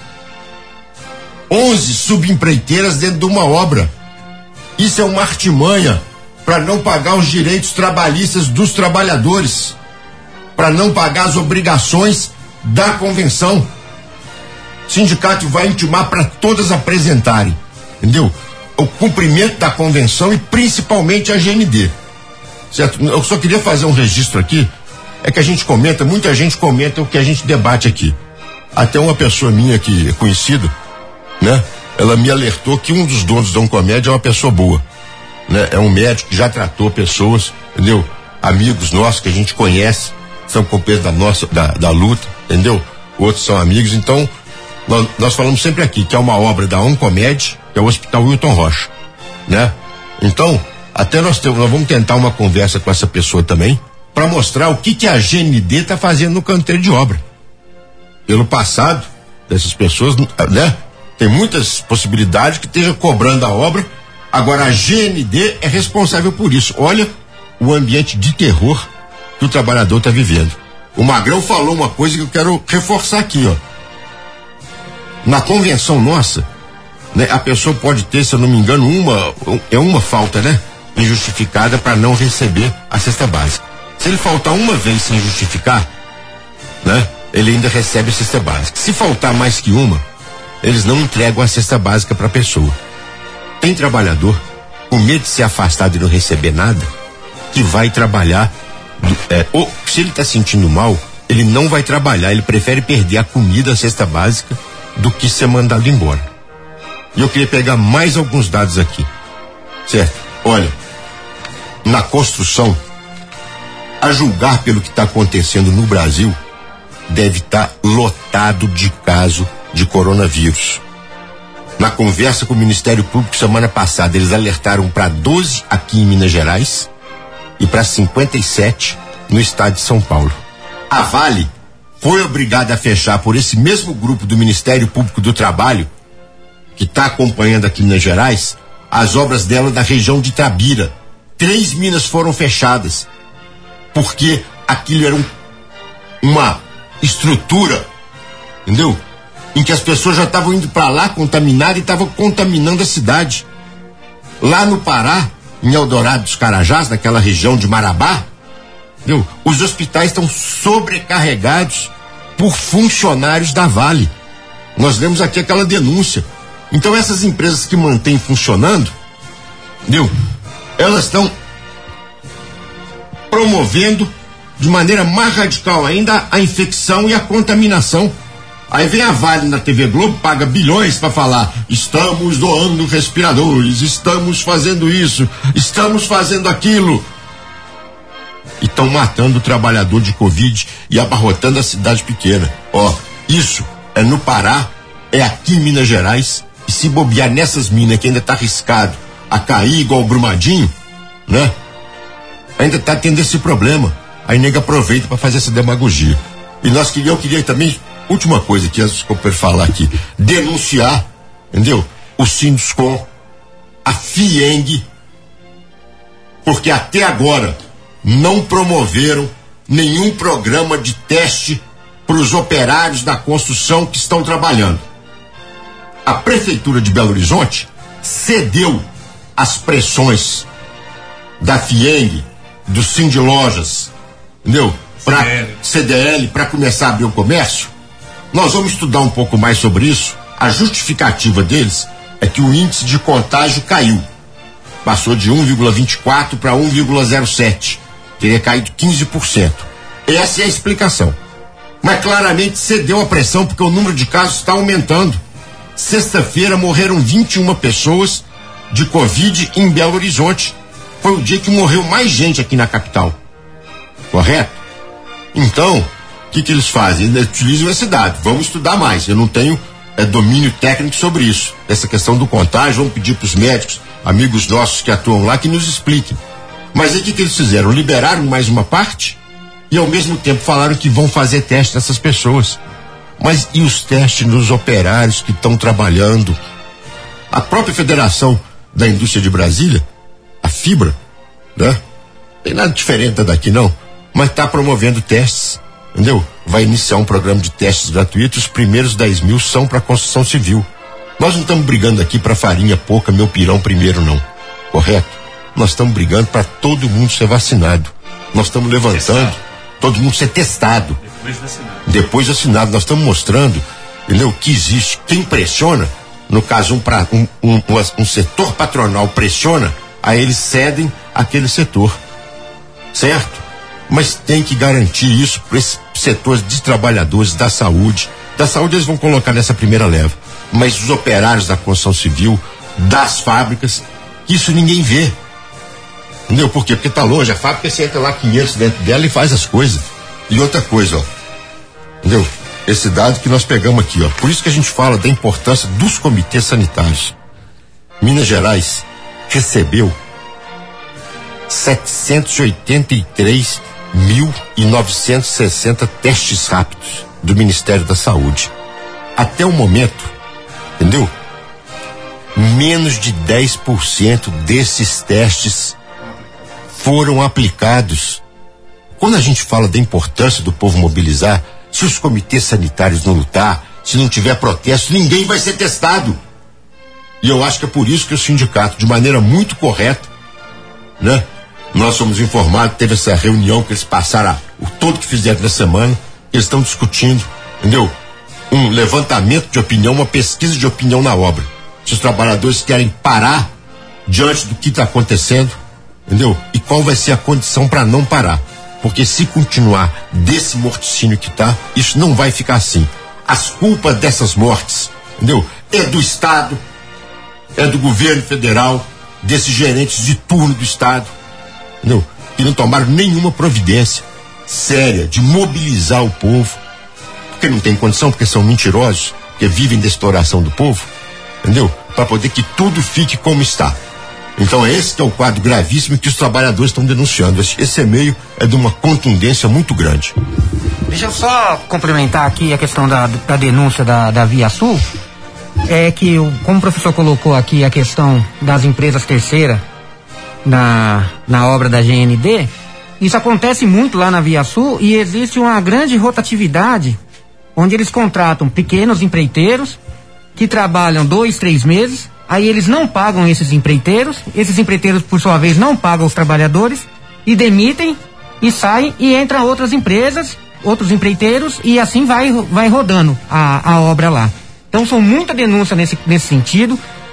Onze subempreiteiras dentro de uma obra. Isso é uma artimanha para não pagar os direitos trabalhistas dos trabalhadores, para não pagar as obrigações da convenção. O sindicato vai intimar para todas apresentarem, entendeu? O cumprimento da convenção e principalmente a G N D. Certo? Eu só queria fazer um registro aqui, é que a gente comenta, muita gente comenta o que a gente debate aqui. Até uma pessoa minha que é conhecida, né? Ela me alertou que um dos donos da Oncomédia é uma pessoa boa, né? É um médico que já tratou pessoas, entendeu? Amigos nossos que a gente conhece, são companheiros da nossa, da, da luta, entendeu? Outros são amigos, então nós, nós falamos sempre aqui que é uma obra da Oncomed, que é o Hospital Wilton Rocha, né? Então, até nós, temos, nós vamos tentar uma conversa com essa pessoa também, para mostrar o que que a G N D está fazendo no canteiro de obra. Pelo passado dessas pessoas, né? Tem muitas possibilidades que esteja cobrando a obra. Agora a G N D é responsável por isso. Olha o ambiente de terror que o trabalhador está vivendo. O Magrão falou uma coisa que eu quero reforçar aqui, ó. Na convenção nossa, né, a pessoa pode ter, se eu não me engano, uma é uma falta, né, injustificada para não receber a cesta básica. Se ele faltar uma vez sem justificar, né, ele ainda recebe a cesta básica. Se faltar mais que uma, eles não entregam a cesta básica para a pessoa. Tem trabalhador com medo de ser afastado e não receber nada, que vai trabalhar, é, ou se ele está sentindo mal, ele não vai trabalhar, ele prefere perder a comida, a cesta básica, do que ser mandado embora. E eu queria pegar mais alguns dados aqui, certo? Olha, na construção, a julgar pelo que está acontecendo no Brasil, deve estar tá lotado de caso de coronavírus. Na conversa com o Ministério Público semana passada, eles alertaram para doze aqui em Minas Gerais e para cinquenta e sete no estado de São Paulo. A Vale foi obrigada a fechar por esse mesmo grupo do Ministério Público do Trabalho, que está acompanhando aqui em Minas Gerais, as obras dela da região de Itabira. Três minas foram fechadas, porque aquilo era um, uma estrutura, entendeu? Em que as pessoas já estavam indo para lá contaminadas e estavam contaminando a cidade. Lá no Pará, em Eldorado dos Carajás, naquela região de Marabá, entendeu? Os hospitais estão sobrecarregados por funcionários da Vale. Nós lemos aqui aquela denúncia. Então essas empresas que mantêm funcionando, entendeu? Elas estão promovendo de maneira mais radical ainda a infecção e a contaminação. Aí vem a Vale na T V Globo, paga bilhões para falar: estamos doando respiradores, estamos fazendo isso, estamos fazendo aquilo. E estão matando o trabalhador de Covid e abarrotando a cidade pequena. Ó, isso é no Pará, é aqui em Minas Gerais. E se bobear nessas minas que ainda tá arriscado a cair igual o Brumadinho, né? Ainda tá tendo esse problema. Aí nega aproveita para fazer essa demagogia. E nós queria, eu queria também, última coisa que antes que eu falar aqui, denunciar, entendeu? O Sinduscom, a FIENG, porque até agora não promoveram nenhum programa de teste para os operários da construção que estão trabalhando. A Prefeitura de Belo Horizonte cedeu às pressões da FIENG, do Sindilojas, entendeu? Para C D L, para começar a abrir o comércio. Nós vamos estudar um pouco mais sobre isso. A justificativa deles é que o índice de contágio caiu. Passou de um vírgula vinte e quatro para um vírgula zero sete. Teria caído quinze por cento. Essa é a explicação. Mas claramente cedeu a pressão porque o número de casos está aumentando. Sexta-feira morreram vinte e uma pessoas de Covid em Belo Horizonte. Foi o dia que morreu mais gente aqui na capital. Correto? Então, o que que eles fazem? Eles utilizam esse dado. Vamos estudar mais. Eu não tenho é, domínio técnico sobre isso. Essa questão do contágio, vamos pedir para os médicos, amigos nossos que atuam lá, que nos expliquem. Mas aí o que, que eles fizeram? Liberaram mais uma parte e ao mesmo tempo falaram que vão fazer teste nessas pessoas. Mas e os testes nos operários que estão trabalhando? A própria Federação da Indústria de Brasília, a Fibra, né? Tem nada diferente da daqui não, mas está promovendo testes, entendeu? Vai iniciar um programa de testes gratuitos, os primeiros dez mil são para construção civil. Nós não estamos brigando aqui para farinha pouca, meu pirão primeiro não, correto? Nós estamos brigando para todo mundo ser vacinado. Nós estamos levantando, testado. Todo mundo ser testado. Depois vacinado. Depois vacinado, nós estamos mostrando, entendeu? Que existe quem pressiona, no caso um, pra, um, um, um, um setor patronal pressiona, aí eles cedem aquele setor, certo? Mas tem que garantir isso para esses setores de trabalhadores da saúde. Da saúde eles vão colocar nessa primeira leva, mas os operários da construção civil, das fábricas, isso ninguém vê. Entendeu? Por quê? Porque tá longe, a fábrica você entra lá quinhentos dentro dela e faz as coisas. E outra coisa, ó, entendeu? Esse dado que nós pegamos aqui, ó, por isso que a gente fala da importância dos comitês sanitários. Minas Gerais recebeu setecentos e oitenta e três mil e novecentos e sessenta testes rápidos do Ministério da Saúde. Até o momento, entendeu? Menos de dez por cento desses testes foram aplicados. Quando a gente fala da importância do povo mobilizar, se os comitês sanitários não lutar, se não tiver protesto, ninguém vai ser testado. E eu acho que é por isso que o sindicato, de maneira muito correta, né? Nós somos informados, teve essa reunião que eles passaram, o todo que fizeram na semana, eles estão discutindo, entendeu? Um levantamento de opinião, uma pesquisa de opinião na obra. Se os trabalhadores querem parar diante do que está acontecendo, entendeu? E qual vai ser a condição para não parar? Porque se continuar desse morticínio que tá, isso não vai ficar assim. As culpas dessas mortes, entendeu? É do Estado, é do governo federal, desses gerentes de turno do Estado, entendeu? Que não tomaram nenhuma providência séria de mobilizar o povo, porque não tem condição, porque são mentirosos, porque vivem da exploração do povo, entendeu? Para poder que tudo fique como está. Então esse que é o quadro gravíssimo que os trabalhadores estão denunciando. Esse, esse e-mail é de uma contundência muito grande. Deixa eu só complementar aqui a questão da, da denúncia da, da Via Sul. É que, como o professor colocou aqui a questão das empresas terceiras na, na obra da G N D, isso acontece muito lá na Via Sul e existe uma grande rotatividade onde eles contratam pequenos empreiteiros que trabalham dois, três meses. Aí eles não pagam esses empreiteiros, esses empreiteiros, por sua vez, não pagam os trabalhadores e demitem e saem e entram outras empresas, outros empreiteiros e assim vai, vai rodando a, a obra lá. Então são muita denúncia nesse, nesse sentido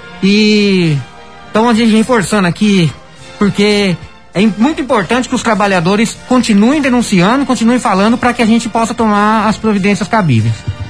e então a gente reforçando aqui, porque é muito importante que os trabalhadores continuem denunciando, continuem falando para que a gente possa tomar as providências cabíveis.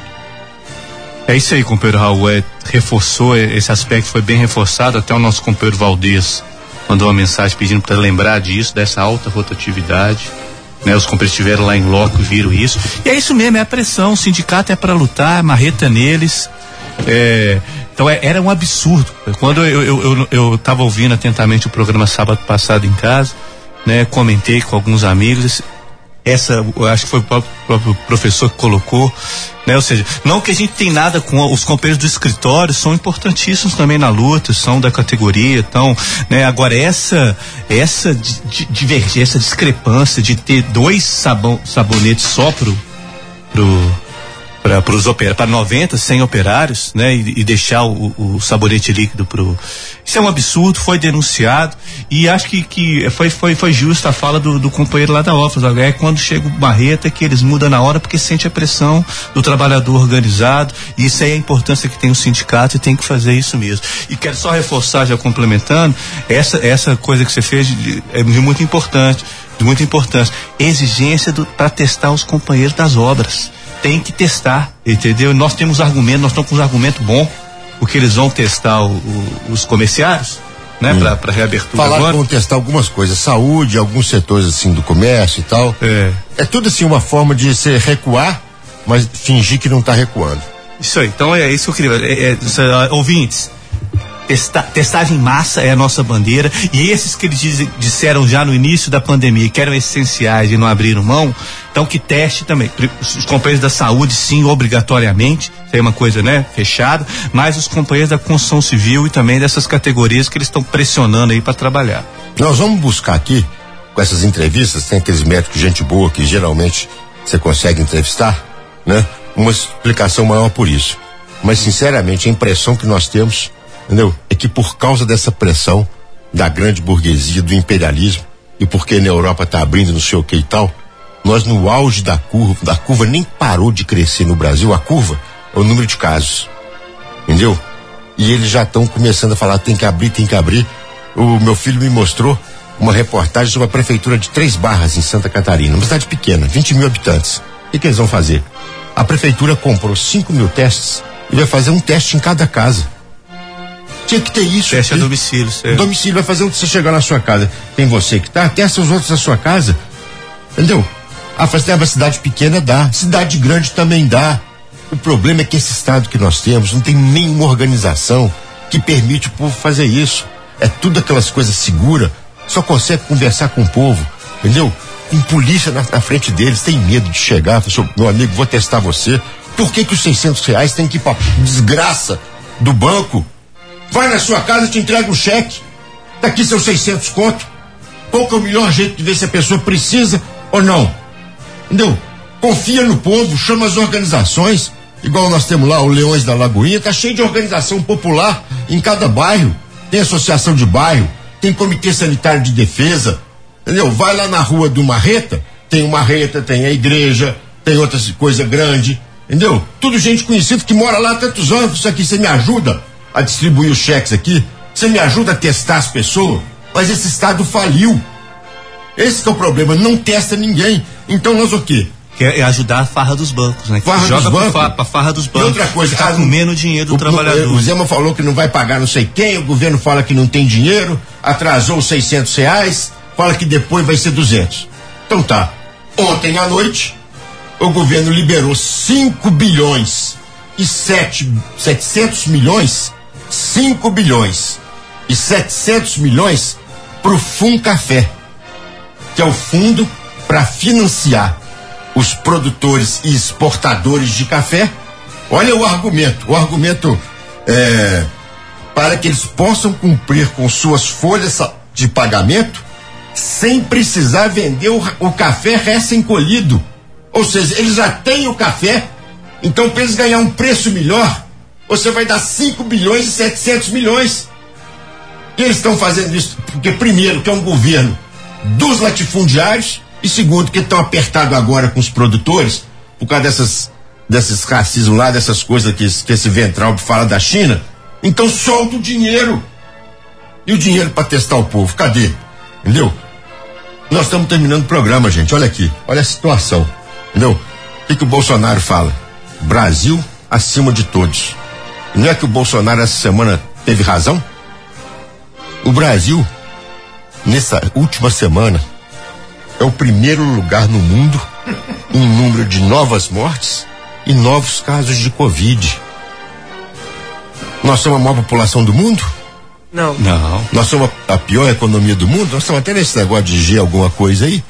É isso aí, companheiro Raul, é, reforçou esse aspecto, foi bem reforçado, até o nosso companheiro Valdez mandou uma mensagem pedindo para lembrar disso, dessa alta rotatividade, né? Os companheiros estiveram lá em loco e viram isso, e é isso mesmo, é a pressão, o sindicato é para lutar, marreta neles, é, então é, era um absurdo. Quando eu, eu, eu, eu tava ouvindo atentamente o programa sábado passado em casa, né? Comentei com alguns amigos, essa, eu acho que foi o próprio, próprio professor que colocou, né? Ou seja, não que a gente tem nada com os companheiros do escritório, são importantíssimos também na luta, são da categoria, então, né? Agora essa, essa divergência, essa discrepância de ter dois sabão, sabonetes só pro, pro para os operários, para noventa, cem operários, né? E, e deixar o, o sabonete líquido pro. Isso é um absurdo, foi denunciado e acho que, que foi, foi, foi justa a fala do, do companheiro lá da Office. É quando chega o Barreta que eles mudam na hora porque sente a pressão do trabalhador organizado e isso aí é a importância que tem o sindicato e tem que fazer isso mesmo. E quero só reforçar, já complementando, essa, essa coisa que você fez é muito importante, de muita importância. Exigência para testar os companheiros das obras. Tem que testar, entendeu? Nós temos argumentos, nós estamos com uns argumentos bons, porque eles vão testar o, o, os comerciários, né? Hum. Para reabertura Falaram agora. Que vão testar algumas coisas, saúde, alguns setores assim do comércio e tal. É. É tudo assim uma forma de se recuar, mas fingir que não está recuando. Isso aí, então é isso que eu queria. É, é, ouvintes, Testa, testagem em massa é a nossa bandeira, e esses que eles diz, disseram já no início da pandemia que eram essenciais e não abriram mão, então que teste também. Os companheiros da saúde, sim, obrigatoriamente, isso é uma coisa, né, fechada, mas os companheiros da construção civil e também dessas categorias que eles estão pressionando aí para trabalhar. Nós vamos buscar aqui, com essas entrevistas, tem aqueles médicos gente boa que geralmente você consegue entrevistar, né, uma explicação maior por isso. Mas, sinceramente, a impressão que nós temos, entendeu? É que por causa dessa pressão da grande burguesia, do imperialismo, e porque na Europa está abrindo não sei o que e tal, nós no auge da curva, da curva nem parou de crescer no Brasil, a curva é o número de casos, entendeu? E eles já estão começando a falar, tem que abrir, tem que abrir. O meu filho me mostrou uma reportagem sobre a prefeitura de Três Barras, em Santa Catarina, uma cidade pequena, vinte mil habitantes. O que, que eles vão fazer? A prefeitura comprou cinco mil testes e vai fazer um teste em cada casa. Tinha que ter isso. Teste a domicílio, certo? Domicílio, vai fazer um, você chegar na sua casa, tem você que tá, testa os outros na sua casa, entendeu? Ah, faz tempo, a cidade pequena dá, cidade grande também dá. O problema é que esse estado que nós temos não tem nenhuma organização que permite o povo fazer isso. É tudo aquelas coisas seguras, só consegue conversar com o povo, entendeu? Com polícia na, na frente deles, tem medo de chegar, fala, meu amigo, vou testar você. Por que que os seiscentos reais tem que ir pra desgraça do banco? Vai na sua casa e te entrega um cheque. Daqui seus seiscentos conto. Qual que é o melhor jeito de ver se a pessoa precisa ou não? Entendeu? Confia no povo, chama as organizações. Igual nós temos lá o Leões da Lagoinha, tá cheio de organização popular em cada bairro. Tem associação de bairro, tem comitê sanitário de defesa. Entendeu? Vai lá na rua do Marreta, tem o Marreta, tem a igreja, tem outras coisas grandes. Entendeu? Tudo gente conhecida que mora lá há tantos anos. Isso aqui, você me ajuda a distribuir os cheques aqui? Você me ajuda a testar as pessoas? Mas esse estado faliu. Esse que é o problema, não testa ninguém. Então nós o quê? Quer ajudar a farra dos bancos, né? Farra Joga dos bancos. Pra, pra farra dos bancos. E outra coisa, tá comendo o dinheiro do o, trabalhador. O Zema falou que não vai pagar não sei quem, o governo fala que não tem dinheiro, atrasou os seiscentos reais, fala que depois vai ser duzentos. Então tá, ontem à noite, o governo liberou cinco bilhões e sete, setecentos milhões, cinco bilhões e setecentos milhões pro Funcafé, que é o fundo para financiar os produtores e exportadores de café. Olha o argumento, o argumento é para que eles possam cumprir com suas folhas de pagamento sem precisar vender o, o café recém-colhido. Ou seja, eles já têm o café, então para eles ganhar um preço melhor, você vai dar cinco bilhões e setecentos milhões. E eles estão fazendo isso porque, primeiro, que é um governo dos latifundiários, e segundo, que estão apertados agora com os produtores, por causa dessas, desses racismos lá, dessas coisas que, que esse Ventral fala da China. Então solta o dinheiro. E o dinheiro para testar o povo, cadê? Entendeu? Nós estamos terminando o programa, gente. Olha aqui, olha a situação. Entendeu? O que, que o Bolsonaro fala? Brasil acima de todos. Não é que o Bolsonaro essa semana teve razão? O Brasil, nessa última semana, é o primeiro lugar no mundo em número de novas mortes e novos casos de Covid. Nós somos a maior população do mundo? Não. Não. Nós somos a pior economia do mundo? Nós estamos até nesse negócio de G alguma coisa aí.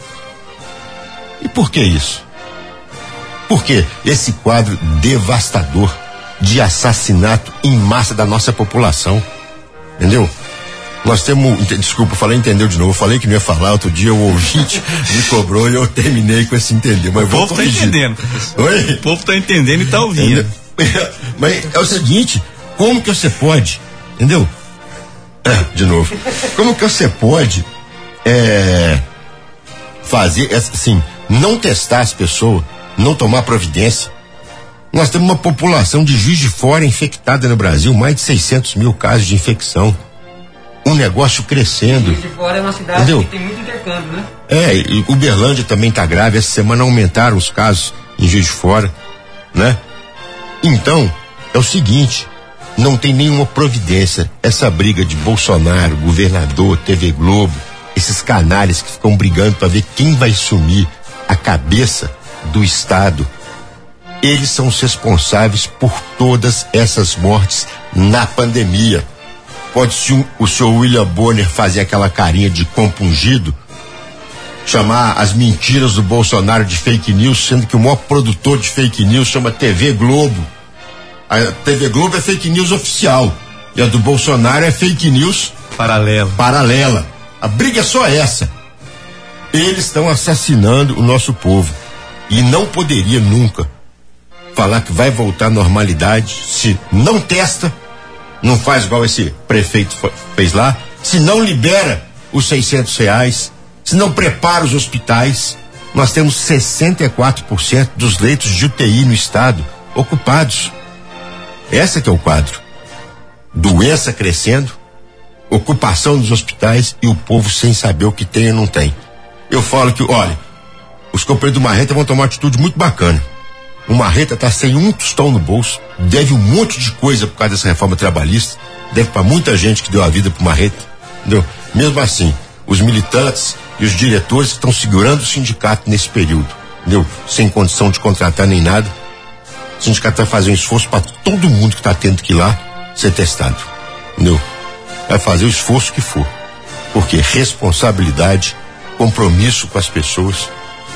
E por que isso? Por que esse quadro devastador de assassinato em massa da nossa população? Entendeu? Nós temos, desculpa, eu falei entendeu de novo, eu falei que não ia falar, outro dia o ouvinte me cobrou e eu terminei com esse entender, mas o vou povo corrigir. tá entendendo, professor. Oi? O povo tá entendendo e tá ouvindo. Mas é o seguinte, como que você pode, entendeu? É, de novo, como que você pode é, fazer, assim, não testar as pessoas, não tomar providência? Nós temos uma população de Juiz de Fora infectada no Brasil, mais de seiscentos mil casos de infecção. Um negócio crescendo. Juiz de Fora é uma cidade Entendeu? que tem muito intercâmbio, né? É, e Uberlândia também tá grave. Essa semana aumentaram os casos em Juiz de Fora, né? Então, é o seguinte, não tem nenhuma providência. Essa briga de Bolsonaro, governador, T V Globo, esses canalhas que ficam brigando para ver quem vai assumir a cabeça do Estado. Eles são os responsáveis por todas essas mortes na pandemia. pode sim o senhor William Bonner fazer aquela carinha de compungido, chamar as mentiras do Bolsonaro de fake news, sendo que o maior produtor de fake news chama T V Globo. A T V Globo é fake news oficial e a do Bolsonaro é fake news paralela. Paralela. A briga é só essa. Eles estão assassinando o nosso povo e não poderia nunca falar que vai voltar à normalidade se não testa, não faz igual esse prefeito fez lá, se não libera os seiscentos reais, se não prepara os hospitais. Nós temos sessenta e quatro por cento dos leitos de U T I no estado ocupados. Essa que é o quadro. Doença crescendo, ocupação dos hospitais e o povo sem saber o que tem e não tem. Eu falo que, olha, os companheiros do Marreta vão tomar uma atitude muito bacana. O Marreta tá sem um tostão no bolso, deve um monte de coisa por causa dessa reforma trabalhista, deve para muita gente que deu a vida pro Marreta, entendeu? Mesmo assim, os militantes e os diretores que estão segurando o sindicato nesse período, entendeu? Sem condição de contratar nem nada, o sindicato vai fazer um esforço para todo mundo que tá tendo que ir lá ser testado, entendeu? Vai fazer o esforço que for, porque responsabilidade, compromisso com as pessoas,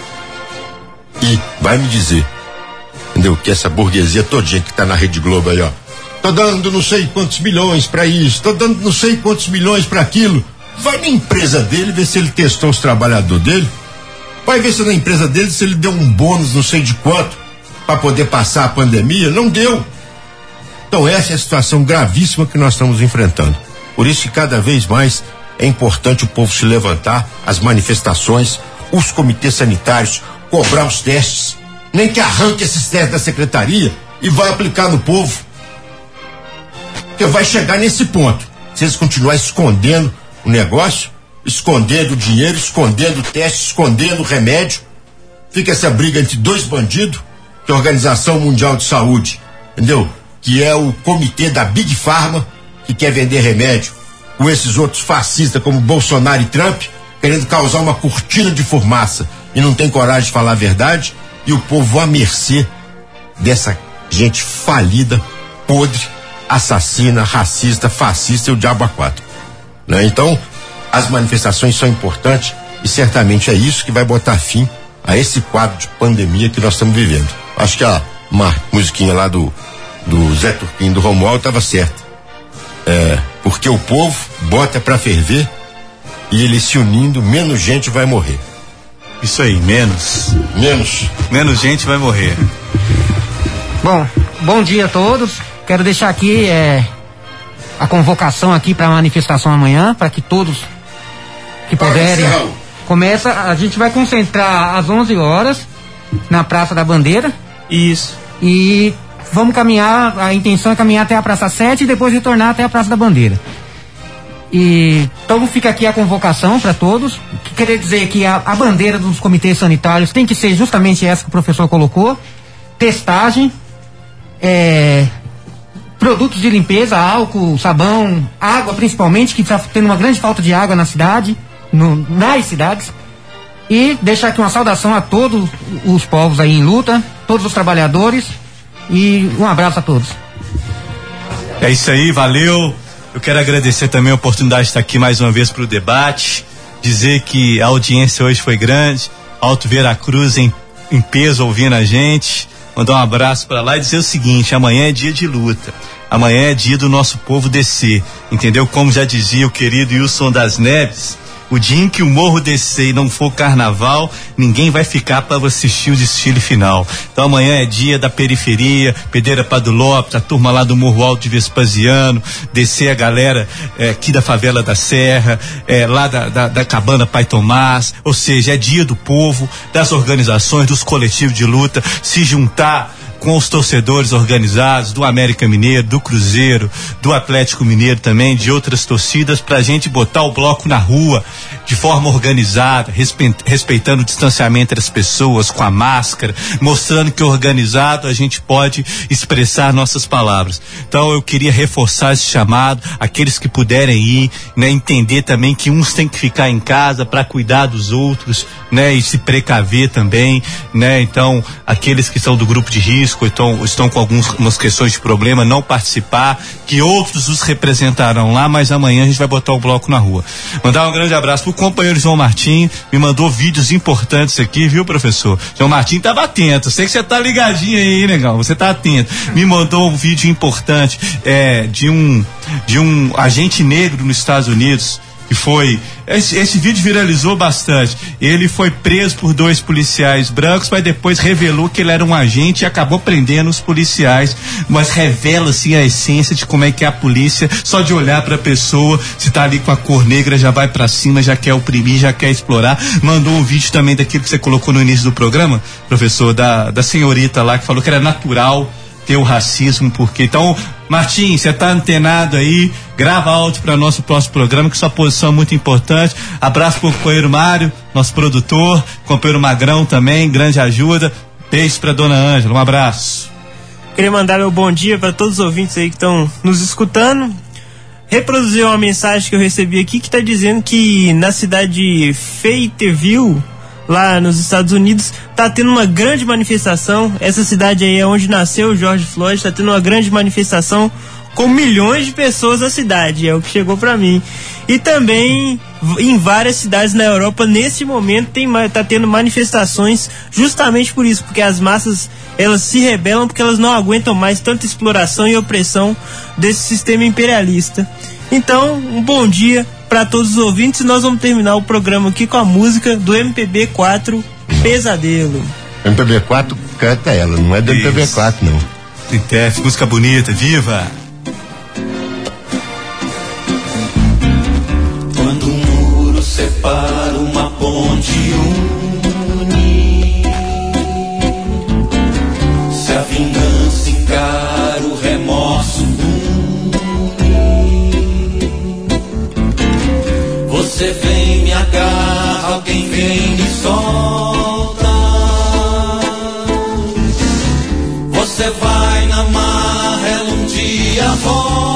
e vai me dizer, entendeu? Que essa burguesia todinha que tá na Rede Globo aí, ó, tá dando não sei quantos milhões pra isso, tá dando não sei quantos milhões pra aquilo. Vai na empresa dele ver se ele testou os trabalhadores dele. Vai ver se na empresa dele se ele deu um bônus não sei de quanto pra poder passar a pandemia. Não deu. Então essa é a situação gravíssima que nós estamos enfrentando. Por isso que cada vez mais é importante o povo se levantar, as manifestações, os comitês sanitários, cobrar os testes. Nem que arranque esses testes da secretaria e vai aplicar no povo. Porque vai chegar nesse ponto. Se eles continuarem escondendo o negócio, escondendo o dinheiro, escondendo o teste, escondendo o remédio, fica essa briga entre dois bandidos, que é a Organização Mundial de Saúde, entendeu? Que é o comitê da Big Pharma, que quer vender remédio, com esses outros fascistas como Bolsonaro e Trump, querendo causar uma cortina de fumaça e não tem coragem de falar a verdade, e o povo à mercê dessa gente falida, podre, assassina, racista, fascista e o diabo a quatro. Né? Então, as manifestações são importantes e certamente é isso que vai botar fim a esse quadro de pandemia que nós estamos vivendo. Acho que a uma musiquinha lá do, do Zé Turquinho do Romualdo estava certa. É, porque o povo bota pra ferver e ele se unindo, menos gente vai morrer. Isso aí, menos. Menos. Menos gente vai morrer. Bom, bom dia a todos. Quero deixar aqui é, a convocação aqui para a manifestação amanhã, para que todos que puderem. Começa, a gente vai concentrar às onze horas na Praça da Bandeira. Isso. E vamos caminhar, a intenção é caminhar até a Praça sete e depois retornar até a Praça da Bandeira. E então fica aqui a convocação para todos, que queria dizer que a, a bandeira dos comitês sanitários tem que ser justamente essa que o professor colocou: testagem, é, produtos de limpeza, álcool, sabão, água principalmente, que está tendo uma grande falta de água na cidade, no, nas cidades. E deixar aqui uma saudação a todos os povos aí em luta, todos os trabalhadores, e um abraço a todos. É isso aí, valeu. Eu quero agradecer também a oportunidade de estar aqui mais uma vez para o debate, dizer que a audiência hoje foi grande, Alto Veracruz em, em peso ouvindo a gente, mandar um abraço para lá e dizer o seguinte: amanhã é dia de luta, amanhã é dia do nosso povo descer, entendeu? Como já dizia o querido Wilson das Neves, o dia em que o morro descer e não for carnaval, ninguém vai ficar para assistir o desfile final. Então amanhã é dia da periferia, Pedreira Padre Lopes, a turma lá do Morro Alto de Vespasiano, descer a galera é, aqui da favela da Serra, é, lá da, da, da Cabana Pai Tomás, ou seja, é dia do povo, das organizações, dos coletivos de luta, se juntar com os torcedores organizados do América Mineiro, do Cruzeiro, do Atlético Mineiro também, de outras torcidas, pra gente botar o bloco na rua de forma organizada, respeitando o distanciamento das pessoas, com a máscara, mostrando que organizado a gente pode expressar nossas palavras. Então eu queria reforçar esse chamado, aqueles que puderem ir, né, entender também que uns têm que ficar em casa para cuidar dos outros, né, e se precaver também, né, então aqueles que são do grupo de risco, risco, estão, estão com algumas questões de problema, não participar, que outros os representarão lá, mas amanhã a gente vai botar o bloco na rua. Mandar um grande abraço pro companheiro João Martim, me mandou vídeos importantes aqui, viu, professor? João Martim tava atento, sei que você tá ligadinho aí, legal, você tá atento. Me mandou um vídeo importante, é, de um, de um agente negro nos Estados Unidos, que foi, esse, esse vídeo viralizou bastante. Ele foi preso por dois policiais brancos, mas depois revelou que ele era um agente e acabou prendendo os policiais, mas revela assim a essência de como é que é a polícia, só de olhar pra pessoa, se tá ali com a cor negra, já vai pra cima, já quer oprimir, já quer explorar. Mandou um vídeo também daquilo que você colocou no início do programa, professor, da, da senhorita lá, que falou que era natural ter o racismo, porque, então, Martim, você tá antenado aí, grava áudio para nosso próximo programa, que sua posição é muito importante. Abraço pro companheiro Mário, nosso produtor, companheiro Magrão também, grande ajuda. Beijo pra dona Ângela, um abraço. Queria mandar meu bom dia para todos os ouvintes aí que estão nos escutando. Reproduzir uma mensagem que eu recebi aqui, que tá dizendo que na cidade de Fayetteville, lá nos Estados Unidos, tá tendo uma grande manifestação. Essa cidade aí é onde nasceu o George Floyd, tá tendo uma grande manifestação com milhões de pessoas na cidade, é o que chegou pra mim. E também em várias cidades na Europa, nesse momento, tem, tá tendo manifestações justamente por isso, porque as massas, elas se rebelam porque elas não aguentam mais tanta exploração e opressão desse sistema imperialista. Então, um bom dia para todos os ouvintes. Nós vamos terminar o programa aqui com a música do M P B quatro, Pesadelo. M P B quatro canta ela, não é do Isso. M P B quatro, não. Tintef, música bonita, viva! Quando um muro separa, uma ponte une, se a vingança encara o remorso você vem, me agarra, alguém vem, me solta. Você vai na marra, ela um dia volta.